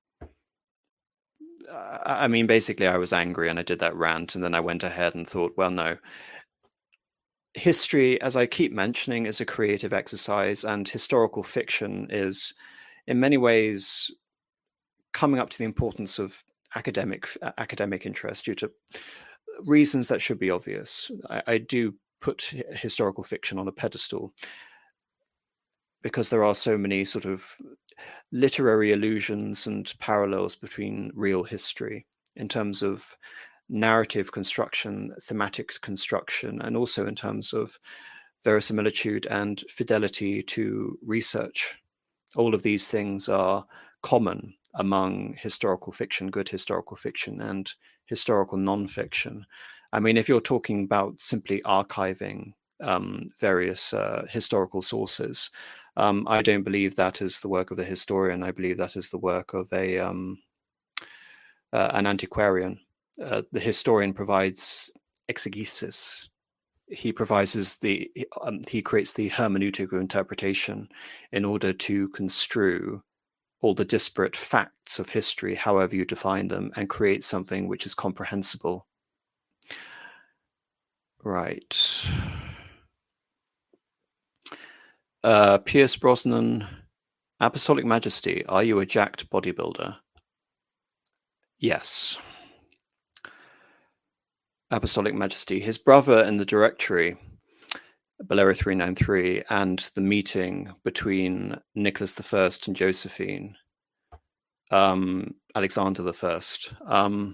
mean, basically, I was angry and I did that rant, and then I went ahead and thought, well, no. History, as I keep mentioning, is a creative exercise, and historical fiction is, in many ways, coming up to the importance of academic interest due to reasons that should be obvious. I do put historical fiction on a pedestal because there are so many sort of literary allusions and parallels between real history in terms of narrative construction, thematic construction, and also in terms of verisimilitude and fidelity to research. All of these things are common among historical fiction, good historical fiction, and historical nonfiction. I mean, if you're talking about simply archiving various historical sources, I don't believe that is the work of the historian. I believe that is the work of an antiquarian. The historian provides exegesis. He provides he creates the hermeneutic of interpretation in order to construe all the disparate facts of history, however you define them, and create something which is comprehensible. Right. Pierce Brosnan, Apostolic Majesty, are you a jacked bodybuilder? Yes. Apostolic Majesty, his brother in the directory, Bolero 393, and the meeting between Nicholas I and Josephine, Alexander I.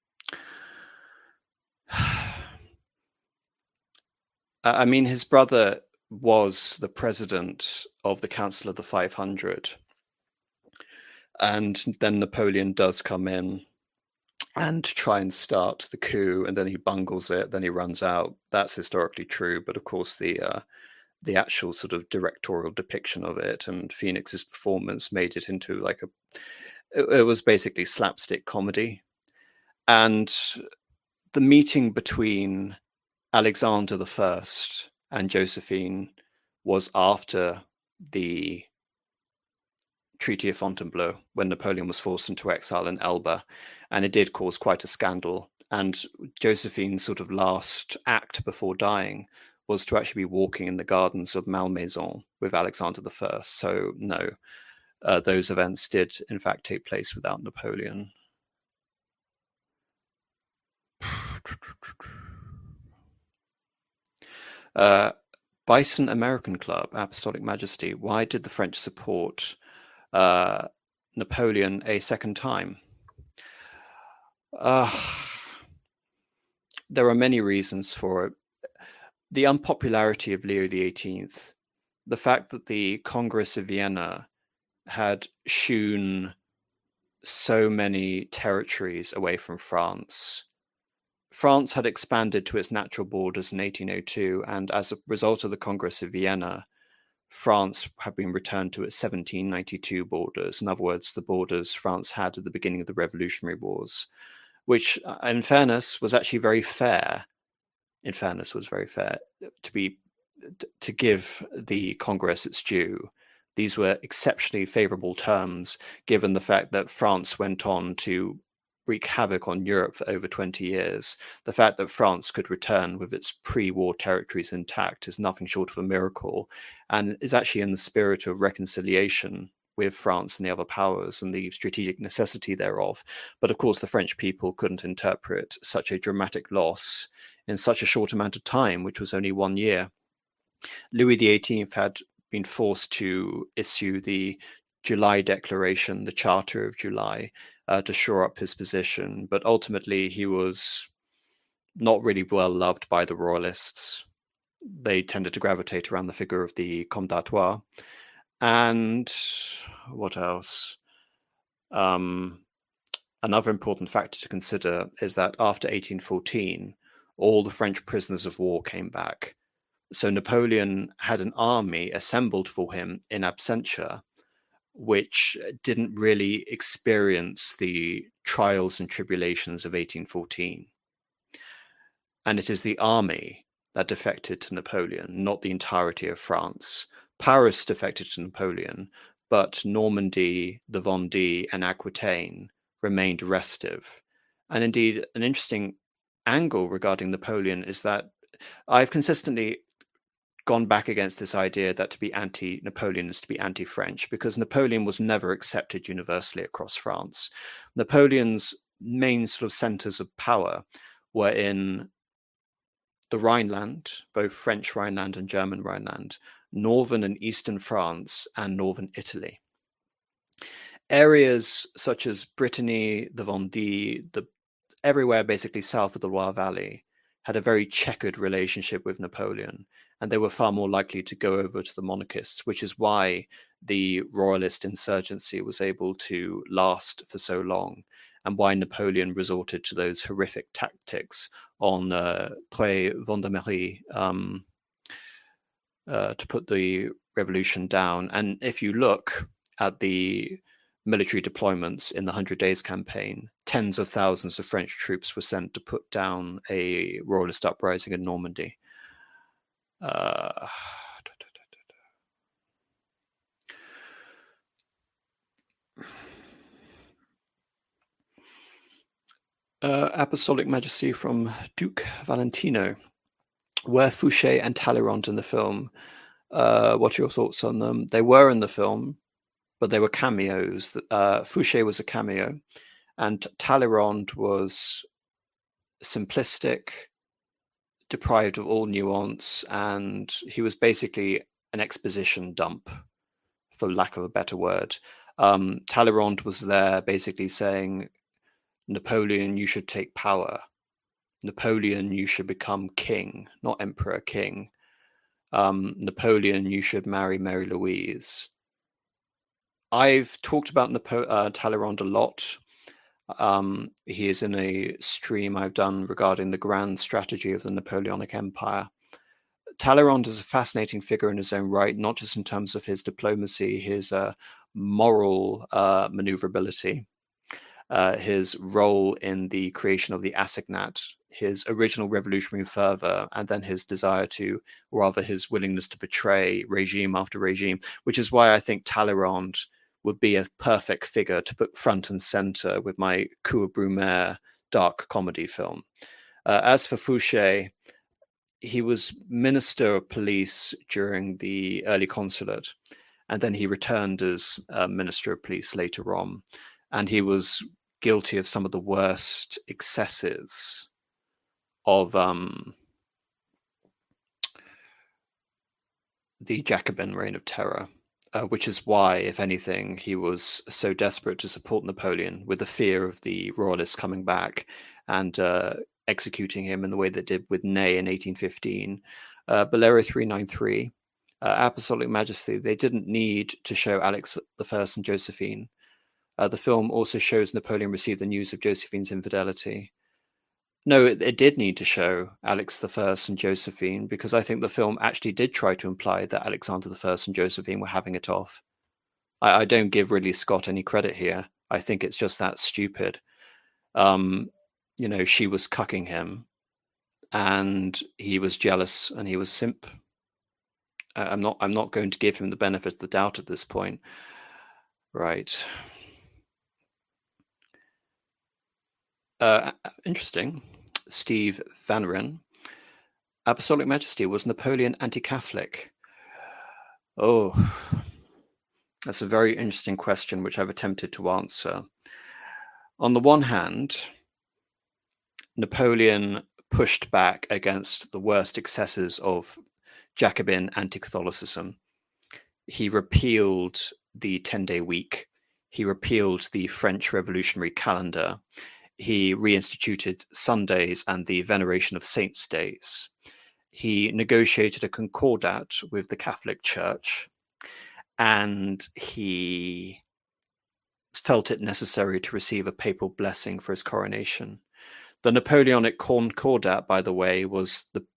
I mean, his brother was the president of the Council of the 500. And then Napoleon does come in and try and start the coup, and then he bungles it, then he runs out. That's historically true, but of course the actual sort of directorial depiction of it and Phoenix's performance made it into like it was basically slapstick comedy. And the meeting between Alexander I and Josephine was after the Treaty of Fontainebleau, when Napoleon was forced into exile in Elba, and it did cause quite a scandal. And Josephine's sort of last act before dying was to actually be walking in the gardens of Malmaison with Alexander I. So no, those events did in fact take place without Napoleon. Bison American Club, Apostolic Majesty, why did the French support Napoleon a second time? There are many reasons for it. The unpopularity of Leo XVIII, the fact that the Congress of Vienna had shewn so many territories away from France. France had expanded to its natural borders in 1802, and as a result of the Congress of Vienna, France had been returned to its 1792 borders. In other words, the borders France had at the beginning of the Revolutionary Wars, which, in fairness, was actually very fair. In fairness, was very fair to give the Congress its due. These were exceptionally favorable terms, given the fact that France went on to wreak havoc on Europe for over 20 years. The fact that France could return with its pre-war territories intact is nothing short of a miracle, and is actually in the spirit of reconciliation with France and the other powers and the strategic necessity thereof. But of course, the French people couldn't interpret such a dramatic loss in such a short amount of time, which was only 1 year. Louis XVIII had been forced to issue the July Declaration, the Charter of July, to shore up his position. But ultimately, he was not really well loved by the royalists. They tended to gravitate around the figure of the Comte d'Artois. And what else? Another important factor to consider is that after 1814, all the French prisoners of war came back. So Napoleon had an army assembled for him in absentia, which didn't really experience the trials and tribulations of 1814. And it is the army that defected to Napoleon, not the entirety of France. Paris defected to Napoleon, but Normandy, the Vendée, and Aquitaine remained restive. And indeed, an interesting angle regarding Napoleon is that I've consistently gone back against this idea that to be anti-Napoleon is to be anti-French, because Napoleon was never accepted universally across France. Napoleon's main sort of centers of power were in the Rhineland, both French Rhineland and German Rhineland, northern and eastern France, and northern Italy. Areas such as Brittany, the Vendée, everywhere basically south of the Loire Valley had a very checkered relationship with Napoleon, and they were far more likely to go over to the monarchists, which is why the royalist insurgency was able to last for so long, and why Napoleon resorted to those horrific tactics on Pré Vendômery to put the revolution down. And if you look at the military deployments in the 100 Days campaign, tens of thousands of French troops were sent to put down a royalist uprising in Normandy. Apostolic Majesty from Duke Valentino. Were Fouché and Talleyrand in the film? What are your thoughts on them? They were in the film, but they were cameos. Fouché was a cameo, and Talleyrand was simplistic, deprived of all nuance, and he was basically an exposition dump, for lack of a better word. Talleyrand was there basically saying, Napoleon, you should take power. Napoleon, you should become king, not emperor, king. Napoleon, you should marry Mary Louise. I've talked about Talleyrand a lot. He is in a stream I've done regarding the grand strategy of the Napoleonic Empire. Talleyrand is a fascinating figure in his own right, not just in terms of his diplomacy, his moral maneuverability, his role in the creation of the assignat, his original revolutionary fervor, and then his desire to, or rather his willingness to betray regime after regime, which is why I think Talleyrand would be a perfect figure to put front and center with my Coup Brumaire dark comedy film. As for Fouché, he was Minister of Police during the early consulate, and then he returned as Minister of Police later on. And he was guilty of some of the worst excesses of the Jacobin reign of terror, which is why, if anything, he was so desperate to support Napoleon, with the fear of the royalists coming back and executing him in the way they did with Ney in 1815. Bolero 393, Apostolic Majesty, they didn't need to show Alex I and Josephine. The film also shows Napoleon received the news of Josephine's infidelity. No, it did need to show Alex I and Josephine, because I think the film actually did try to imply that Alexander I and Josephine were having it off. I don't give Ridley Scott any credit here. I think it's just that stupid. She was cucking him, and he was jealous, and he was simp. I'm not going to give him the benefit of the doubt at this point. Right. Interesting. Steve Vanren. Apostolic Majesty, was Napoleon anti-Catholic? Oh, that's a very interesting question, which I've attempted to answer. On the one hand, Napoleon pushed back against the worst excesses of Jacobin anti-Catholicism. He repealed the 10-day week. He repealed the French revolutionary calendar. He reinstituted Sundays and the veneration of saints' days. He negotiated a concordat with the Catholic Church, and he felt it necessary to receive a papal blessing for his coronation. The Napoleonic Concordat, by the way, was the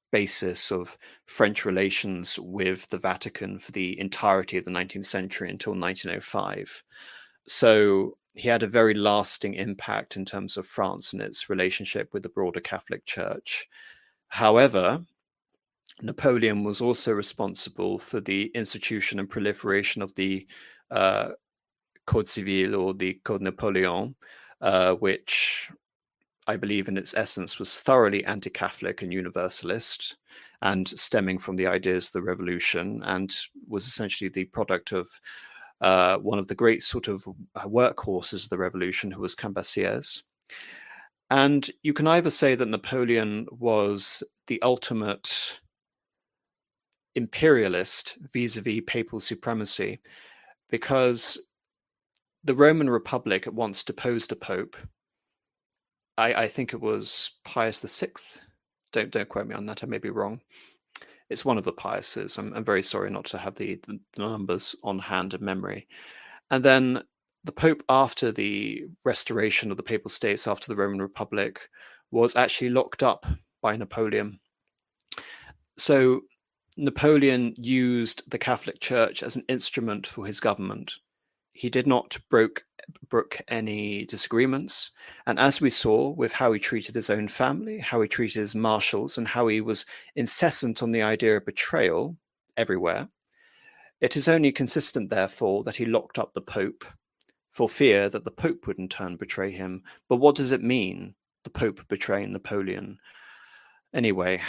basis of French relations with the Vatican for the entirety of the 19th century until 1905. So he had a very lasting impact in terms of France and its relationship with the broader Catholic Church. However, Napoleon was also responsible for the institution and proliferation of the Code Civil, or the Code Napoleon, which I believe in its essence was thoroughly anti-Catholic and universalist, and stemming from the ideas of the revolution, and was essentially the product of one of the great sort of workhorses of the revolution, who was Cambacérès. And you can either say that Napoleon was the ultimate imperialist vis-a-vis papal supremacy, because the Roman Republic at once deposed a pope. I think it was Pius VI. Don't quote me on that. I may be wrong. It's one of the Piuses. I'm very sorry not to have the numbers on hand in memory. And then the Pope, after the restoration of the Papal States after the Roman Republic, was actually locked up by Napoleon. So Napoleon used the Catholic Church as an instrument for his government. He did not brook any disagreements. And as we saw with how he treated his own family, how he treated his marshals, and how he was incessant on the idea of betrayal everywhere, it is only consistent, therefore, that he locked up the Pope for fear that the Pope would in turn betray him. But what does it mean, the Pope betraying Napoleon? Anyway,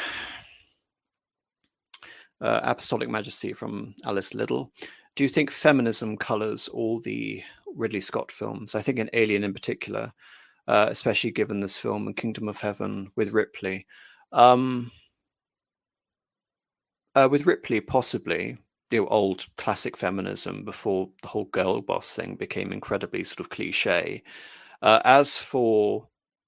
Apostolic Majesty from Alice Liddell. Do you think feminism colours all the Ridley Scott films? I think in Alien in particular, especially given this film and Kingdom of Heaven with Ripley. With Ripley, possibly, old classic feminism before the whole girl boss thing became incredibly sort of cliche. As for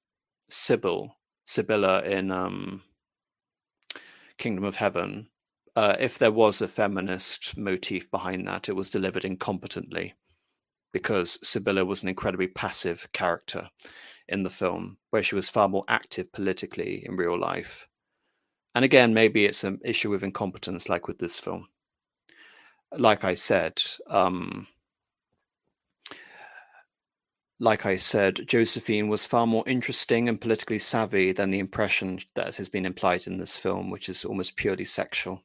Sibylla in Kingdom of Heaven, if there was a feminist motif behind that, it was delivered incompetently, because Sibylla was an incredibly passive character in the film, where she was far more active politically in real life. And again, maybe it's an issue with incompetence, like with this film. Like I said, Josephine was far more interesting and politically savvy than the impression that has been implied in this film, which is almost purely sexual.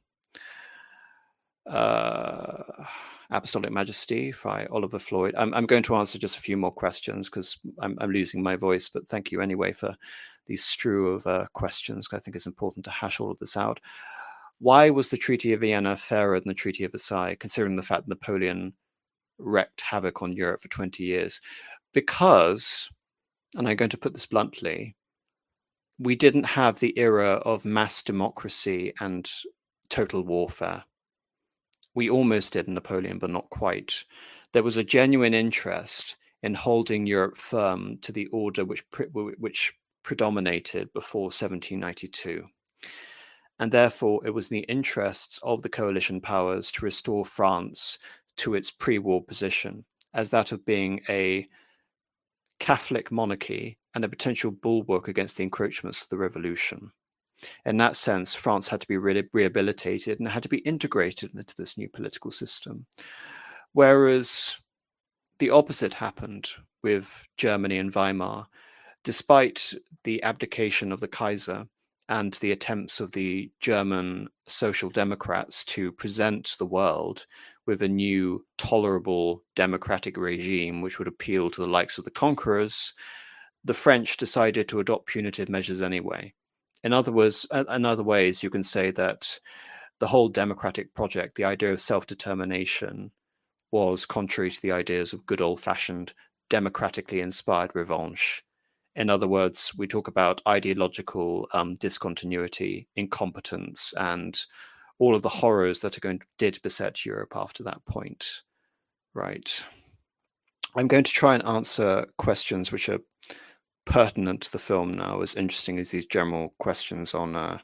Apostolic Majesty by Oliver Floyd. I'm going to answer just a few more questions because I'm losing my voice, but thank you anyway for the strew of questions. I think it's important to hash all of this out. Why was the Treaty of Vienna fairer than the Treaty of Versailles, considering the fact that Napoleon wreaked havoc on Europe for 20 years? Because, and I'm going to put this bluntly, we didn't have the era of mass democracy and total warfare. We almost did in Napoleon, but not quite. There was a genuine interest in holding Europe firm to the order which predominated before 1792. And therefore, it was in the interests of the coalition powers to restore France to its pre-war position as that of being a Catholic monarchy and a potential bulwark against the encroachments of the revolution. In that sense, France had to be rehabilitated and had to be integrated into this new political system. Whereas the opposite happened with Germany and Weimar. Despite the abdication of the Kaiser and the attempts of the German Social Democrats to present the world with a new, tolerable democratic regime which would appeal to the likes of the conquerors, the French decided to adopt punitive measures anyway. In other ways, you can say that the whole democratic project, the idea of self-determination, was contrary to the ideas of good old-fashioned, democratically inspired revanche. In other words, we talk about ideological discontinuity, incompetence, and all of the horrors that did beset Europe after that point. Right. I'm going to try and answer questions which are pertinent to the film now, as interesting as these general questions on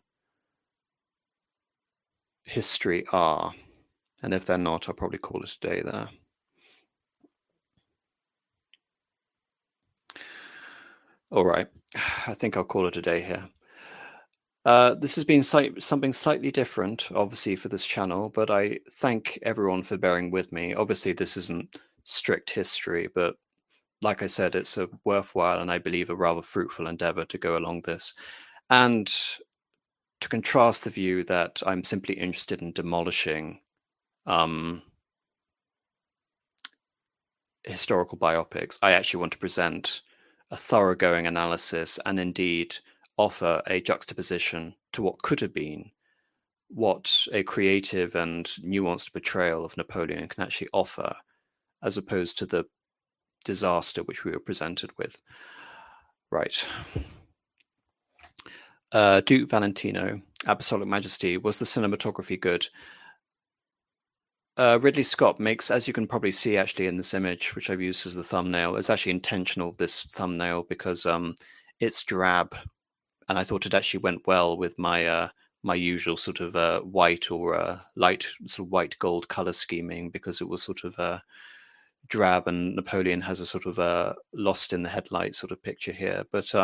history are. And if they're not, I'll probably call it a day there. All right. I think I'll call it a day here. This has been something slightly different, obviously, for this channel, but I thank everyone for bearing with me. Obviously, this isn't strict history, but like I said, it's a worthwhile and I believe a rather fruitful endeavor to go along this. And to contrast the view that I'm simply interested in demolishing historical biopics, I actually want to present a thoroughgoing analysis and indeed offer a juxtaposition to what could have been, what a creative and nuanced portrayal of Napoleon can actually offer, as opposed to the disaster which we were presented with. Right. Duke Valentino, Apostolic Majesty, was the cinematography good? Ridley Scott makes, as you can probably see actually in this image, which I've used as the thumbnail, it's actually intentional, this thumbnail, because it's drab, and I thought it actually went well with my my usual sort of white or light sort of white gold color scheming, because it was sort of drab, and Napoleon has a sort of lost in the headlight sort of picture here. But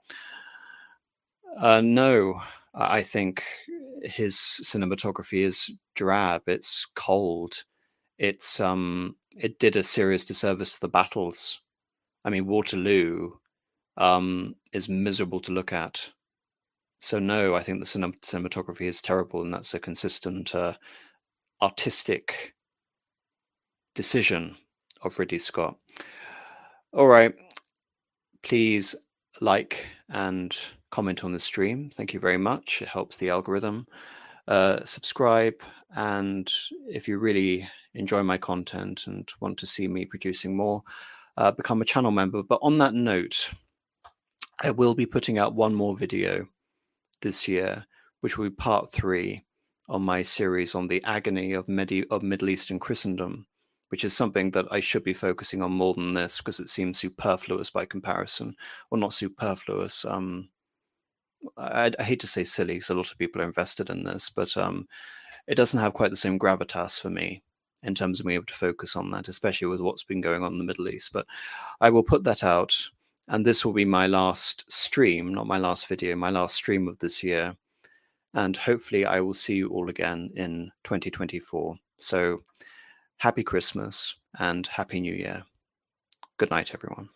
no, I think his cinematography is drab. It's cold. It's it did a serious disservice to the battles. I mean, Waterloo is miserable to look at. So no, I think the cinematography is terrible, and that's a consistent artistic decision of Ridley Scott. All right, please like and comment on the stream. Thank you very much. It helps the algorithm. Subscribe, and if you really enjoy my content and want to see me producing more, become a channel member. But on that note, I will be putting out one more video this year, which will be part 3 on my series on the agony of Middle Eastern Christendom, which is something that I should be focusing on more than this, because it seems superfluous by comparison. Well, not superfluous. I hate to say silly, because a lot of people are invested in this, but it doesn't have quite the same gravitas for me in terms of being able to focus on that, especially with what's been going on in the Middle East. But I will put that out, and this will be my last stream, not my last video, my last stream of this year. And hopefully I will see you all again in 2024. So happy Christmas and Happy New Year. Good night, everyone.